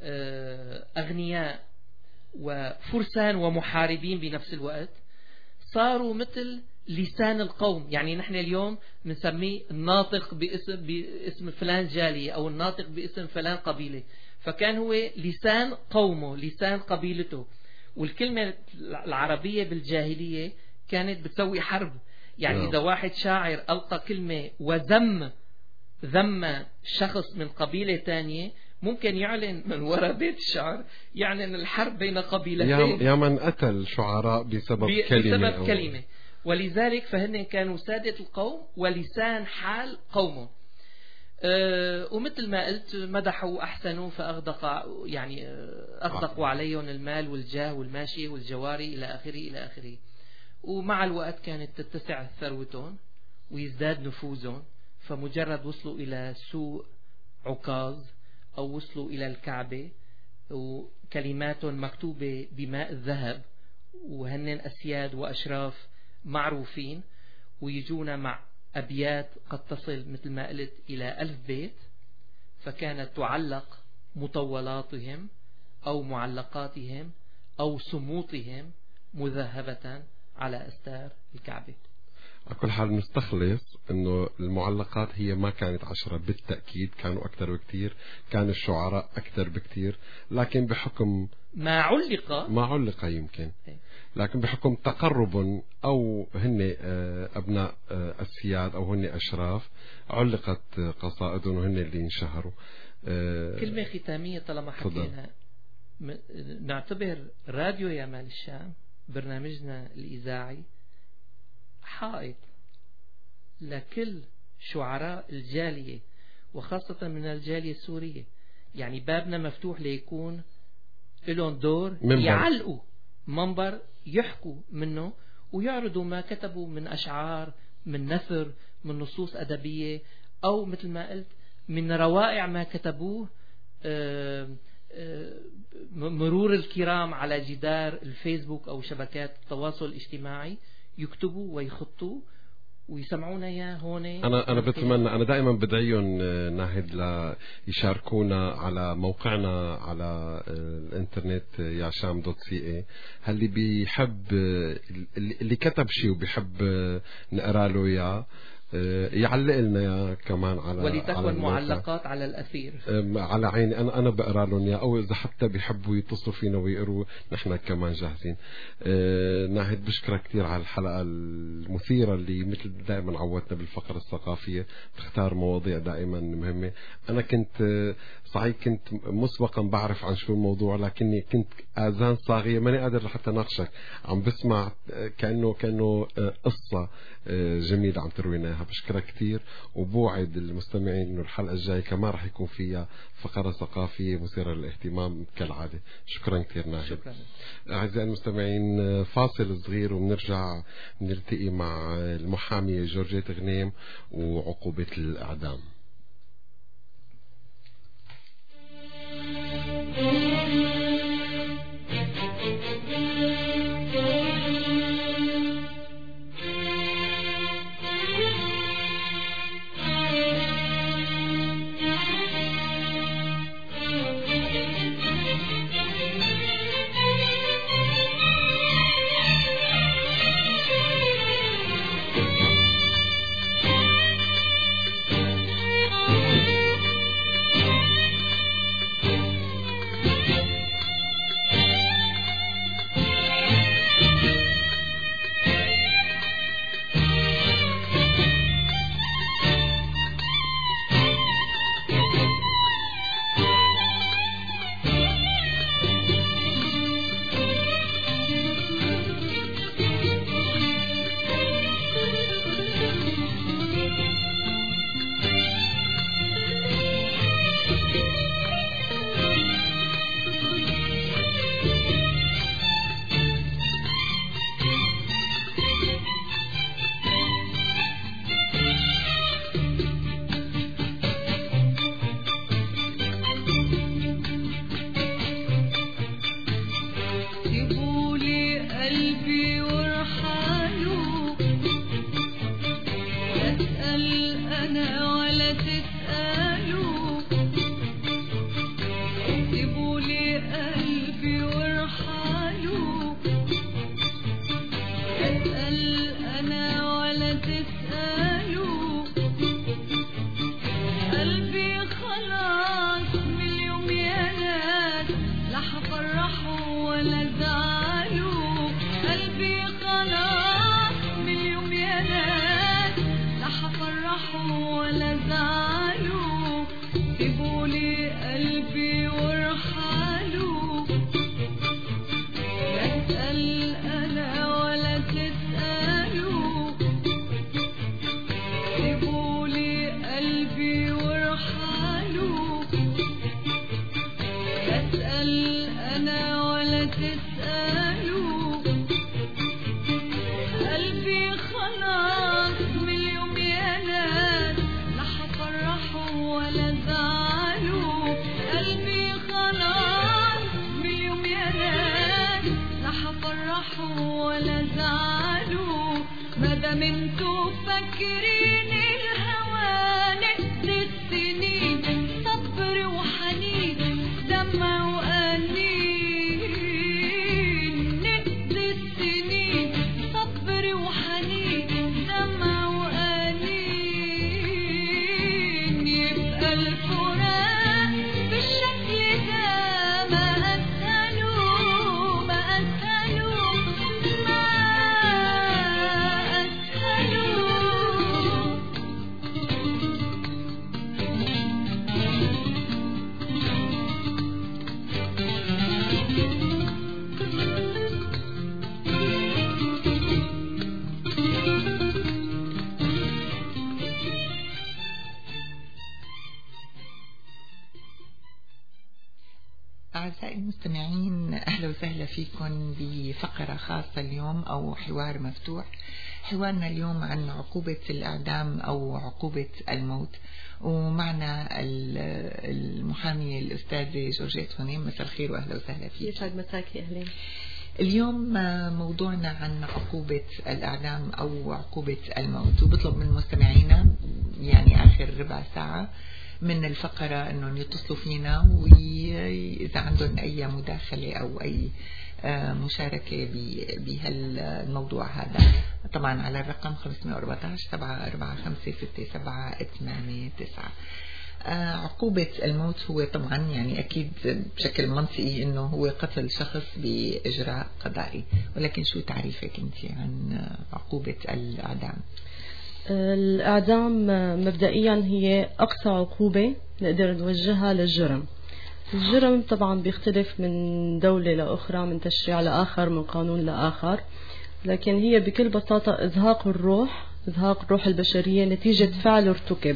أغنياء وفرسان ومحاربين بنفس الوقت، صاروا مثل لسان القوم. يعني نحن اليوم بنسميه الناطق باسم, باسم فلان جالية أو الناطق باسم فلان قبيلة. فكان هو لسان قومه، لسان قبيلته. والكلمة العربية بالجاهلية كانت بتسوي حرب. يعني إذا واحد شاعر ألقى كلمة وذم ذم شخص من قبيلة تانية، ممكن يعلن من وراء بيت الشعر يعلن الحرب بين قبيلتين، يا من قتل شعراء بسبب بي كلمة, بسبب كلمة. ولذلك فهن كانوا سادة القوم ولسان حال قومه. أه ومثل ما قلت مدحوا أحسنوا فأغدق، يعني أغدقوا عليهم المال والجاه والماشية والجواري إلى آخره إلى آخره. ومع الوقت كانت تتسع ثروتهم ويزداد نفوذهم، فمجرد وصلوا إلى سوق عكاظ أو وصلوا إلى الكعبة وكلماتهم مكتوبة بماء الذهب، وهن أسياد وأشراف معروفين، ويجونا مع أبيات قد تصل مثل ما قلت إلى ألف بيت. فكانت تعلق مطولاتهم أو معلقاتهم أو صموتهم مذهبة على أستار الكعبة. على كل حال نستخلص انه المعلقات هي ما كانت عشرة، بالتأكيد كانوا اكثر بكثير، كان الشعراء اكثر بكثير، لكن بحكم ما علق ما علق يمكن، لكن بحكم تقرب او هن ابناء اسياد او هن اشراف علقت قصائدهم وهن اللي انشهروا. كلمة ختامية طالما حكينا، نعتبر راديو يا مال الشام برنامجنا الإذاعي حائط لكل شعراء الجالية وخاصة من الجالية السورية. يعني بابنا مفتوح ليكون لهم دور منبر. يعلقوا منبر يحكوا منه ويعرضوا ما كتبوا من أشعار، من نثر، من نصوص أدبية، أو مثل ما قلت من روائع ما كتبوه آآ آآ مرور الكرام على جدار الفيسبوك أو شبكات التواصل الاجتماعي، يكتبوا ويخطوا ويسمعونا اياه هون. انا انا بتمنى، انا دائما بدعيهم ناهد ليشاركونا على موقعنا على الانترنت ياشام دوت سي اي. اللي بيحب اللي كتب شيء وبيحب نقرا له اياه يعلق لنا يا كمان على ولتكن معلقات على الأثير على عيني. أنا أنا بقرأ لهم يا، أو إذا حتى بيحبوا يتصلوا فينا ويقروا نحن كمان جاهزين. أه ناهد بشكرك كثير على الحلقة المثيرة اللي مثل دائما عودتنا بالفقرة الثقافية تختار مواضيع دائما مهمة. أنا كنت صحيح كنت مسبقا بعرف عن شو الموضوع، لكني كنت آذان صاغية ماني قادر لحتى ناقشك، عم بسمع كأنه كأنه قصة جميلة عم ترويناها. بشكرك كثير وبوعد المستمعين انه الحلقة الجاية كمان رح يكون فيها فقرة ثقافية مثيرة للاهتمام كالعادة. شكرا كثير ناهد. أعزائي المستمعين فاصل صغير وبنرجع نلتقي مع المحامية جورجيت غنيم وعقوبة الإعدام. أعزائي المستمعين، أهلا وسهلا فيكم بفقرة خاصة اليوم أو حوار مفتوح. حوارنا اليوم عن عقوبة الإعدام أو عقوبة الموت، ومعنا المحامية الأستاذة جورجيت غنيم. مساء الخير وأهلا وسهلا فيك. يسعد مساكي. أهلا. اليوم موضوعنا عن عقوبة الإعدام أو عقوبة الموت، وبطلب من مستمعينا يعني آخر ربع ساعة من الفقرة أنهم يتصلوا فينا، وإذا عندهم أي مداخلة أو أي مشاركة بهالموضوع هذا، طبعا على الرقم خمسة أربعة سبعة أربعة خمسة ستة سبعة ثمانية تسعة. عقوبة الموت هو طبعا يعني أكيد بشكل منطقي أنه هو قتل شخص بإجراء قضائي، ولكن شو تعريفك أنت عن عقوبة الإعدام؟ الإعدام مبدئيا هي أقصى عقوبة نقدر نوجهها للجرم. الجرم طبعا بيختلف من دولة لأخرى، من تشريع لآخر، من قانون لآخر، لكن هي بكل بساطة إزهاق الروح، إزهاق الروح البشرية نتيجة فعل ارتكب.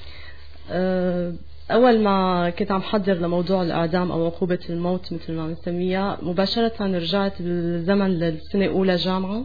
أول ما كنت عم حضر لموضوع الإعدام أو عقوبة الموت مثل ما نسميها، مباشرة رجعت بالزمن للسنة أولى جامعة.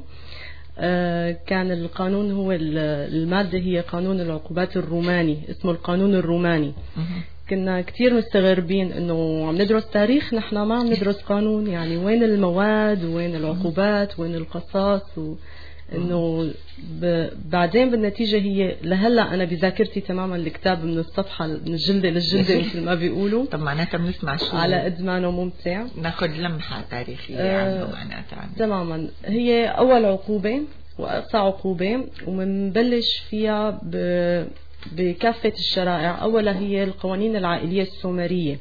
كان القانون هو المادة هي قانون العقوبات الروماني، اسمه القانون الروماني. كنا كتير مستغربين انه عم ندرس تاريخ، نحن ما عم ندرس قانون، يعني وين المواد وين العقوبات وين القصاص، وانه ب... بعدين بالنتيجة هي لهلا انا بذاكرتي تماما الكتاب من الصفحة من الجلدة للجلدة مثل ما بيقولوا. طب معناتها بنسمع شو على قد ما انه ممتع، ناخذ لمحة تاريخية آه عنه معناتها. تماما. هي اول عقوبة واقصى عقوبة، ومنبلش فيها ب بكافة الشرائع. أولا هي القوانين العائلية السومرية،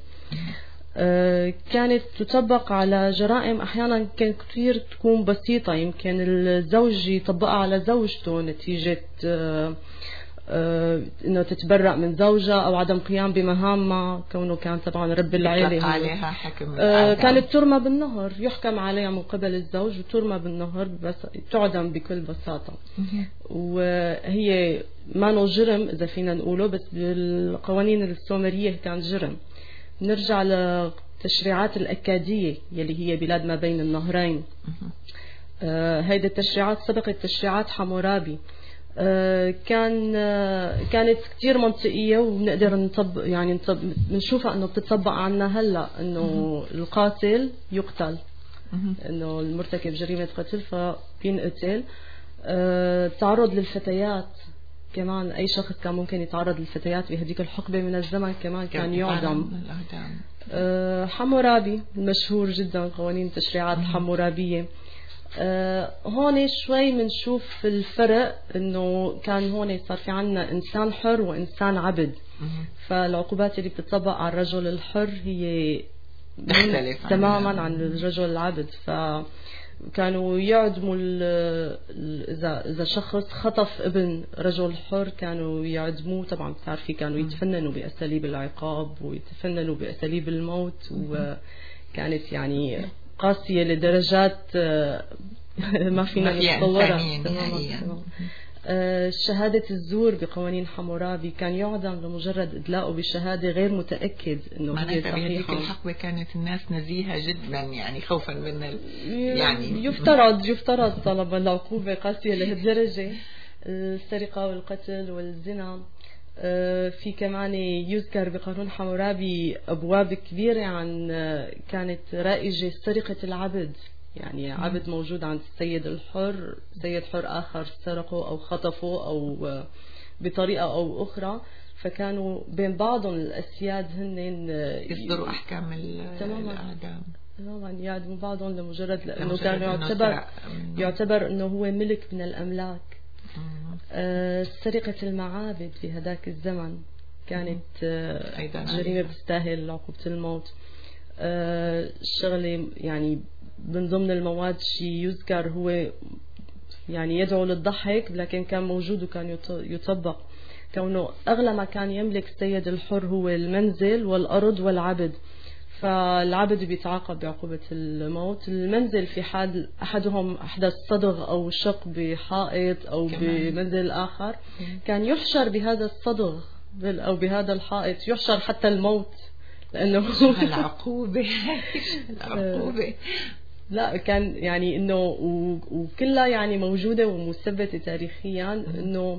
أه كانت تطبق على جرائم أحيانا كانت كثير تكون بسيطة، يمكن الزوج يطبقها على زوجته نتيجة أه أه إنه تتبرأ من زوجها أو عدم قيام بمهامها، كونه كان طبعا رب العائلة عليها حكم أه كانت ترمى بالنهر، يحكم عليها من قبل الزوج وترمى بالنهر، بس تعدم بكل بساطة. وهي ما جرم إذا فينا نقوله، بس بالقوانين السومرية كان جرم. نرجع لتشريعات الأكادية يلي هي بلاد ما بين النهرين. أه هيدا التشريعات سبقت تشريعات حمورابي. أه كان أه كانت كتير منطقية، وبنقدر نطبق يعني نشوفها انه بتطبق عنا هلا، انه القاتل يقتل، انه المرتكب جريمة قتل فبينقتل. أه تعرض للفتيات كمان، اي شخص كان ممكن يتعرض للفتيات بهديك الحقبة من الزمن كمان كان يعدم. أه حمورابي المشهور جدا، قوانين تشريعات حمورابية. أه هون شوي منشوف الفرق، انه كان هون صار في عنا انسان حر وانسان عبد. فالعقوبات اللي بتطبق على الرجل الحر هي تماما عن الرجل العبد. فكانوا يعدموا اذا اذا شخص خطف ابن رجل حر كانوا يعدموه. طبعا بتعرفي كانوا يتفننوا باساليب العقاب ويتفننوا باساليب الموت، وكانت يعني قاسية لدرجات ما فينا نتصورها. شهادة الزور بقوانين حمورابي كان يعدم لمجرد إدلاؤه بشهادة غير متأكد إنه هي صحيحة. بهذيك الحقبة كانت الناس نزيهة جدا، يعني خوفا من ال... يعني يفترض يفترض طلب العقوبة قاسية لهالدرجة. السرقة والقتل والزنا. في كمان يذكر بقانون حمورابي أبواب كبيرة عن كانت رائجة سرقة العبد، يعني عبد موجود عند السيد الحر، سيد حر آخر سرقه أو خطفه أو بطريقة أو أخرى، فكانوا بين بعضهم الأسياد هن يصدروا أحكام الإعدام. تماما يعدموا بعضهم لمجرد لأنه كان يعتبر يعتبر أنه هو ملك من الأملاك. آه سرقة المعابد في هذاك الزمن كانت آه جريمة بتستاهل عقوبة الموت. آه الشغلة يعني من ضمن المواد شيء يذكر هو يعني يدعو للضحك، لكن كان موجود وكان يطبق، كونه أغلى ما كان يملك السيد الحر هو المنزل والأرض والعبد. فالعبد بيتعاقب بعقوبة الموت. المنزل في حال أحدهم أحدث صدغ أو شق بحائط أو بمنزل آخر كان يحشر بهذا الصدغ أو بهذا الحائط، يحشر حتى الموت، لأنه العقوبة العقوبة لا كان يعني إنه وكلها يعني موجودة ومثبتة تاريخيا، إنه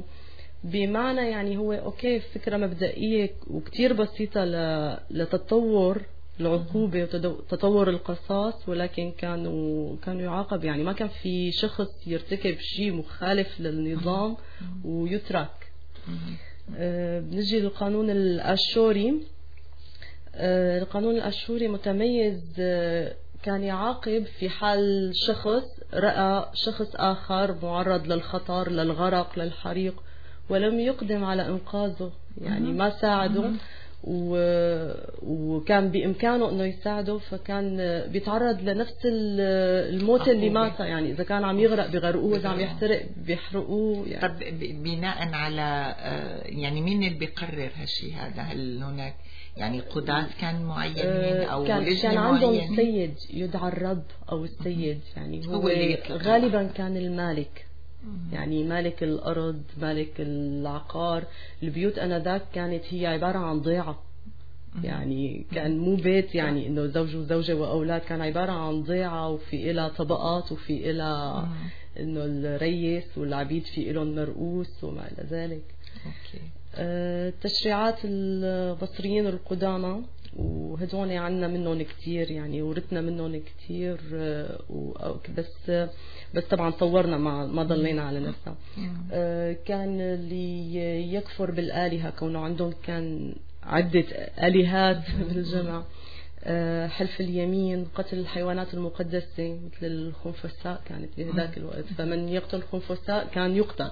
بمعنى يعني هو أوكي فكرة مبدئية وكتير بسيطة لتطور العقوبة وتطور القصاص، ولكن كانوا كانوا يعاقب، يعني ما كان في شخص يرتكب شيء مخالف للنظام ويترك. آه بنجي للقانون الأشوري. آه القانون الأشوري متميز، آه كان يعاقب في حال شخص رأى شخص آخر معرض للخطر، للغرق، للحريق، ولم يقدم على إنقاذه، يعني ما ساعده و... وكان بإمكانه أنه يساعده، فكان بيتعرض لنفس الموت اللي ماته. يعني إذا كان عم يغرق بغرقوه، إذا عم يحترق بيحرقوه. يعني طب بناء على يعني مين اللي بيقرر هالشيء هذا؟ هل هناك يعني قضاة كان معينين أو كان, لجنة كان عندهم معينة؟ سيد يدعى الرب أو السيد، يعني هو, هو اللي غالبا كان المالك، يعني مالك الأرض، مالك العقار. البيوت أنذاك كانت هي عبارة عن ضيعة، يعني كان مو بيت يعني إنه زوج وزوجة وأولاد، كان عبارة عن ضيعة، وفي إلى طبقات، وفي إلى إنه الريس والعبيد في إلهم مرؤوس وما إلى ذلك. أوكي. أه تشريعات المصريين القدامى، وهدول عنا منهم كتير، يعني ورثنا منهم كتير، أه بس بس طبعا طورنا، ما ما ضلينا على نفسنا. أه كان اللي يكفر بالآلهة، كونه عندهم كان عدة آلهات بالجمع، أه حلف اليمين، قتل الحيوانات المقدسة مثل الخنفساء كانت بهذاك الوقت، فمن يقتل الخنفساء كان يقتل.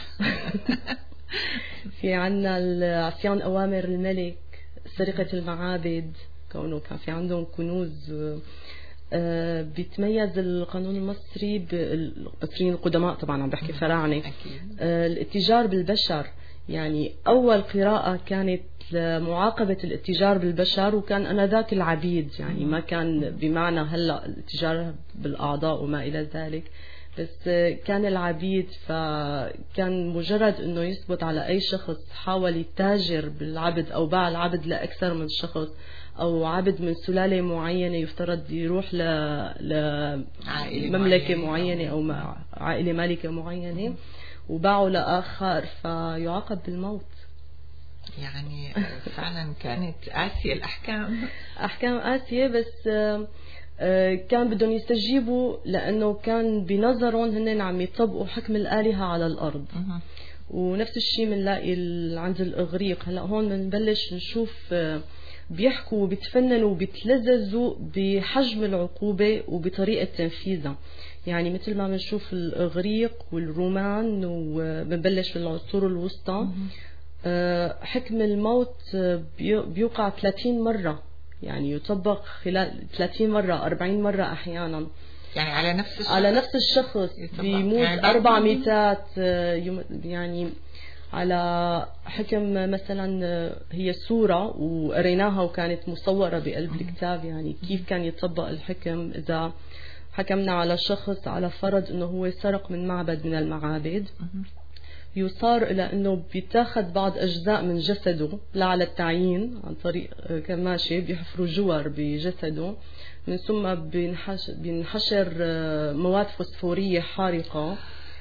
في عنا عصيان أوامر الملك، سرقة المعابد، كونه كان في عندهم كنوز. آه بيتميز القانون المصري بالمصريين القدماء، طبعا عم بحكي فراعنة، آه الاتجار بالبشر. يعني أول قراءة كانت لمعاقبة الاتجار بالبشر، وكان أنذاك العبيد، يعني ما كان بمعنى هلأ الاتجار بالأعضاء وما إلى ذلك، بس كان العبيد. فكان مجرد انه يثبت على اي شخص حاول يتاجر بالعبد او باع العبد لاكثر من شخص، او عبد من سلالة معينة يفترض يروح ل... لمملكة معينة او عائلة مالكة معينة، وباعوا لاخر، فيعاقب بالموت. يعني فعلا كانت قاسية الأحكام. أحكام قاسية، بس كان بدهم يستجيبوا لأنه كان بنظرهم هن عم يطبقوا حكم الآلهة على الأرض. ونفس الشيء بنلاقي عند الإغريق. هلا هون بنبلش نشوف بيحكوا وبيتفننوا وبيتلذذوا بحجم العقوبة وبطريقة تنفيذها. يعني مثل ما بنشوف الإغريق والرومان، وبنبلش بالعصور الوسطى، حكم الموت بيوقع ثلاثين مرة، يعني يطبق خلال ثلاثين مرة، أربعين مرة أحيانا، يعني على نفس الشخص على نفس الشخص بيموت يعني أربع ميتات. يعني على حكم مثلا هي صورة وقريناها وكانت مصورة بقلب الكتاب، يعني كيف كان يطبق الحكم إذا حكمنا على شخص على فرض أنه هو سرق من معبد من المعابد، يصار إلى أنه بيتاخد بعض أجزاء من جسده لا على التعيين، عن طريق كماشي بيحفروا جوار بجسده، من ثم بينحشر مواد فوسفورية حارقة.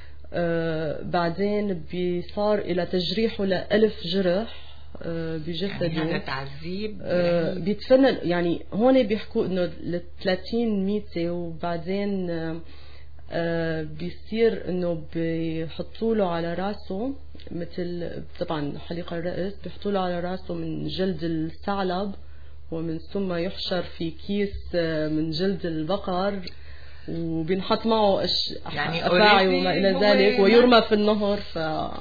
بعدين بيصار إلى تجريحه لألف جرح بجسده. يعني هذا تعذيب بيتفنن. يعني هون بيحكوا أنه لثلاثين ميتة، وبعدين آه بيصير انه بيحطوا له على راسه مثل طبعا حليق الرأس، بيحطوا له على راسه من جلد الثعلب، ومن ثم يحشر في كيس آه من جلد البقر، وبينحط معه أش... يعني أفاعي وما إلى ذلك، ويرمى في النهر. ف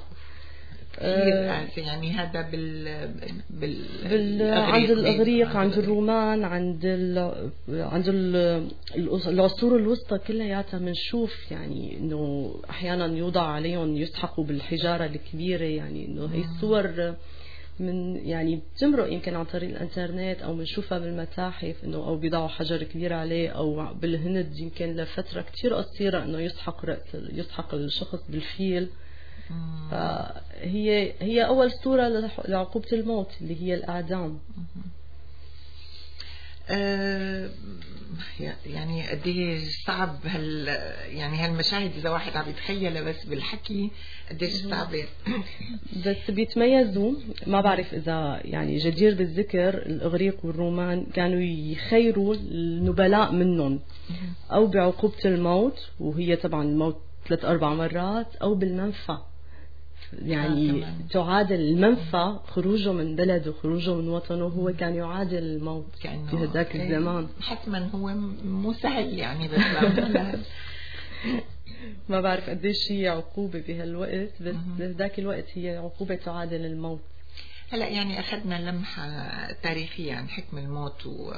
آه يعني هذا بال, بال... بال... عند الإغريق، عند الرومان، عند ال... عند ال... العصور الوسطى كلياتها بنشوف يعني إنه أحيانا يوضع عليهم يسحقوا بالحجارة الكبيرة. يعني إنه هي الصور من يعني بتمرق يمكن عن طريق الانترنت او بنشوفها بالمتاحف، انه او بيضعوا حجر كبير عليه، او بالهند يمكن لفتره كتير قصيره انه يسحق رأس يسحق الشخص بالفيل. فهي هي اول صوره لعقوبه الموت اللي هي الاعدام. أه يعني قديش صعب هال يعني هالمشاهد اذا واحد عم يتخيلها بس بالحكي قديش صعبه. بس بيتميزوا، ما بعرف اذا يعني جدير بالذكر الاغريق والرومان كانوا يخيروا النبلاء منهم او بعقوبه الموت، وهي طبعا الموت ثلاث اربع مرات، او بالمنفى، يعني آه تعادل المنفى، خروجه من بلده خروجه من وطنه هو كان يعادل الموت في هذاك الزمان. حتما هو مو سهل يعني بس ما بعرف قديش هي عقوبة بهالوقت، بس بهذاك الوقت هي عقوبة تعادل الموت. هلا يعني أخذنا لمحة تاريخية عن حكم الموت و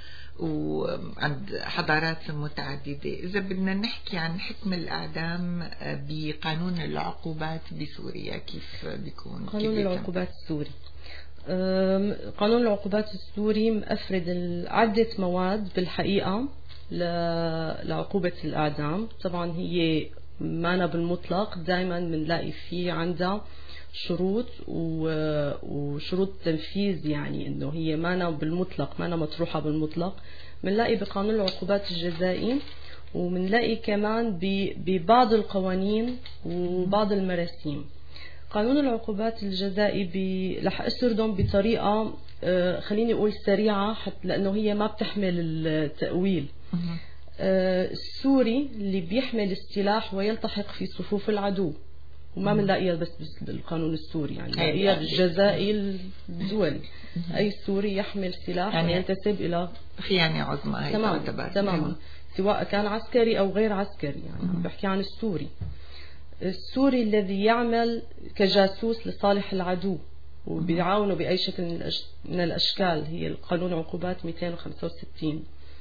وعند حضارات متعددة. إذا بدنا نحكي عن حكم الإعدام بقانون العقوبات بسوريا كيف بيكون؟ قانون كيف العقوبات السوري، قانون العقوبات السوري مفرد عدة مواد بالحقيقة لعقوبة الإعدام. طبعا هي مانا بالمطلق، دائما بنلاقي فيه عندها شروط وشروط تنفيذ، يعني انه هي مانا بالمطلق، مانا مطروحة بالمطلق. بنلاقي بقانون العقوبات الجزائي، وبنلاقي كمان ببعض القوانين وبعض المراسيم. قانون العقوبات الجزائي رح اسردهم بطريقة خليني اقول سريعة، حتى لانه هي ما بتحمل التأويل. السوري اللي بيحمل السلاح ويلتحق في صفوف العدو، وما بنلاقيها بس بالقانون السوري، يعني بنلاقيها بالجزائي الدولي. اي سوري يحمل سلاح يعني وينتسب الى خيانة عظمى هي تماما تماما، سواء كان عسكري او غير عسكري. يعني بحكي عن السوري السوري الذي يعمل كجاسوس لصالح العدو وبيعاونه باي شكل من الاشكال. هي القانون عقوبات مئتين وخمسة وستين.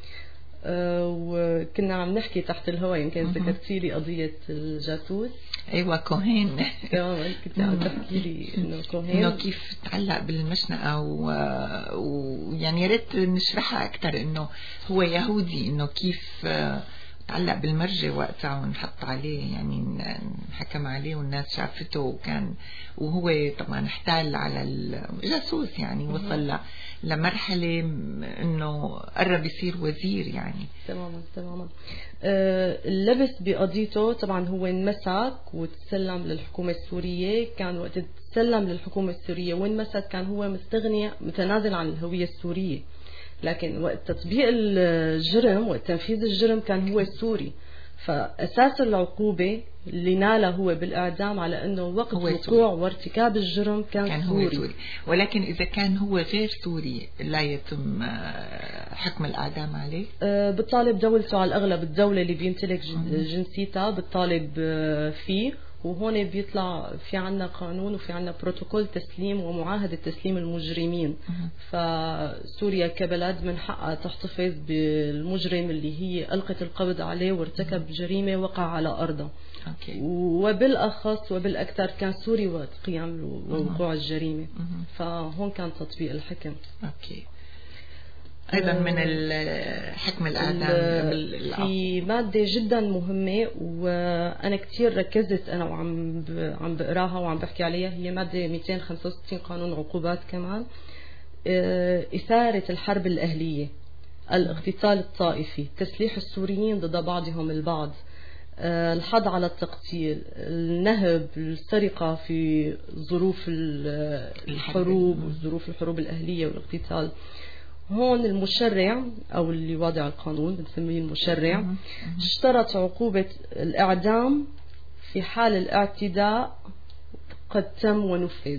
أه وكنا عم نحكي تحت الهواء، يمكن ذكرتي لي قضية الجاسوس. ايوه كوهين. تماما، كنت عم تحكي لي انه كوهين انه كيف تعلق بالمشنقة، ويعني يا ريت نشرحها اكثر، انه هو يهودي، انه كيف تعلق بالمرجة وقتها ونحط عليه، يعني انحكم عليه والناس شافته، وكان وهو طبعا احتال على الجاسوس، يعني وصل لمرحلة انه قرب يصير وزير يعني. تماما تماما. آه اللبس بقضيته طبعا هو انمسك وتسلم للحكومة السورية. كان وقت تسلم للحكومة السورية وانمسك كان هو مستغني متنازل عن الهوية السورية، لكن وقت تطبيق الجرم وقت تنفيذ الجرم كان هو السوري. فأساس العقوبة اللي نالها هو بالإعدام على أنه وقت وقوع وارتكاب الجرم كان, كان سوري. هو سوري. ولكن إذا كان هو غير سوري لا يتم حكم الإعدام عليه؟ بتطالب دولته على الأغلب، الدولة اللي بيمتلك جنسيتها بتطالب فيه. وهون بيطلع في عنا قانون وفي عنا بروتوكول تسليم ومعاهدة تسليم المجرمين. فسوريا كبلد من حقها تحتفظ بالمجرم اللي هي ألقت القبض عليه وارتكب جريمة وقع على أرضه. أوكي. وبالأخص وبالأكثر كان سوري وقت قيام ووقوع الجريمة. فهون كان تطبيق الحكم. أوكي. أيضا من حكم الإعدام في مادة جدا مهمة وأنا كتير ركزت أنا وعم عم بقراها وعم بحكي عليها، هي مادة مئتين وخمسة وستين قانون عقوبات كمان. إثارة الحرب الأهلية، الاقتتال الطائفي، تسليح السوريين ضد بعضهم البعض، الحض على التقتيل، النهب، السرقة في ظروف الحروب وظروف الحروب الأهلية والاقتتال. هون المشرع أو اللي وضع القانون بنسميه المشرع اشترط عقوبة الإعدام في حال الاعتداء قد تم ونفذ.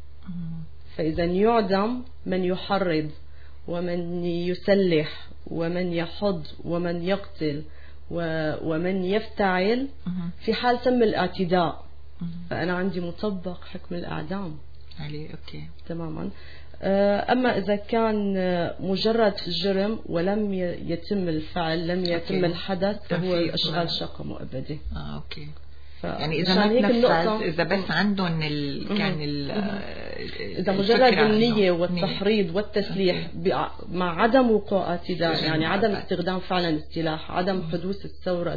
فإذا يعدم من يحرض ومن يسلح ومن يحض ومن يقتل ومن يفتعل في حال تم الاعتداء، فأنا عندي مطبق حكم الإعدام عليه. أوكي. تماما. أما إذا كان مجرد جرم ولم يتم الفعل، لم يتم أوكي. الحدث، فهو إشغال شقة مؤبدة. آه، أوكي. يعني إذا ما تنفذ، إذا بس عندهم ال... كان ال... إذا مجرد النية والتحريض والتسليح مع عدم وقوع اعتداء، يعني عدم استخدام فعلا السلاح، عدم حدوث الثورة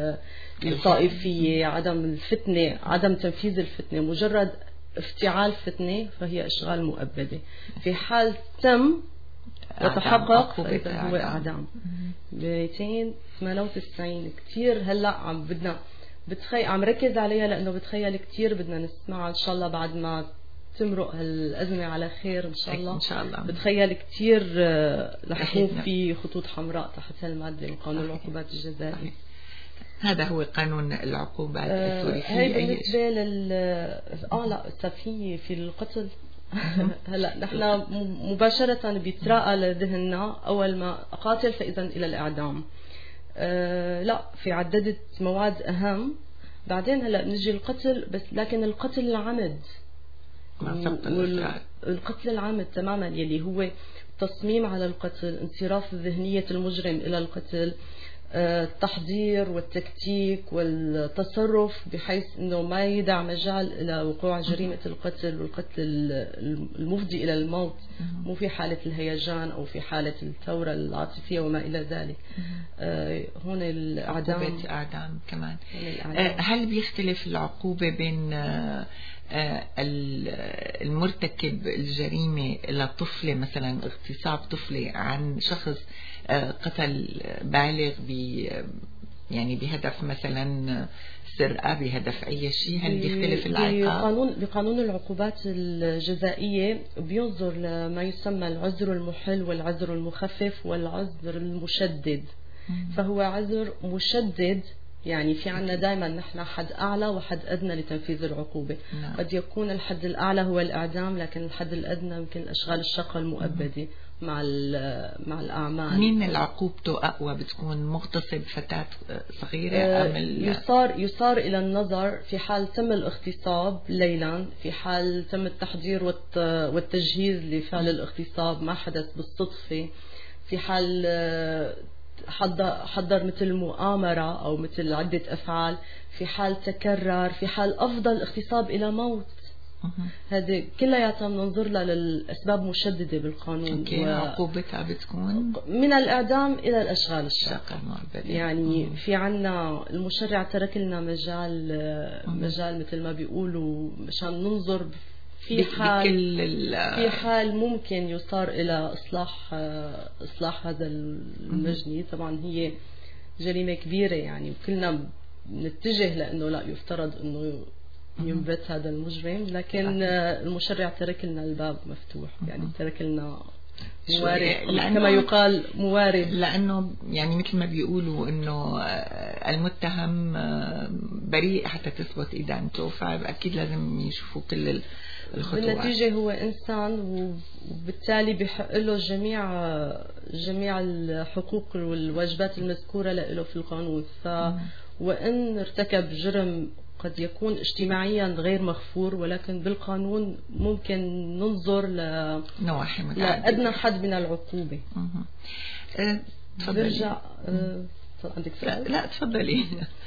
الطائفية، عدم الفتنة، عدم تنفيذ الفتنة، مجرد افتعال فتنة، فهي إشغال مؤبدة. في حال تم وتحقق إذا هو إعدام. مئتين وثمانية وتسعين كتير هلا عم بدنا بتخيل عم ركز عليها لأنه بتخيل كتير بدنا نسمعها إن شاء الله بعد ما تمرق هالأزمة على خير إن شاء الله. إن شاء الله. بتخيل كتير رح يكون في خطوط حمراء تحت هالمادة من قانون العقوبات الجزائي. هذا هو قانون العقوبات السوري. هي بالنسبة لل آه لا السفية في القتل. هلا نحن مباشرة بيتراءى لذهننا أول ما أقاتل فإذا إلى الإعدام. أه لا في عددة مواد أهم. بعدين هلا بنجي القتل بس لكن القتل العمد القتل العمد تماما يلي هو تصميم على القتل، انصراف ذهنية المجرم إلى القتل، التحضير والتكتيك والتصرف بحيث أنه ما يدع مجال إلى وقوع جريمة القتل والقتل المفضي إلى الموت، مو في حالة الهيجان أو في حالة الثورة العاطفية وما إلى ذلك. آه هون الإعدام عقوبة إعدام كمان. آه هل بيختلف العقوبة بين آه المرتكب الجريمة لطفلة مثلا اغتصاب طفلة عن شخص قتل بالغ ب يعني بهدف مثلا سرقة بهدف أي شيء؟ هل بيختلف العقاب؟ بقانون بقانون العقوبات الجزائية بينظر لما يسمى العذر المحل والعذر المخفف والعذر المشدد. فهو عذر مشدد يعني في عنا دائما نحن حد أعلى وحد أدنى لتنفيذ العقوبة. نعم. قد يكون الحد الأعلى هو الإعدام لكن الحد الأدنى يمكن الأشغال الشاقة المؤبدة مع مع الأعمال. مين العقوبته أقوى بتكون؟ مغتصب فتاة صغيرة أم يصار يصار إلى النظر في حال تم الاغتصاب ليلا، في حال تم التحضير والتجهيز لفعل الاغتصاب ما حدث بالصدفة، في حال حضر, حضر مثل مؤامرة أو مثل عدة أفعال، في حال تكرر، في حال أفضل اغتصاب إلى موت. هذه كلها بننظر لها للأسباب مشددة بالقانون. وعقوبتها بتكون من الإعدام إلى الأشغال الشاقة. يعني مم. في عنا المشرع ترك لنا مجال مم. مجال مثل ما بيقولوا مشان ننظر في حال في حال ممكن يصار إلى إصلاح إصلاح هذا المجني. طبعا هي جريمة كبيرة يعني وكلنا نتجه لأنه لا يفترض أنه ينبت هذا المجرم، لكن المشرع ترك لنا الباب مفتوح يعني ترك لنا موارد كما يقال موارد، لأنه يعني مثل ما بيقولوا أنه المتهم بريء حتى تثبت إدانته، فأكيد لازم يشوفوا كل الخطوات. بالنتيجة هو إنسان وبالتالي بحق له جميع جميع الحقوق والواجبات المذكورة له في القانون. ف وإن ارتكب جرم قد يكون اجتماعيا غير مغفور ولكن بالقانون ممكن ننظر ل نواحي لأدنى حد من العقوبة. أه برجع أه عندك سؤال؟ لا تفضلي.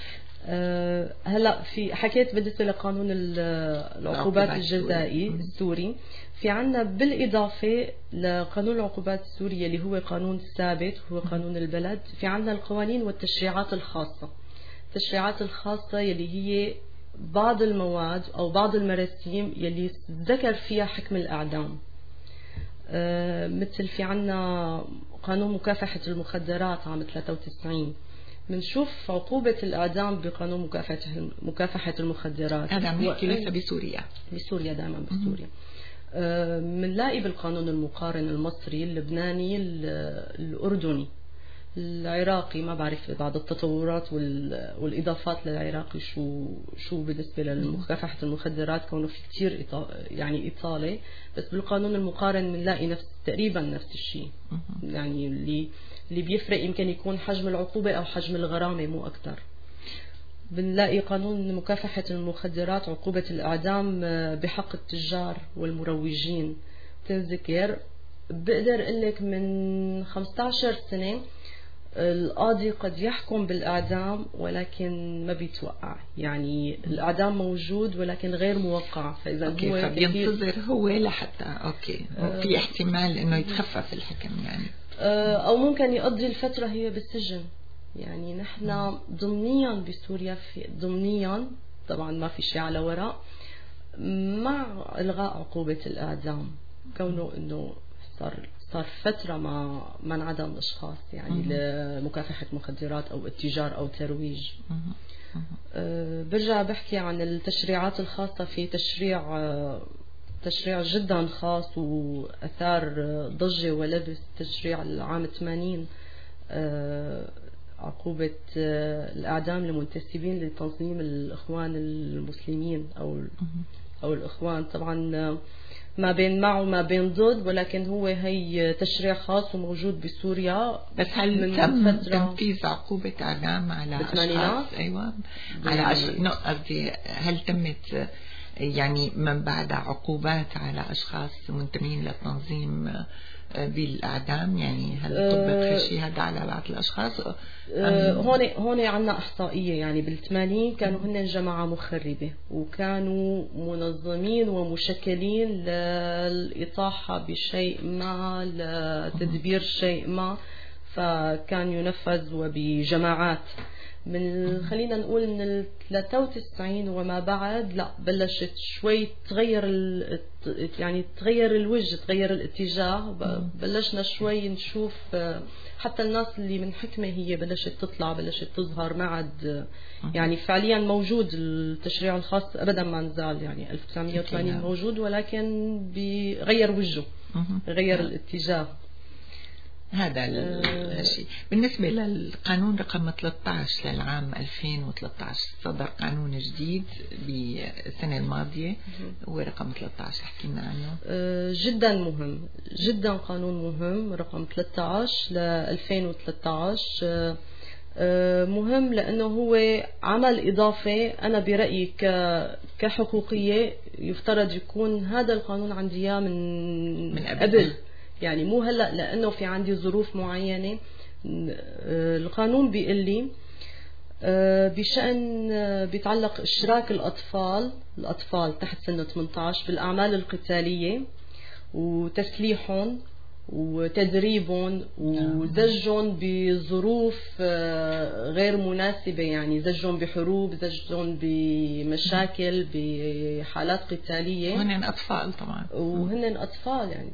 أه هلا في حكيت بالنسبة لقانون العقوبات الجزائي السوري، في عنا بالإضافة لقانون العقوبات السوري اللي هو قانون ثابت هو قانون البلد، في عنا القوانين والتشريعات الخاصة. التشريعات الخاصة يلي هي بعض المواد أو بعض المراسيم يلي ذكر فيها حكم الإعدام. أه مثل في عنا قانون مكافحة المخدرات عام ثلاثة وتسعين، بنشوف عقوبة الإعدام بقانون مكافحة مكافحة المخدرات. هذا عم نحكي لسه بسوريا. بسوريا دائما بسوريا. بنلاقي أه بالقانون المقارن المصري اللبناني الأردني العراقي، ما بعرف بعد التطورات والإضافات للعراقي شو شو بالنسبة لمكافحة المخدرات كونه في كتير يعني إطالة، بس بالقانون المقارن بنلاقي نفس تقريبا نفس الشيء. يعني اللي اللي بيفرق يمكن يكون حجم العقوبة أو حجم الغرامة مو أكتر. بنلاقي قانون مكافحة المخدرات عقوبة الإعدام بحق التجار والمروجين تنذكر. بقدر أقول لك من خمسة عشر سنة القاضي قد يحكم بالإعدام ولكن ما بيتوقع، يعني الإعدام موجود ولكن غير موقع. فإذا أوكي هو فبينتظر هو لحتى أوكي آه في احتمال إنه يتخفف الحكم يعني آه أو ممكن يقضي الفترة هي بالسجن. يعني نحن ضمنيا بسوريا في ضمنيا طبعا ما في شيء على وراء مع إلغاء عقوبة الإعدام، كونه إنه صار صار فترة ما ما انعدم الأشخاص يعني لمكافحة مخدرات أو اتجار أو ترويج. أه برجع بحكي عن التشريعات الخاصة. في تشريع أه تشريع جدا خاص وأثار ضجة ولبس، تشريع العام ثمانين، أه عقوبة أه الإعدام لمنتسبين لتنظيم الإخوان المسلمين أو أو الإخوان. طبعا ما بين مع وما بين ضد، ولكن هو هي تشريع خاص وموجود بسوريا. بس هل تم تنفيذ عقوبة إعدام على أشخاص؟ أيوة على أشخاص. نو قصدي هل تمت يعني من بعد عقوبات على أشخاص منتمين للتنظيم بالإعدام؟ يعني هل طبق شيء هذا على بعض الأشخاص؟ أه هون هون عندنا إحصائية. يعني بالثمانين كانوا هن جماعة مخربة وكانوا منظمين ومشكلين للإطاحة بشيء ما، لتدبير شيء ما، فكان ينفذ وبجماعات. من خلينا نقول من ال ثلاثة وتسعين وما بعد لا بلشت شوي تغير يعني تغير الوجه، تغير الاتجاه. بلشنا شوي نشوف حتى الناس اللي من حكمة هي بلشت تطلع، بلشت تظهر. ما عاد يعني فعليا موجود التشريع الخاص أبدا ما نزال، يعني ألف وتسعمية وثمانين موجود، ولكن بغير وجهه، غير الاتجاه. هذا الشيء. بالنسبة للقانون رقم ثلاثة عشر للعام ألفين وثلاثة عشر، صدر قانون جديد بالسنة الماضية، هو رقم ثلاثة عشر، حكينا عنه. جدا مهم، جدا قانون مهم رقم ثلاثة عشر ل ألفين وثلاثة عشر. مهم لأنه هو عمل إضافي. أنا برأيي كحقوقية يفترض يكون هذا القانون عندي إياه من, من قبل، يعني مو هلأ، لأنه في عندي ظروف معينة. القانون بيقول لي بشأن بيتعلق إشراك الأطفال الأطفال تحت سن ثمانية عشر بالأعمال القتالية، وتسليحهم وتدريبهم وزجهم بظروف غير مناسبة، يعني زجهم بحروب، زجهم بمشاكل، بحالات قتالية. وهن أطفال طبعا، وهن أطفال يعني.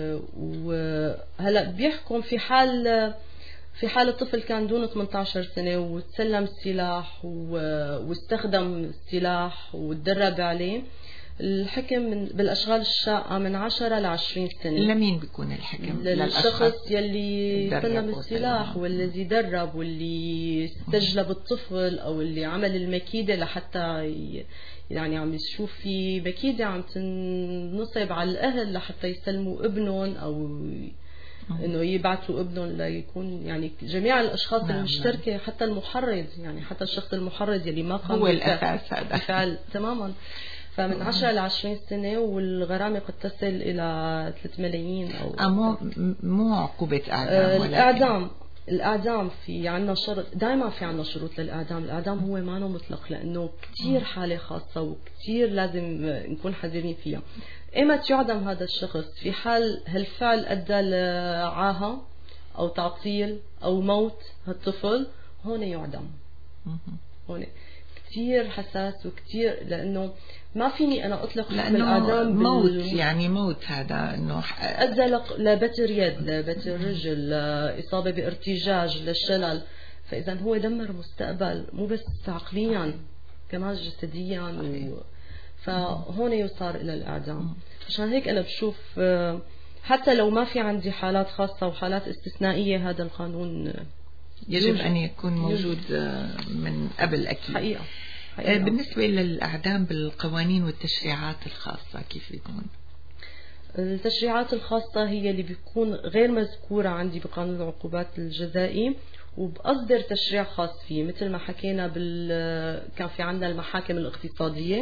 وهلأ بيحكم في حال في حال الطفل كان دون ثمانية عشر سنة وتسلم السلاح واستخدم السلاح وتدرب عليه، الحكم من بالأشغال الشاقة من عشرة لعشرين سنة. لمين بيكون الحكم؟ للشخص يلي سلم السلاح والذي درب واللي استجلب الطفل أو اللي عمل المكيدة لحتى يعني عم يشوف في مكيدة عم تنصب على الأهل لحتى يسلموا ابنهم، أو إنه يبعثوا ابنهم ليكون يعني جميع الأشخاص نعم المشتركة نعم. حتى المحرض، يعني حتى الشخص المحرض يلي ما قام هو الأساس هذا فعل تماما. فمن عشرة لعشرين سنة، والغرامة قد تصل إلى ثلاثة ملايين أو مو مو عقوبة إعدام. آه الإعدام الإعدام في عنا شرط، دائما في عنا شروط للإعدام. الإعدام هو ما مطلق، لأنه كتير حالة خاصة وكتير لازم نكون حذرين فيها. إمتى يعدم هذا الشخص؟ في حال هالفعل أدى لعاهة أو تعطيل أو موت هالطفل، هون يعدم. هون كتير حساس وكتير، لأنه ما فيني أنا أطلق حكم الإعدام موت بال... يعني موت هذا إنه أدى لبتر يد، لبتر رجل، إصابة بارتجاج، للشلل. فإذا هو دمر مستقبل مو بس عقليا كمان جسديا و... فهون يصار إلى الإعدام. عشان هيك أنا بشوف حتى لو ما في عندي حالات خاصة وحالات استثنائية، هذا القانون يجب يوجد. أن يكون موجود من قبل أكيد. حقيقة. حقيقة. بالنسبة للأعدام بالقوانين والتشريعات الخاصة كيف بيكون؟ التشريعات الخاصة هي اللي بيكون غير مذكورة عندي بقانون العقوبات الجزائي، وبأصدر تشريع خاص فيه، مثل ما حكينا بال كان في عندنا المحاكم الاقتصادية،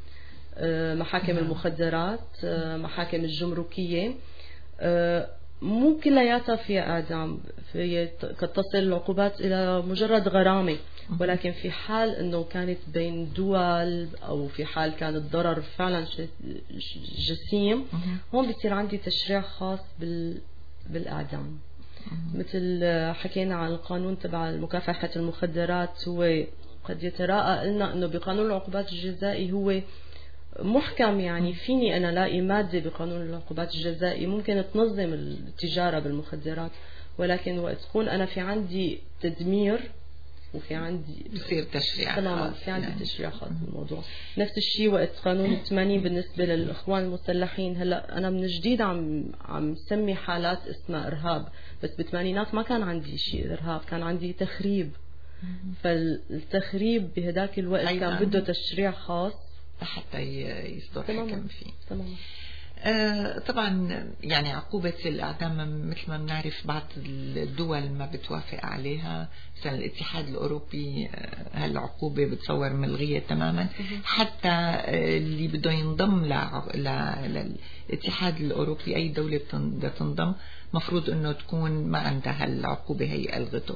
محاكم المخدرات، محاكم الجمركية. مو كلياتها فيها إعدام، في قد تصل العقوبات إلى مجرد غرامة، ولكن في حال أنه كانت بين دول أو في حال كان الضرر فعلا جسيم، هون بيصير عندي تشريع خاص بال بالإعدام. مثل حكينا عن القانون تبع مكافحة المخدرات، هو قد يتراءى لنا أنه بقانون العقوبات الجزائي هو محكم، يعني فيني أنا لاقي مادة بقانون العقوبات الجزائي ممكن تنظم التجارة بالمخدرات، ولكن وقت تكون أنا في عندي تدمير وفي عندي بصير تشريع تماما في عندي يعني. تشريع خاص بالموضوع. نفس الشيء وقت قانون الثمانين بالنسبة للإخوان المسلحين. هلا أنا من جديد عم عم سمي حالات اسمها إرهاب، بس بالثمانينات ما كان عندي شيء إرهاب، كان عندي تخريب. فالتخريب بهداك الوقت كان بده تشريع خاص حتى يصدر حكم فيه. تماما. آه طبعا يعني عقوبة الإعدام مثل ما بنعرف بعض الدول ما بتوافق عليها، مثلا الاتحاد الأوروبي هالعقوبة بتصور ملغية تماما. حتى اللي بده ينضم للاتحاد الأوروبي أي دولة بدها تنضم مفروض أنه تكون ما عندها هالعقوبة هي ألغته.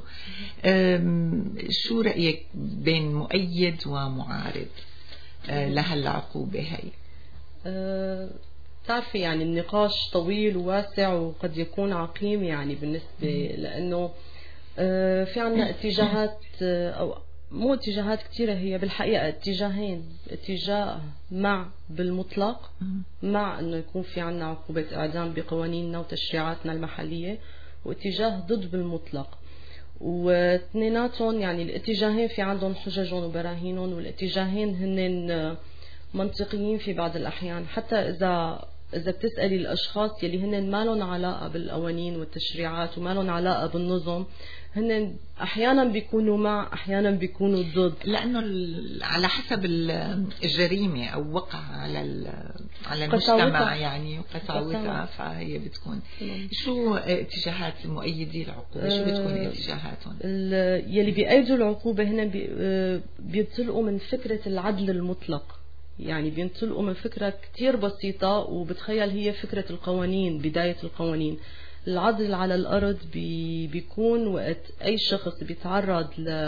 شو رأيك بين مؤيد ومعارض لهالعقوبة هي؟ أه تعرفي يعني النقاش طويل وواسع وقد يكون عقيم، يعني بالنسبة لأنه في عنا اتجاهات أو مو اتجاهات كثيرة، هي بالحقيقة اتجاهين. اتجاه مع بالمطلق مع أنه يكون في عنا عقوبة إعدام بقوانيننا وتشريعاتنا المحلية، واتجاه ضد بالمطلق. واثنيناتهم يعني الاتجاهين في عندهم حججهم وبراهينهم، والاتجاهين هن منطقيين في بعض الأحيان. حتى إذا إذا بتسألي الأشخاص يلي هن ما لهم علاقة بالقوانين والتشريعات وما لهم علاقة بالنظم، هن أحيانا بيكونوا مع أحيانا بيكونوا ضد، لأنه على حسب الجريمة أو وقع على على المجتمع يعني وقساوتها، فهي بتكون. شو اتجاهات مؤيدي العقوبة؟ شو بتكون اتجاهاتهم؟ يلي بيأيدوا العقوبة هنا بينطلقوا من فكرة العدل المطلق، يعني بينطلقوا من فكرة كتير بسيطة وبتخيل هي فكرة القوانين، بداية القوانين. العدل على الأرض بي بيكون وقت أي شخص بيتعرض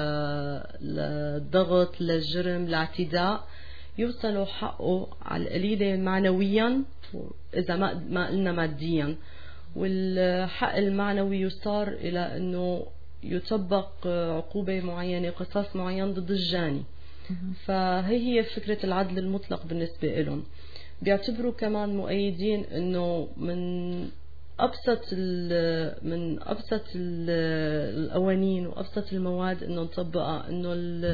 للضغط، للجرم، لاعتداء، يوصلوا حقه على القليلة معنويا، إذا ما ما قلنا ماديا. والحق المعنوي يصار إلى أنه يطبق عقوبة معينة، قصاص معين ضد الجاني. فهي هي فكرة العدل المطلق بالنسبة لهم. بيعتبروا كمان مؤيدين أنه من أبسط من أبسط القوانين وأبسط المواد أنه نطبقها، أنه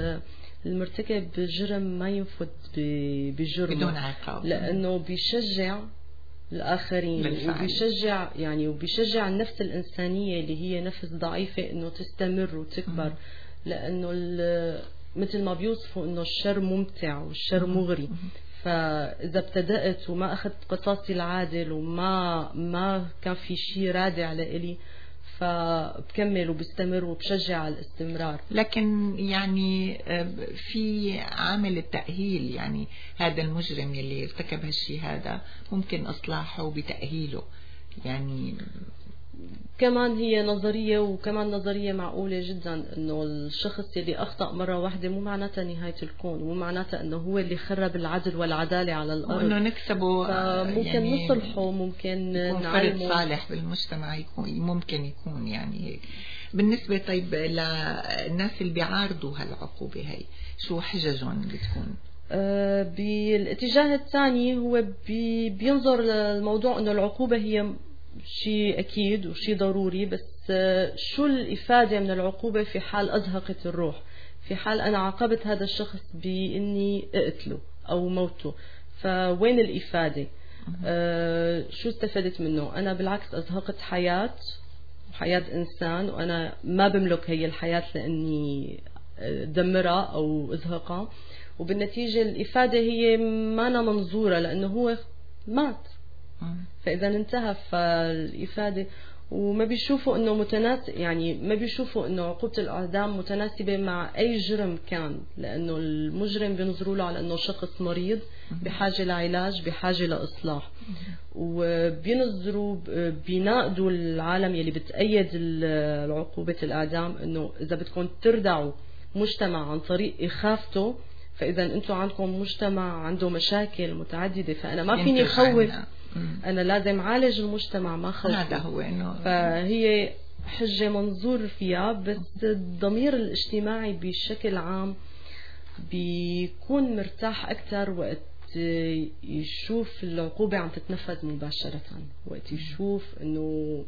المرتكب جرم ما ينفذ بجرم بدون عقاب، لأنه بيشجع الآخرين بالفعل. وبيشجع يعني وبيشجع النفس الإنسانية اللي هي نفس ضعيفة أنه تستمر وتكبر. م- لأنه مثل ما بيوصفوا أنه الشر ممتع والشر مغري. فإذا ابتدأت وما أخذت قصاصي العادل وما ما كان في شيء رادع لإلي، فبكمل وبستمر وبشجع على الاستمرار. لكن يعني في عامل التأهيل، يعني هذا المجرم يلي ارتكب هالشيء هذا ممكن إصلاحه بتأهيله، يعني كمان هي نظرية، وكمان نظرية معقولة جدا انه الشخص اللي اخطأ مرة واحدة مو معناتها نهاية الكون، مو معناتها انه هو اللي خرب العدل والعدالة على الارض، وانه نكسبه ممكن يعني نصلحه، ممكن نعلمه فرد صالح بالمجتمع، يكون ممكن يكون يعني هيك. بالنسبة طيب للناس اللي بيعارضوا هالعقوبة هي، شو حججهم بتكون؟ أه بالاتجاه الثاني هو بي بينظر للموضوع انه العقوبة هي شيء أكيد وشيء ضروري، بس شو الإفادة من العقوبة في حال أزهقت الروح، في حال أنا عاقبت هذا الشخص بإني أقتله أو موته، فوين الإفادة؟ آه شو استفدت منه؟ أنا بالعكس أزهقت حياة حياة إنسان، وأنا ما بملك هي الحياة لأني دمرها أو أزهقها، وبالنتيجة الإفادة هي ما أنا منظورة لأنه هو مات. فإذا انتهى فالإفادة، وما بيشوفوا إنه متناسب، يعني ما بيشوفوا إنه عقوبة الإعدام متناسبة مع أي جرم كان، لأنه المجرم بينظروا له على إنه شخص مريض بحاجة لعلاج، بحاجة لإصلاح، وبينظروا بيناقضوا العالم يلي بتأيد العقوبة الإعدام إنه إذا بدكم تردعوا مجتمع عن طريق إخافته، فإذا أنتم عندكم مجتمع عنده مشاكل متعددة، فأنا ما فيني خوف، أنا لازم أعالج المجتمع ما خلص. هذا هو إنه فهي حجة منظور فيها، بس الضمير الاجتماعي بشكل عام بيكون مرتاح أكثر وقت يشوف العقوبة عم تتنفذ مباشرة، وقت يشوف انه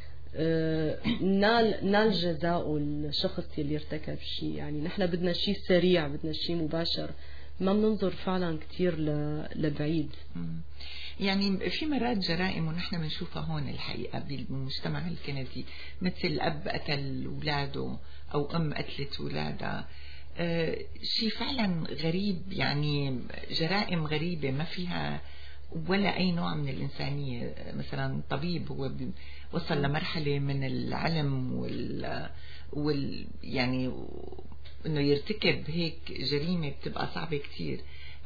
نال نال جزاء الشخص اللي ارتكب شيء. يعني نحن بدنا شيء سريع، بدنا شيء مباشر، ما بننظر فعلا كتير لبعيد. يعني في مرات جرائم ونحن بنشوفها هون الحقيقة بالمجتمع الكندي، مثل أب قتل أولاده أو أم قتلت أولادها. أه شيء فعلا غريب، يعني جرائم غريبة ما فيها ولا أي نوع من الإنسانية. مثلا طبيب هو وصل لمرحلة من العلم وال, وال يعني إنه يرتكب هيك جريمة بتبقى صعبة كتير.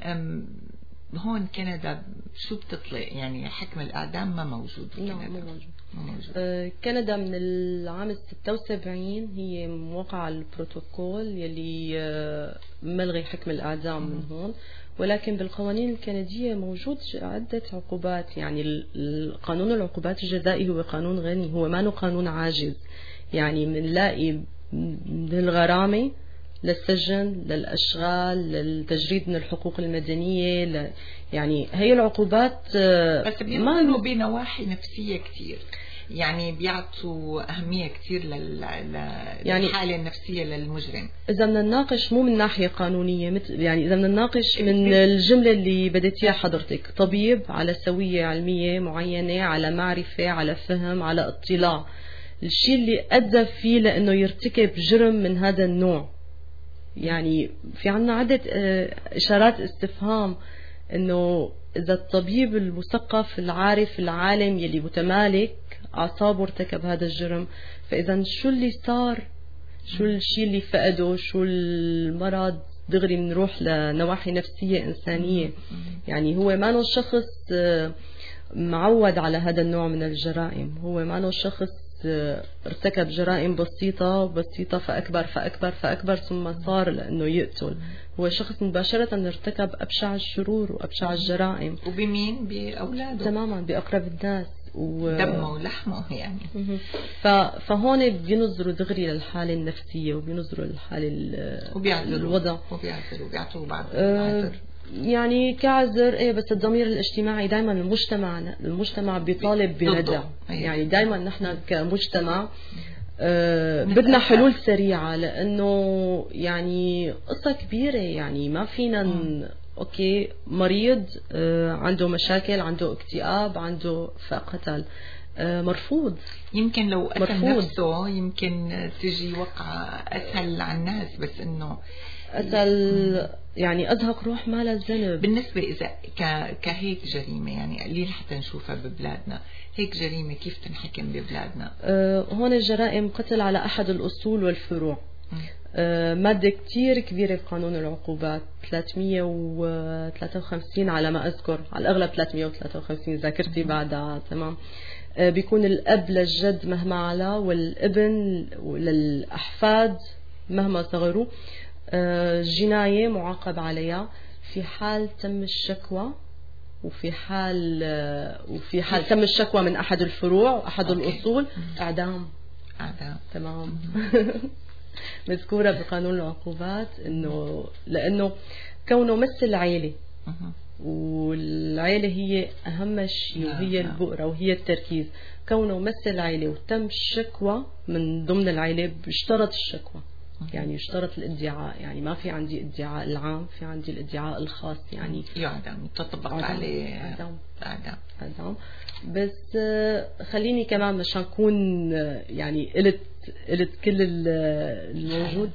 هون كندا شو بتطلق؟ يعني حكم الإعدام ما موجود بكندا. لا مو موجود. موجود. آه كندا من العام ستة وسبعين هي موقعة البروتوكول يلي آه ملغي حكم الإعدام من هون، ولكن بالقوانين الكندية موجود عدة عقوبات. يعني القانون العقوبات الجزائي هو قانون غني، هو ما قانون عاجز. يعني بنلاقي من الغرامة للسجن للأشغال للتجريد من الحقوق المدنية ل... يعني هي العقوبات بس بيعملوا بنواحي نفسية كتير، يعني بيعطوا أهمية كتير لل... يعني للحالة النفسية للمجرم. إذا بدنا نناقش مو من ناحية قانونية، مثل يعني إذا بدنا نناقش من الجملة اللي بدت إياها حضرتك، طبيب على سوية علمية معينة، على معرفة، على فهم، على اطلاع، الشيء اللي أدى فيه لأنه يرتكب جرم من هذا النوع. يعني في عنا عدة إشارات استفهام إنه إذا الطبيب المثقف العارف العالم يلي متمالك أعصابه ارتكب هذا الجرم، فإذا شو اللي صار؟ شو الشيء اللي فقده؟ شو المرض؟ دغري بنروح لنواحي نفسية إنسانية. يعني هو ما نو شخص معود على هذا النوع من الجرائم، هو ما نو شخص ارتكب جرائم بسيطة بسيطة فأكبر فأكبر فأكبر ثم صار لأنه يقتل. هو شخص مباشرة ارتكب أبشع الشرور وأبشع الجرائم. وبمين؟ بأولاده تماما، بأقرب الناس و... دمه ولحمه يعني. ف... فهون بينظروا دغري للحالة النفسية وبينظروا للحالة ال... الوضع وبيعذروا وبيعطوا بعض أه... العذر. يعني كعذر ايه، بس الضمير الاجتماعي دائما المجتمع المجتمع بيطالب بردع. يعني دائما نحن كمجتمع آه بدنا حلول سريعة، لأنه يعني قصة كبيرة. يعني ما فينا ن... أوكي مريض آه عنده مشاكل، عنده اكتئاب، عنده فقتل، آه مرفوض. يمكن لو قتل نفسه يمكن تجي وقعة أسهل على الناس، بس إنه أسأل يعني أزهق روح ما للذنب. بالنسبة إذا كهيك جريمة يعني قليل حتى نشوفها ببلادنا، هيك جريمة كيف تنحكم ببلادنا؟ أه هون الجرائم قتل على أحد الأصول والفروع. أه مادة كتير كبيرة في قانون العقوبات ثلاثمية وثلاثة وخمسين على ما أذكر، على الأغلب ثلاثمية وثلاثة وخمسين، ذاكرتي بعدها تمام. أه بيكون الأب للجد مهما علا، والابن للأحفاد مهما صغروا. أه جناية معاقب عليها في حال تم الشكوى، وفي حال وفي حال تم الشكوى من أحد الفروع وأحد أوكي. الأصول إعدام. إعدام تمام. مذكورة بقانون العقوبات إنه لأنه كونه مس العيلة، والعيلة هي أهم شيء وهي البؤرة وهي التركيز. كونه مس العيلة وتم الشكوى من ضمن العيلة، بيشترط الشكوى، يعني يشترط الادعاء. يعني ما في عندي ادعاء العام، في عندي الادعاء الخاص. يعني يعدم تطبق عليه اعدام اعدام اعدام. بس خليني كمان مشان اكون يعني قلت قلت كل الموجود،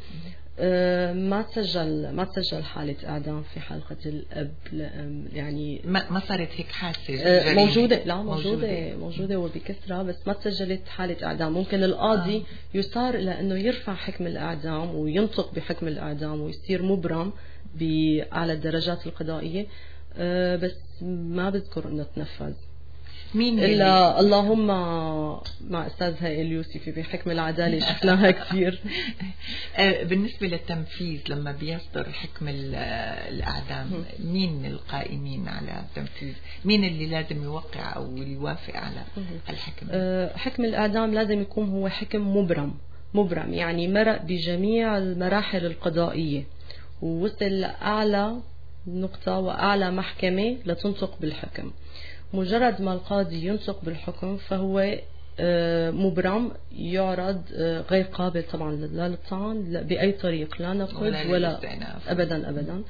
ما تسجل ما تسجل حالة إعدام في حال قتل الأب لأم. يعني ما ما صارت هيك حادثة موجودة، لا موجودة موجودة, موجودة وبكثرة، بس ما تسجلت حالة إعدام. ممكن القاضي آه. يصار لأنه يرفع حكم الإعدام وينطق بحكم الإعدام ويصير مبرم بأعلى الدرجات القضائية، بس ما بذكر إنه تنفذ. مين إلا اللهم مع أستاذ هائل اليوسفي بحكم العدالة شفناها كثير. بالنسبة للتنفيذ لما بيصدر حكم الإعدام، مين القائمين على التنفيذ؟ مين اللي لازم يوقع أو يوافق على الحكم؟ حكم الإعدام لازم يكون هو حكم مبرم مبرم يعني مرق بجميع المراحل القضائية ووصل لأعلى نقطة وأعلى محكمة لتنطق بالحكم. مجرد ما القاضي ينطق بالحكم فهو مبرم، يعرض غير قابل طبعا لا للطعن بأي طريق، لا نقد ولا, ولا أبدا أبدا.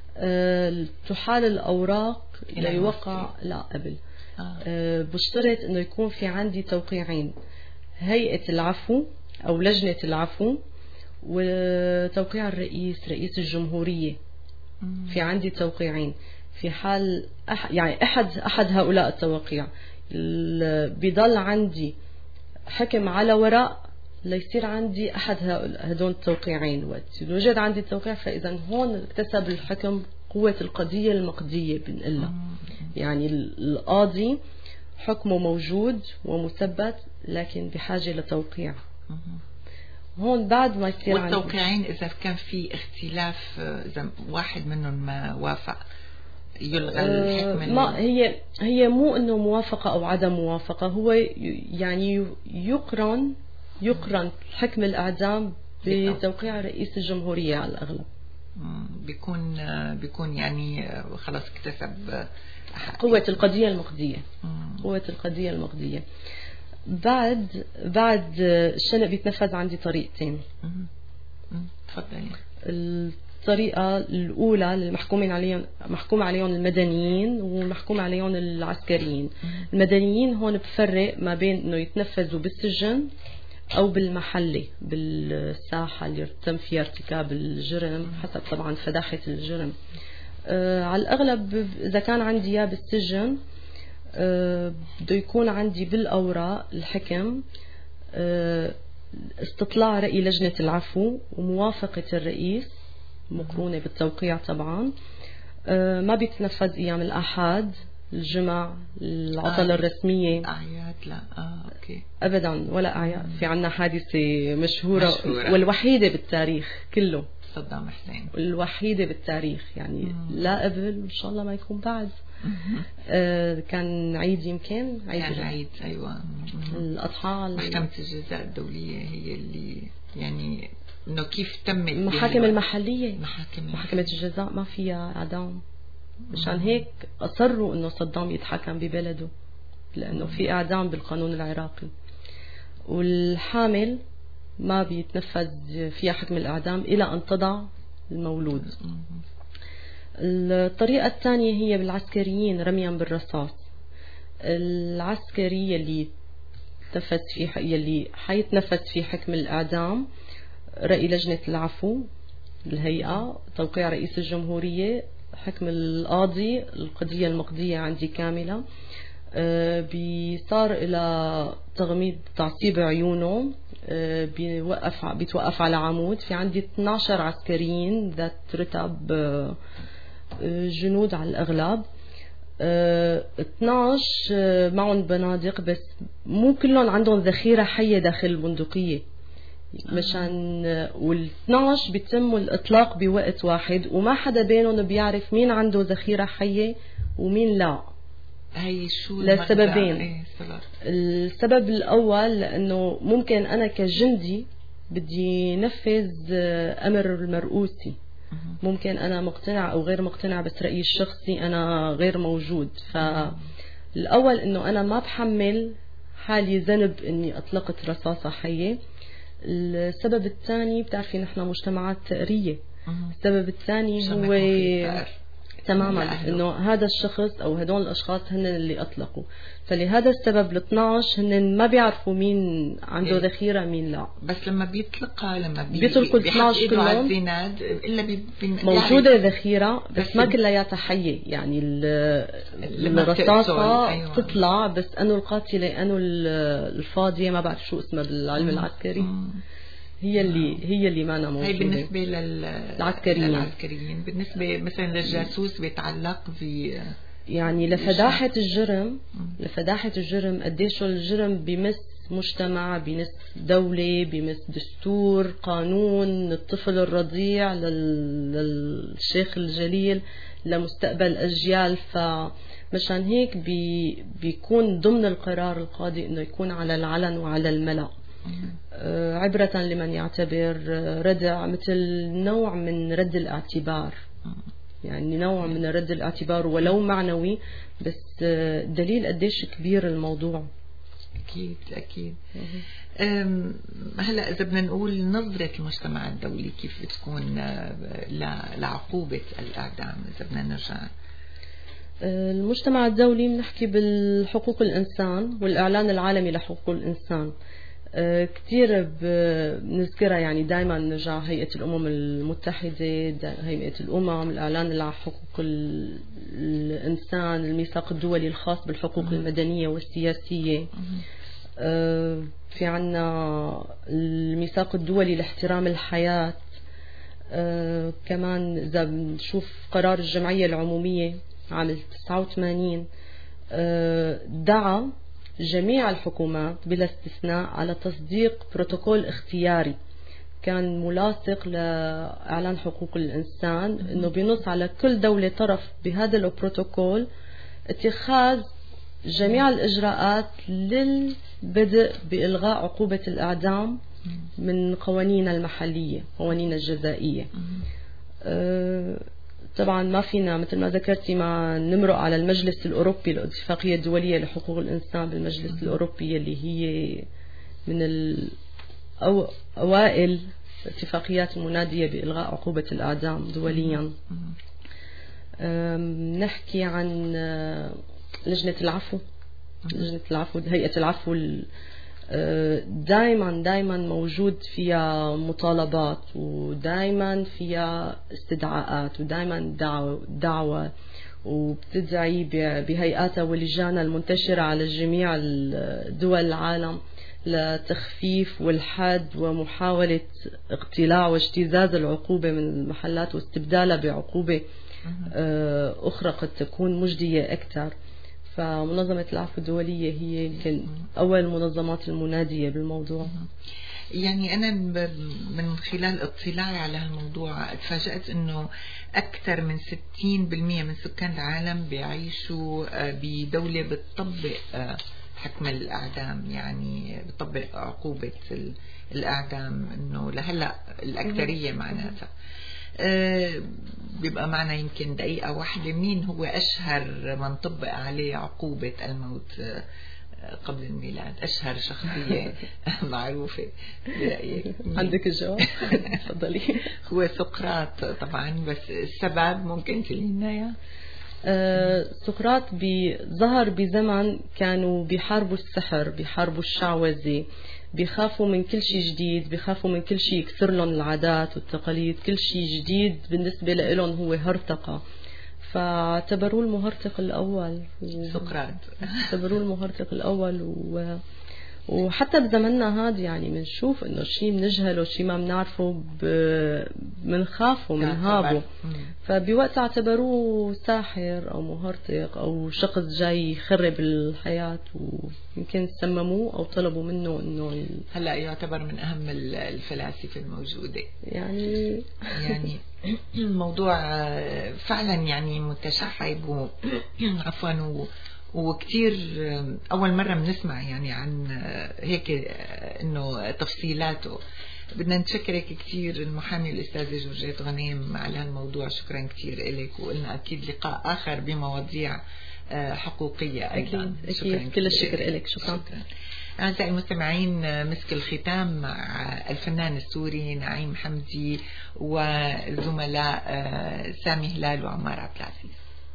تحال الأوراق ليوقع لا قبل. آه. بشترط أنه يكون في عندي توقيعين، هيئة العفو أو لجنة العفو وتوقيع الرئيس رئيس الجمهورية. مم. في عندي توقيعين. في حال أح يعني أحد أحد هؤلاء التوقيع بيضل عندي حكم على ورق ليصير عندي أحد هدول التوقيعين. وقت يوجد عندي التوقيع فإذا هون اكتسب الحكم قوة القضية المقضية بنقلها. يعني القاضي حكمه موجود ومثبت لكن بحاجة لتوقيع. هون بعد ما يصير والتوقيعين إذا كان في اختلاف، إذا واحد منهم ما وافق يلغى الحكم. ما هي هي مو انه موافقة او عدم موافقة، هو يعني يقرن يقرن حكم الاعدام بتوقيع رئيس الجمهورية على الاغلب. بيكون بيكون يعني خلاص اكتسب قوة القضية المقضية. قوة القضية المقضية. بعد بعد الشنق بيتنفذ عندي طريقتين. تفضلي. الطريقة الأولى المحكومين عليهم محكوم عليهم المدنيين ومحكوم عليهم العسكريين. المدنيين هون بفرق ما بين إنه يتنفذوا بالسجن أو بالمحلة بالساحة اللي تم فيها ارتكاب الجرم حسب طبعا فداحة الجرم. آه على الأغلب إذا كان عندي يا بالسجن آه بده يكون عندي بالأوراق الحكم آه استطلاع رأي لجنة العفو وموافقة الرئيس مقرونة بالتوقيع طبعا. آه ما بيتنفذ أيام الأحد الجمع العطلة آه الرسمية أعياد لا آه أوكي أبدا ولا أعياد. في عنا حادثة مشهورة, مشهورة والوحيدة بالتاريخ كله صدام حسين، الوحيدة بالتاريخ يعني. مم. لا قبل إن شاء الله ما يكون بعد. آه كان عيد يمكن عيد كان عيد أيوة الأضحى. محكمة الجزاء الدولية هي اللي يعني إنه كيف تم المحاكم المحلية. محاكم محكمة الجزاء ما فيها إعدام، مشان هيك أصروا إنه صدام يتحكم ببلده لأنه في إعدام بالقانون العراقي. والحامل ما بيتنفذ فيها حكم الإعدام إلى أن تضع المولود. الطريقة الثانية هي بالعسكريين رميا بالرصاص. العسكري اللي تنفذ فيه يلي حيتنفذ في حكم الإعدام رأي لجنة العفو الهيئة توقيع رئيس الجمهورية حكم القاضي القضية المقضية عندي كاملة. أه بيصار إلى تغميض تعصيب عيونه. أه بيوقف بيتوقف على عمود. في عندي اثني عشر عسكريين ذات رتب أه جنود على الأغلب. أه اثني عشر معهم بنادق بس مو كلهم عندهم ذخيرة حية داخل البندقية مشان والاثني عشر بيتموا الإطلاق بوقت واحد وما حدا بينهم بيعرف مين عنده ذخيرة حية ومين لا. هي شو لسببين. ايه السبب؟ السبب الأول لأنه ممكن أنا كجندي بدي نفذ أمر المرؤوسي، ممكن أنا مقتنع أو غير مقتنع بس رأيي الشخصي أنا غير موجود. فالأول إنه أنا ما بحمل حالي ذنب إني أطلقت رصاصة حية. السبب الثاني بتعرفي نحن مجتمعات ثأرية. السبب الثاني هو تماما انه هذا الشخص او هدول الاشخاص هن اللي اطلقوا. فلهذا السبب ال اثني عشر هن ما بيعرفوا مين عنده إيه؟ ذخيره مين لا. بس لما بيطلقها لما بي بيطلقوا اثني عشر كلهم الا بي موجوده ذخيره بس, بس ما كلياتها حيه. يعني الرصاصه أيوة. تطلع بس انه القاتله انه الفاضيه ما بعرف شو اسمها بالعلم العسكري. مم. هي اللي هي اللي ما أنا موجودة. هي بالنسبة للعسكريين. للعسكريين بالنسبة مثلا للجاسوس بيتعلق ب يعني لفداحة الجرم. لفداحة الجرم قديش الجرم بمس مجتمع بمس دولة بمس دستور قانون الطفل الرضيع للشيخ الجليل لمستقبل أجيال. فمشان هيك بي بيكون ضمن القرار القاضي إنه يكون على العلن وعلى الملأ عبرة لمن يعتبر ردع مثل نوع من رد الاعتبار. يعني نوع من رد الاعتبار ولو معنوي، بس دليل قديش كبير الموضوع. أكيد أكيد. هلا إذا بدنا نقول نظرة المجتمع الدولي كيف بتكون لعقوبة الإعدام، إذا بدنا نرجع المجتمع الدولي بنحكي بالحقوق الإنسان والإعلان العالمي لحقوق الإنسان. كتير بنذكرها يعني دائما نرجع هيئة الأمم المتحدة، هيئة الأمم، الإعلان على حقوق الإنسان، الميثاق الدولي الخاص بالحقوق المدنية والسياسية. في عنا الميثاق الدولي لاحترام الحياة. كمان إذا بنشوف قرار الجمعية العمومية عام تسعة وثمانين دعا جميع الحكومات بلا استثناء على تصديق بروتوكول اختياري كان ملاصق لإعلان حقوق الإنسان، إنه بينص على كل دولة طرف بهذا البروتوكول اتخاذ جميع الإجراءات للبدء بإلغاء عقوبة الإعدام من قوانين المحلية، قوانين الجزائية. أه طبعا ما فينا مثل ما ذكرتي ما نمرق على المجلس الأوروبي، الاتفاقية الدولية لحقوق الإنسان بالمجلس الأوروبي اللي هي من الأوائل الاتفاقيات المنادية بإلغاء عقوبة الإعدام دوليا. نحكي عن لجنة العفو. لجنة العفو، هيئة العفو دائما دائما موجود فيها مطالبات، ودائما فيها استدعاءات، ودائما دعوة, دعوة وبتدعي بهيئاتها ولجانها المنتشرة على جميع دول العالم لتخفيف والحد ومحاولة اقتلاع واجتزاز العقوبة من المحلات واستبدالها بعقوبة أخرى قد تكون مجدية أكثر. فمنظمة العفو الدولية هي يمكن أول المنظمات المنادية بالموضوع. يعني أنا من خلال اطلاعي على هالموضوع تفاجأت أنه أكثر من ستين بالمئة من سكان العالم بيعيشوا بدولة بتطبق حكم الإعدام، يعني بتطبق عقوبة الإعدام، أنه لهلأ الأكثرية معناتها. أه بيبقى معنا يمكن دقيقة واحدة، مين هو أشهر من طبق عليه عقوبة الموت قبل الميلاد؟ أشهر شخصية معروفة برأيك؟ عندك الجواب؟ تفضلي. هو سقراط طبعا، بس السبب ممكن تقولينا يا؟ أه سقراط ظهر بزمن كانوا بيحاربوا السحر، بيحاربوا الشعوذة، بيخافوا من كل شيء جديد، بيخافوا من كل شيء يكسر لهم العادات والتقاليد، كل شيء جديد بالنسبة لهم هو هرطقة، فاعتبروه المهرطق الأول. سقراط اعتبروه المهرطق الأول. و... وحتى بزمننا هذا يعني بنشوف انه شيء بنجهله، شيء ما بنعرفه بنخافه بنهابه، فبوقت اعتبروه ساحر او مهرطق او شخص جاي يخرب الحياة، ويمكن سمموه او طلبوا منه انه هلا يعتبر من اهم الفلاسفة الموجودة. يعني يعني الموضوع فعلا يعني متشعب و عفوا وكتير أول مرة بنسمع يعني عن هيك إنه تفصيلاته. بدنا نشكرك كتير المحامي الأستاذة جورجيت غنيم على هالموضوع، شكرا كتير إليك، وقلنا أكيد لقاء آخر بمواضيع حقوقية أيضا. أكيد, أكيد. كل الشكر إليك. شكرا, شكرا. أعزائي المستمعين، مسك الختام مع الفنان السوري نعيم حمدي وزملاء سامي هلال وعمار عبد العزيز.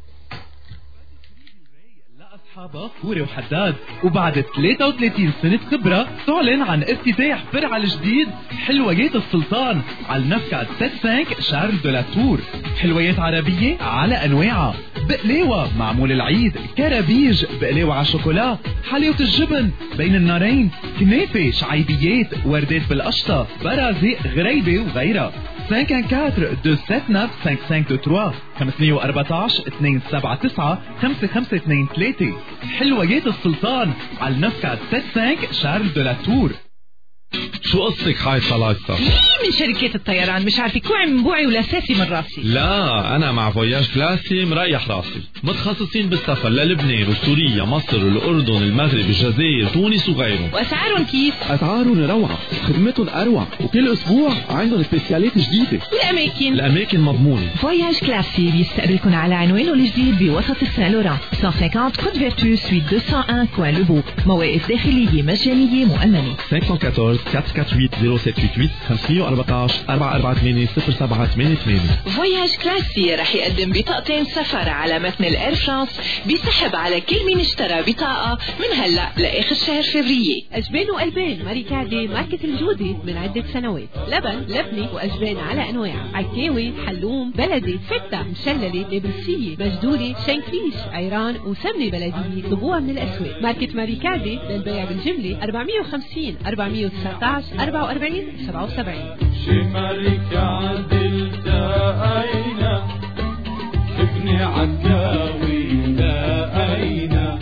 أصحابها فوري وحداد، وبعد ثلاثة وثلاثين سنة خبرة تعلن عن افتتاح فرع الجديد حلويات السلطان على النفكات خمسة خمسة شارل دو لا تور. حلويات عربية على أنواعها، بقلاوة معمول العيد، كرابيج، بقلاوة على شوكولا، حلاوة الجبن بين النارين، كنافة، شعيبيات، وردات بالقشطة، برازق، غريبة وغيرها. خمسة أربعة اثنين سبعة تسعة خمسة خمسة ثلاثة خمسمية وأربعتاشر اثنين سبعة تسعة خمسة خمسة اثنين ثلاثة. حلويات السلطان على النفكات خمسة خمسة شارل دو لا تور. شو قصتك حاج طلايصة؟ مين من شركات الطيران مش عارفة كوعي من بوعي ولا ساسي من راسي؟ لا أنا مع فواياج كلاسي مريح راسي، متخصصين بالسفر للبنان وسوريا مصر والأردن المغرب الجزائر تونس وغيرهم. وأسعارهم كيف؟ أسعارهم روعة، خدمتهم أروع، وكل أسبوع عندهم سبيسيالات جديدة. والأماكن؟ الأماكن مضمونة. فواياج كلاسي بيستقبلكم على عنوانه الجديد بوسط السان لوران مئتين وخمسين كود فيرتو سويت مئتين وواحد كوين لوبوك. مواقف داخلية مجانية مؤمنة. خمسة واحد أربعة أربعة ثمانية ثمانية صفر سبعة ثمانية خمسة أربعة أربعة أربعة ثمانية صفر سبعة ثمانية ثمانية. فواياج كلاسي رح يقدم بطاقتين سفر على متن الإير فرانس بيسحب على كل مين اشترى بطاقة من هلا لآخر شهر فبراير. أجبان وألبان ماري كعدي ماركة الجودة من عدة سنوات. لبن لبني وأجبان على أنواع، عكاوي حلوم بلدي فتة مشللة نابلسية مجدولة شنكليش عيران وسمنة بلدية. طلبوها من الأسواق. ماركة ماري كعدي للبيع بالجملة أربعمية وخمسين أربعمية وتسعطعش أربعة وأربعين سبعة وسبعين. شماري كعدي التقينا ابني عكاوي لقينا.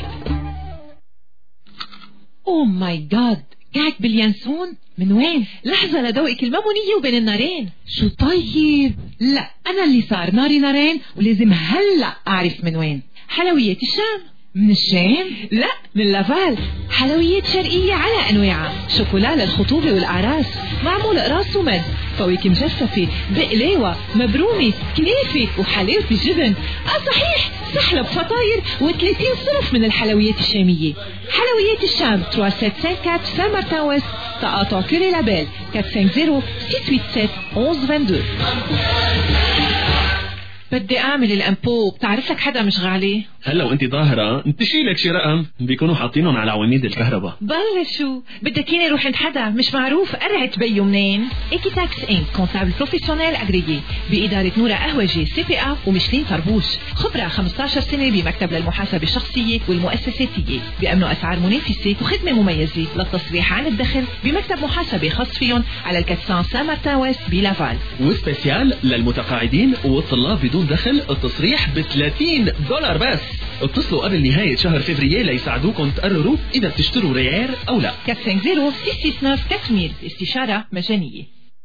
اوه ماي جاد، قاعد باليانسون؟ من وين؟ لحظة لدوقك المامونية وبين النارين. شو طيب؟ لا أنا اللي صار ناري نارين ولازم هلأ أعرف من وين. حلويات الشام. من الشام؟ لا من لافال. حلويات شرقية على أنواعها، شوكولا للخطوبة والأعراس، معمول قراص ومد، فواكه مجففة، بقلاوة، مبرومة، كنافة وحلاوة الجبن. آه صحيح، سحلب فطاير وثلاثين صنف من الحلويات الشامية. حلويات الشام ثلاثمية وخمسة وأربعين سان مارتن ويست، تقاطع كوري لابيل أربعة خمسين ستة ثمانية سبعة واحد واحد اثنين. بدي اعمل الامبو، بتعرف لك حدا مش غالي؟ هلا وانت ظاهرة انت شيلك شي رقم بيكونوا حاطينهم على عواميد الكهرباء. بلشوا بدك ياني روح عند حدا مش معروف قرعت بيو منين؟ ايكيتاكس انك كونتابل بروفيسيونيل اجريجي بإدارة نورا قهوجي سي بي ا ومشلين طربوش، خبرة خمسة عشر سنة بمكتب للمحاسبة الشخصية والمؤسساتية، بيأمنوا اسعار منافسة وخدمة مميزة. للتصريح عن الدخل بمكتب محاسبة خاص فيهم على الكتسان سان مارتن ويست بلافال. وسبيسيال للمتقاعدين والطلاب بدون دخل، التصريح ب ثلاثين دولار بس. اتصلوا قبل نهاية شهر فبراير ليساعدوكم تقرروا إذا بتشتروا ريال أو لا. أربعة خمسين ستة تسعة تسعة أربعمية استشارة مجانية.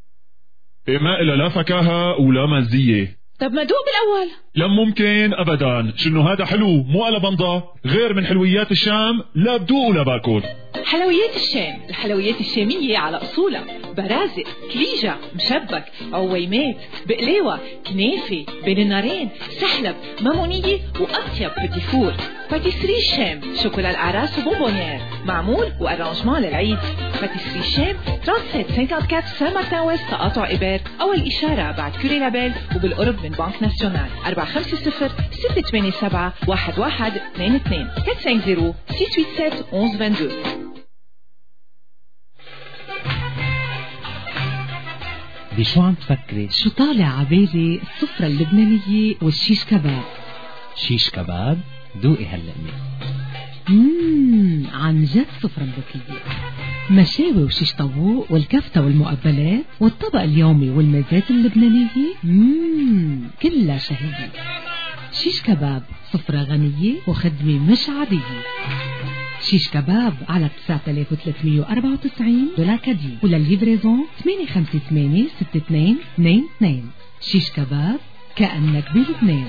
ما إلا لا فكاهة ولا مزية. طب ما دوق بالأول. لا ممكن أبدا، شنو هذا حلو مو على بنضة، غير من حلويات الشام لا بدوق ولا باكل. حلويات الشام، الحلويات الشامية على أصولها، برازق، كليجة، مشبك، عويمات، بقلاوة، كنافة، بين النارين، سحلب، مامونية وأطيب بتيفور. باتيسري الشام، شوكولا الأعراس وبونبونيير، معمول وأرانجمان للعيد. باتيسري الشام سبعة ثلاثة أربعة سان مارتن ويست، تقاطع إبر، أول إشارة بعد كوري لابيل وبالقرب من بنك ناسيونال. أربعة خمسة صفر ستة ثمانية سبعة واحد واحد اثنين اثنين أربعة خمسين ستة ثمانية سبعة واحد واحد اثنين اثنين. بشو عم تفكري؟ شو طالع عبالي؟ السفرة اللبنانية والشيش كباب. شيش كباب؟ دوقي هاللقمة. مم عن جد سفرة ذكية. مشاوي وشيش طاووق والكفتة والمقبلات والطبق اليومي والمزات اللبنانية. مم كلها شهية. شيش كباب سفرة غنية وخدمة مش عادية. شيش كباب على تسعة آلاف وثلاثمية وأربعة وتسعين دولار كادي، وللليفريزون ثمانية خمسة ثمانية ستة اثنين اثنين اثنين. شيش كباب كأنك بلبنان.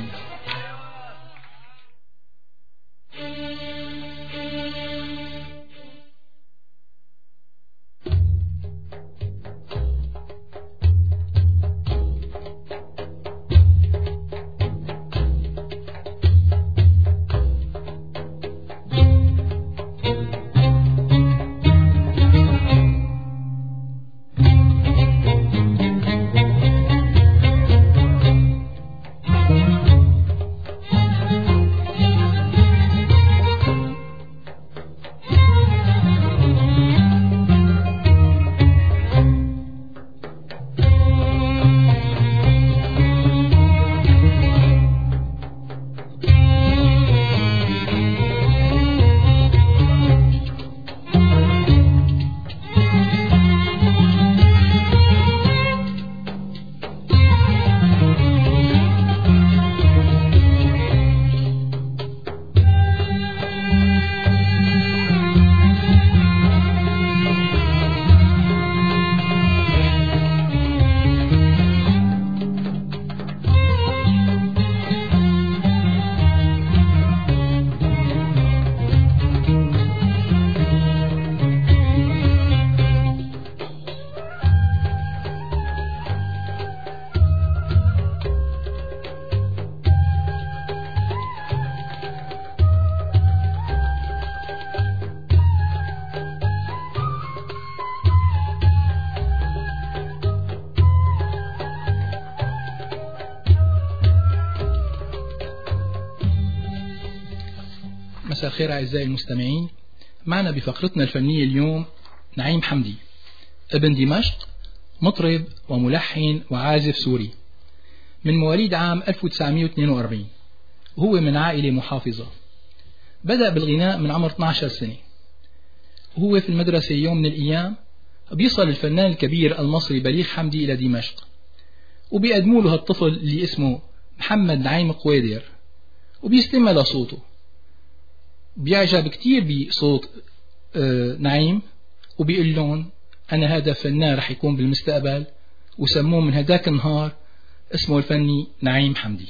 مساء الخير أعزائي المستمعين. معنا بفقرتنا الفنية اليوم نعيم حمدي، ابن دمشق، مطرب وملحن وعازف سوري، من مواليد عام ألف وتسعمئة واثنين وأربعين، وهو من عائلة محافظة. بدأ بالغناء من عمر اثني عشر سنة، وهو في المدرسة يوم من الأيام بيصل الفنان الكبير المصري بليغ حمدي إلى دمشق، وبيقدموا له هالطفل اللي اسمه محمد نعيم قويدر، وبيستمع لصوته، بيعجب كتير بصوت نعيم، وبيقول لهم أنا هذا فنان رح يكون بالمستقبل، وسموه من هداك النهار اسمه الفني نعيم حمدي.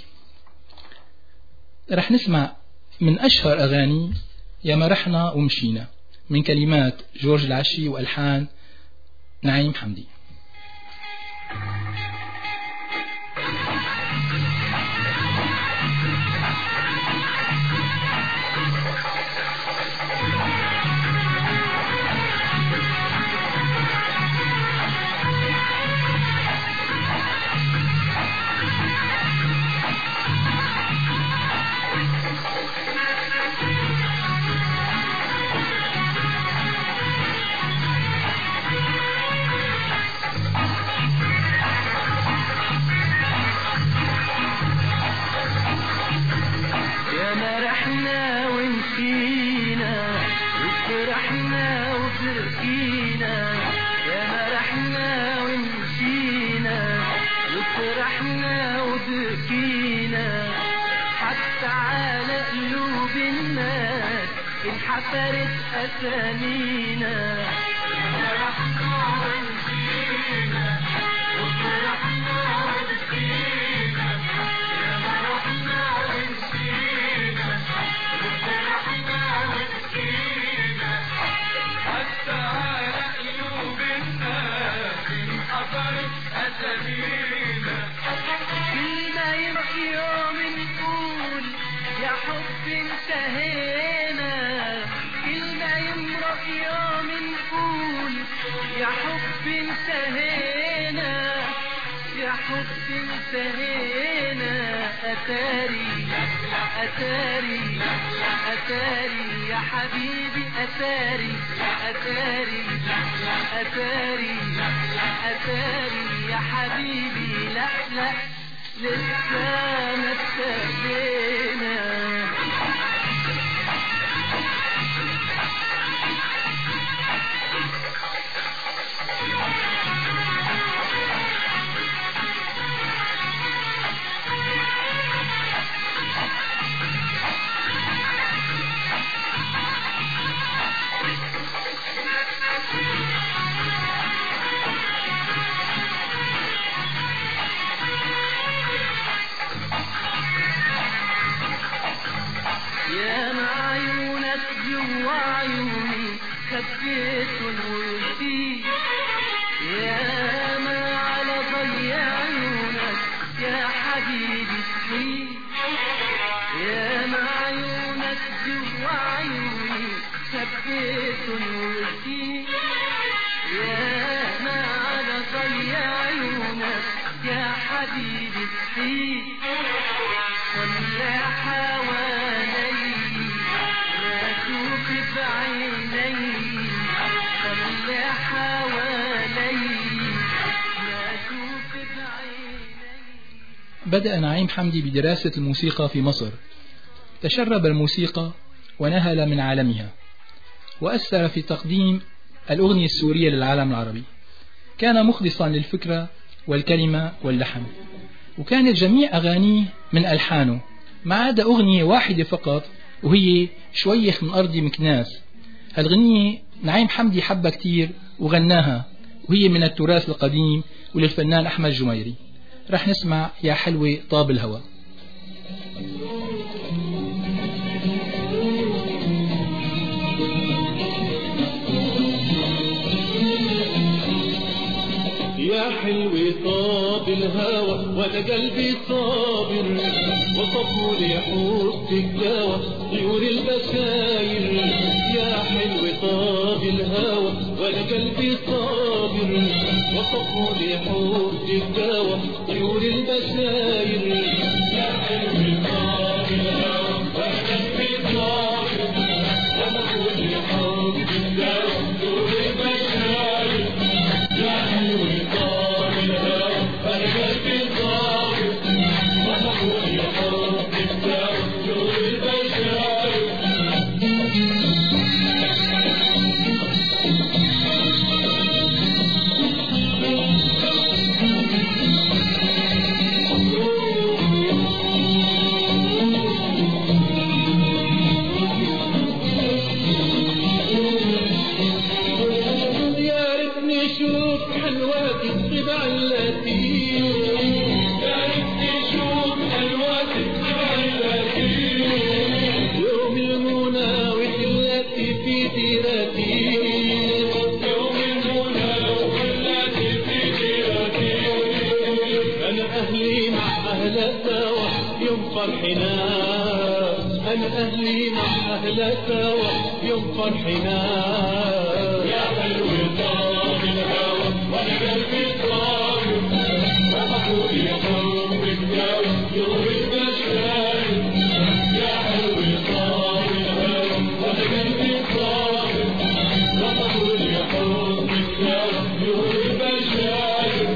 رح نسمع من أشهر أغاني يا ما رحنا ومشينا، من كلمات جورج العشي وألحان نعيم حمدي. حفرت أسامينا فرحنا ونسينا وفرحنا ونسينا يا فرحنا ونسينا وفرحنا ونسينا حتى على قلوب الناس انحفرت أسامينا. كلنا يمشي يوم نقول يا حب انتهينا، يوم نقول يا حب انتهينا، يا حب انتهينا. أتاري أتاري أتاري يا حبيبي، أتاري أتاري أتاري أتاري يا حبيبي. لا لا لسه ما اتفقنا. يا معيونك جوا عيوني خبيت وقلتي، يا ما على ضي عيونك يا حبيبي سني، يا معيونك جوا عيوني خبيت وقلتي، يا ما على ضي عيونك يا حبيبي سني. ولا حوالي ما تشوف بعيني، ولا حوالي ما تشوف بعيني. بدأ نعيم حمدي بدراسة الموسيقى في مصر، تشرب الموسيقى ونهل من عالمها، وأثر في تقديم الأغنية السورية للعالم العربي. كان مخلصا للفكرة والكلمة واللحن، وكانت جميع أغانيه من ألحانه ما عدا أغنية واحدة فقط، وهي شويخ من أرضي مكناس. هالغنية نعيم حمدي حبها كتير وغناها، وهي من التراث القديم وللفنان أحمد جميري. رح نسمع يا حلوة طاب الهوى. يا حلوة طاب الهوى وانا قلبي صابر، وصفوا لي حبك دوا طيور البشاير. يا حلوة طاب الهوى وانا قلبي صابر، وصفوا لي حبك دوا طيور البشاير. يا حلوة طاب الهوى وانا قلبي صابر، شوف حلواتي الطبع اللاتي يا ريت تشوف حلواتي الطبع اللاتي يوم المنى وحلاتي في ديراتي يوم المنى وحلاتي في ديراتي أنا أهلي مع أهل سوا يوم فرحنا أنا أهلي مع أهل سوا يوم فرحنا يا حلو طاب الهوى وأنا قلبي طاب أحبوب يا حب الجو يوم البشاير يا حلو طاب الهوى وأنا قلبي طاب أحبوب يا حب الجو يوم البشاير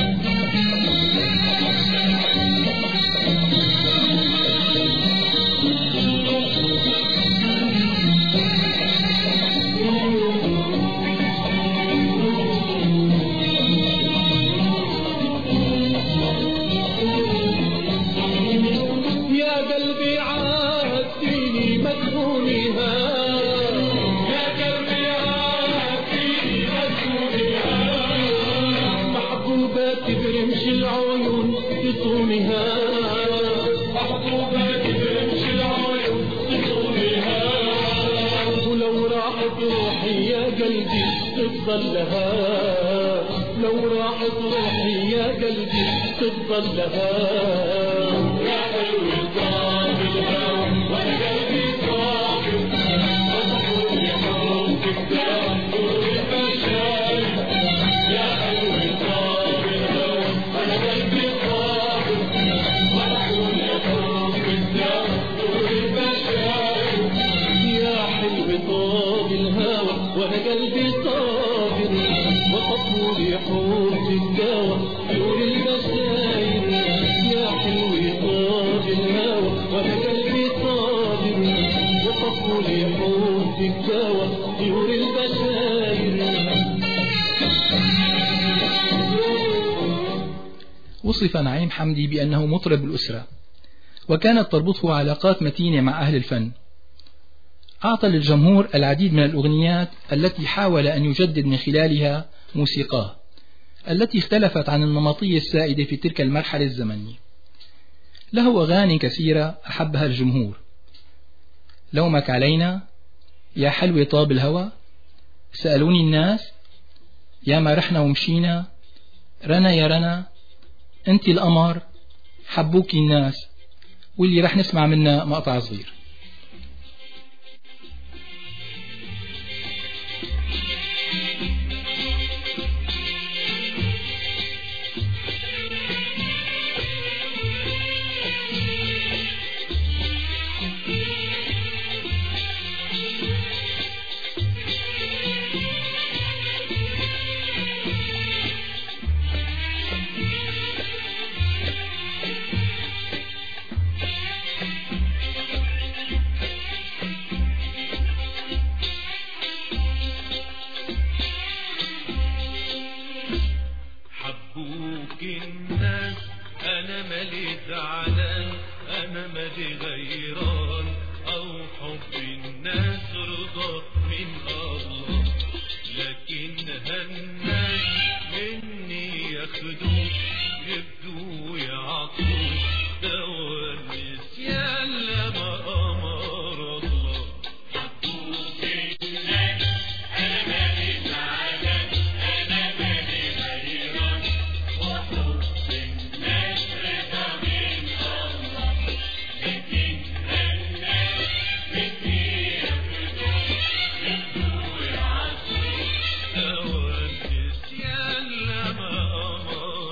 تفضل لها لو راحت روحي يا قلبي تفضل لها يا حلو طاب الهوى وانا قلبي طاب وصحوا يا حب الدار نور البشاير يا حلو طاب الهوى وانا قلبي طاب وصحوا يا حب الدار نور البشاير يا حلو طاب الهوى وانا قلبي طاب وصفوا لي حب الدواء نور البشاير يا حلو طاب الهوى وانا قلبي طاب وصفوا لي حب الدواء نور البشاير. وصف نعيم حمدي بأنه مطرب الأسرة، وكانت تربطه علاقات متينة مع أهل الفن. أعطى للجمهور العديد من الأغنيات التي حاول أن يجدد من خلالها موسيقاه التي اختلفت عن النمطية السائدة في تلك المرحلة الزمنية. له أغاني كثيرة أحبها الجمهور: لومك علينا، يا حلوة طاب الهوى، سألوني الناس، يا ما رحنا ومشينا، رنا يا رنا، انت القمر، حبوكي الناس، واللي رح نسمع منها مقطع صغير. يا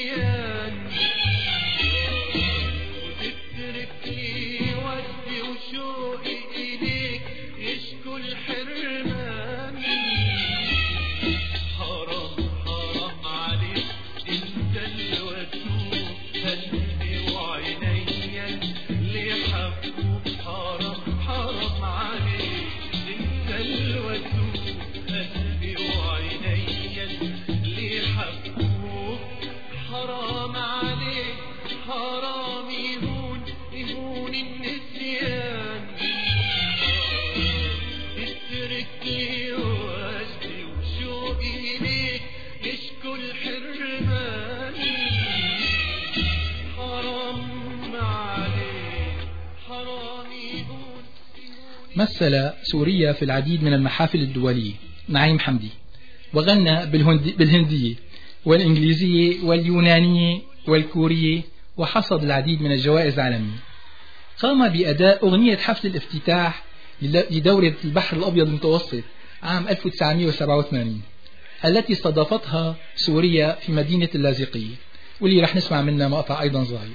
النسيان وتتركني ودي وشوقي إليك يشكو الحرمان حرام حرام عليك انت الودود قلبي وعينيا اللي حبوك حرام حرام عليك انت الودود قلبي وعينيا اللي حبوك حرام عليك حرام يهون يهون النسيان اتركني وجدي وشوقي ليك يشكو الحرمان حرام عليك حرام يهون. مثل سوريا في العديد من المحافل الدولية نعيم حمدي، وغنى بالهندية والإنجليزية واليونانية والكورية، وحصد العديد من الجوائز العالمية. قام بأداء أغنية حفل الافتتاح لدورة البحر الأبيض المتوسط عام ألف وتسعمئة وسبعة وثمانين التي استضافتها سوريا في مدينة اللاذقية، واللي رح نسمع منها مقطع أيضا صغير.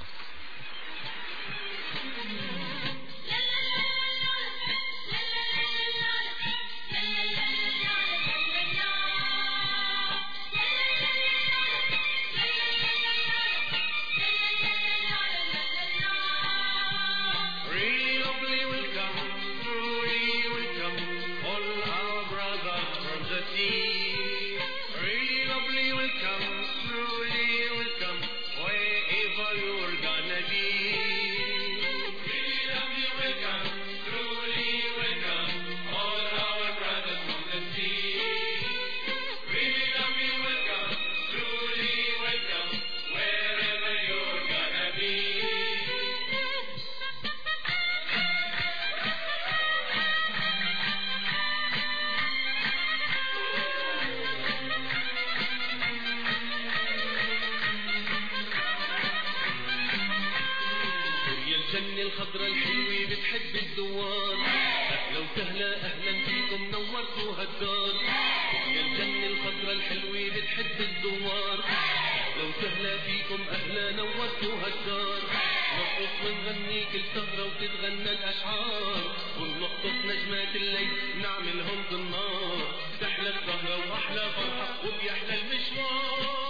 الجنة الخضرا الحلوة بتحب الزوار أهلا وسهلا أهلا فيكم نورتوا هالدار. يا الجنة الخضرا الحلوة بتحب الزوار أهلا وسهلا فيكم أهلا نورتوا هالدار. نرقص ونغني كل سهرة وتتغنى الأشعار ونلطف نجمات الليل نعملهم بالنار. تحلى السهرة وأحلى فرحة وبيحلى المشوار.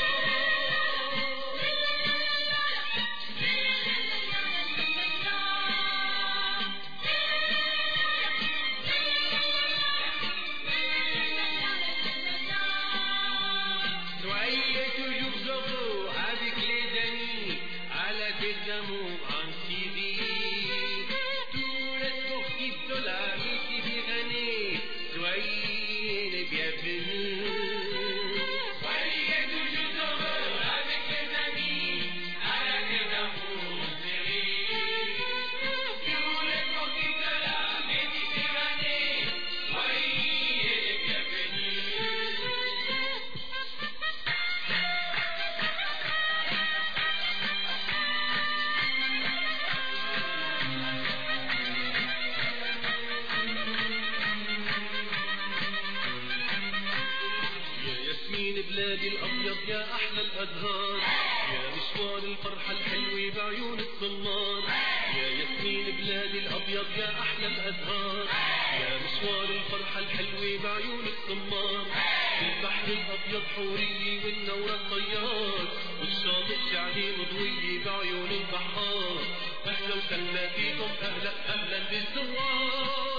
بلادي الأبيض يا أحلى الأزهار يا مشوار الفرحة الحلوة بعيون الصمار. يا ياسمين بلادي الأبيض يا أحلى الأزهار يا مشوار الفرحة الحلوة بعيون الصمار. في البحر الأبيض حورية والنورة طيار والشاطئ شعري مضوية بعيون البحار. أهلا وسهلا فيكم أهلا أهلا بالزوار.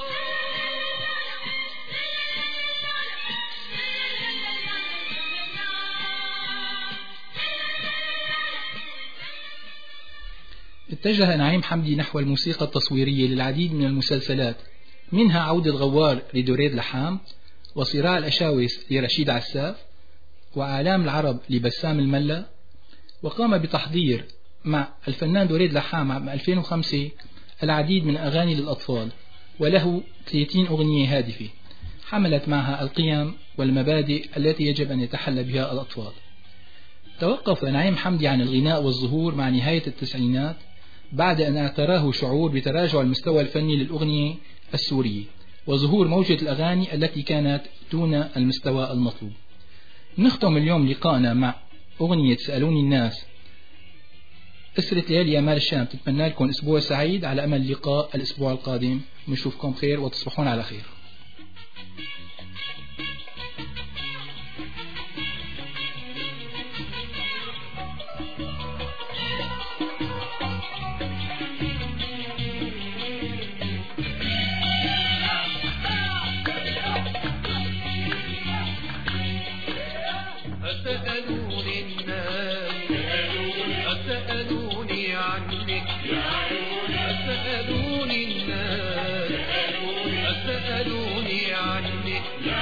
اتجه نعيم حمدي نحو الموسيقى التصويرية للعديد من المسلسلات، منها عودة الغوار لدوريد لحام، وصراع الأشاوس لرشيد عساف، وآلام العرب لبسام الملا. وقام بتحضير مع الفنان دوريد لحام عام ألفين وخمسة العديد من أغاني للأطفال، وله ثلاثين أغنية هادفة حملت معها القيم والمبادئ التي يجب أن يتحلى بها الأطفال. توقف نعيم حمدي عن الغناء والظهور مع نهاية التسعينات بعد أن اعتراه شعور بتراجع المستوى الفني للأغنية السورية وظهور موجة الأغاني التي كانت دون المستوى المطلوب. نختم اليوم لقاءنا مع أغنية سألوني الناس. أسرة ليالي أمال الشام تتمنى لكم أسبوع سعيد على أمل اللقاء الأسبوع القادم. نشوفكم خير وتصبحون على خير. أسألوني الناس أسألوني عنك أسألوني الناس أسألوني عنك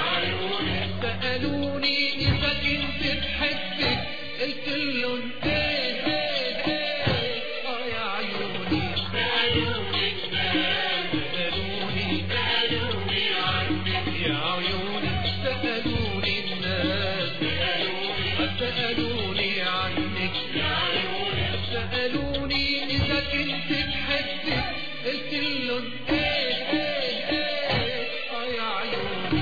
سألوني إذا كنت تحبك قلت لهم إيه إيه إيه آه يا عيوني سألوني الناس سألوني سألوني عنك يا عيوني سألوني الناس سألوني عنك سألوني إذا كنت تحبك قلت لهم إيه إيه إيه آه يا عيوني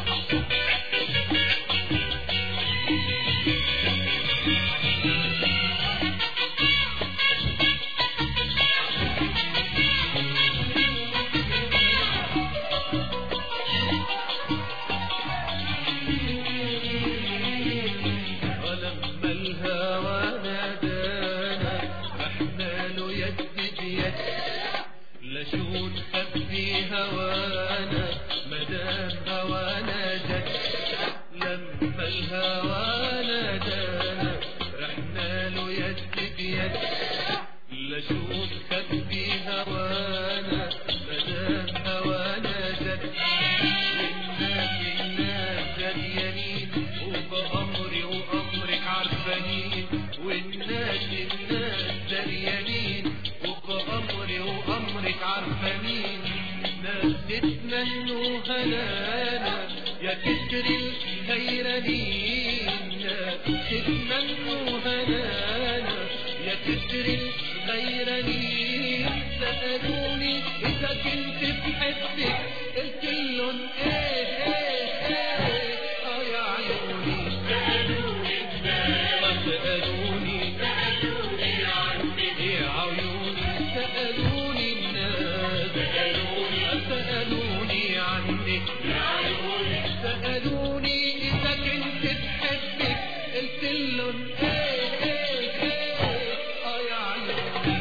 ولما الهوى نادانا رحنا له يد بيد لشو نخبي هوانا مدام هوانا جد لما الهوى نادانا رحنا له يد بيد لشو نخبي هوانا مدام هوانا جد والناس الناس دريانين وبأمري وأمرك عرفانين والناس الناس دريانين وبأمري وأمرك عرفانين ناس تتمنوا هلانا يا كتر الخيرانين ناس تتمنوا هلانا يا كتر الخيرانين سألوني إذا كنت بحبك قلت لهم إيه إيه إيه آه يا عيوني سألوني الناس سألوني سألوني عنك يا عيوني سألوني الناس سألوني سألوني عنك يا عيوني سألوني إذا كنت تحبك قلت لهم إيه إيه إيه آه يا عيوني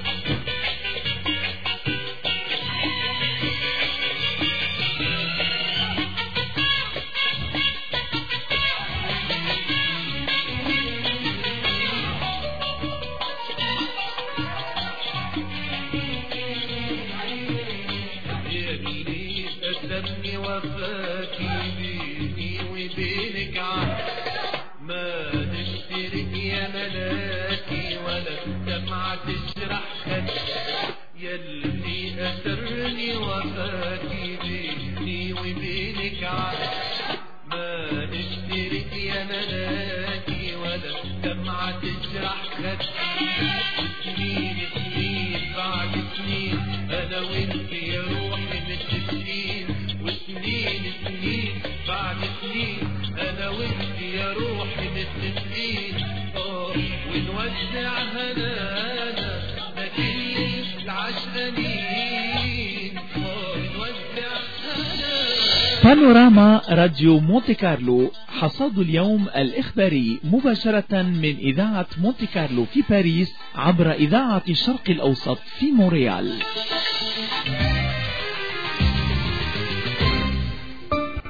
يلي قدمني وفاكي بيني وبينك عهد ما نشترك يا ملاكي ولا الدمعة تجرح خد يلي أسرني وفاكي بيني وبينك عهد ما نشترك يا ملاكي ولا الدمعة تجرح خد سنين سنين بعد سنين أنا وإنت يا روحي متفقين وسنين سنين بعد سنين أنا وإنت يا روحي متفقين آه ونوزع هنانا لكل العشقانين آه ونوزع هنانا. بانوراما راديو مونتي كارلو، حصاد اليوم الإخباري مباشرة من إذاعة مونتي كارلو في باريس عبر إذاعة الشرق الأوسط في مونريال.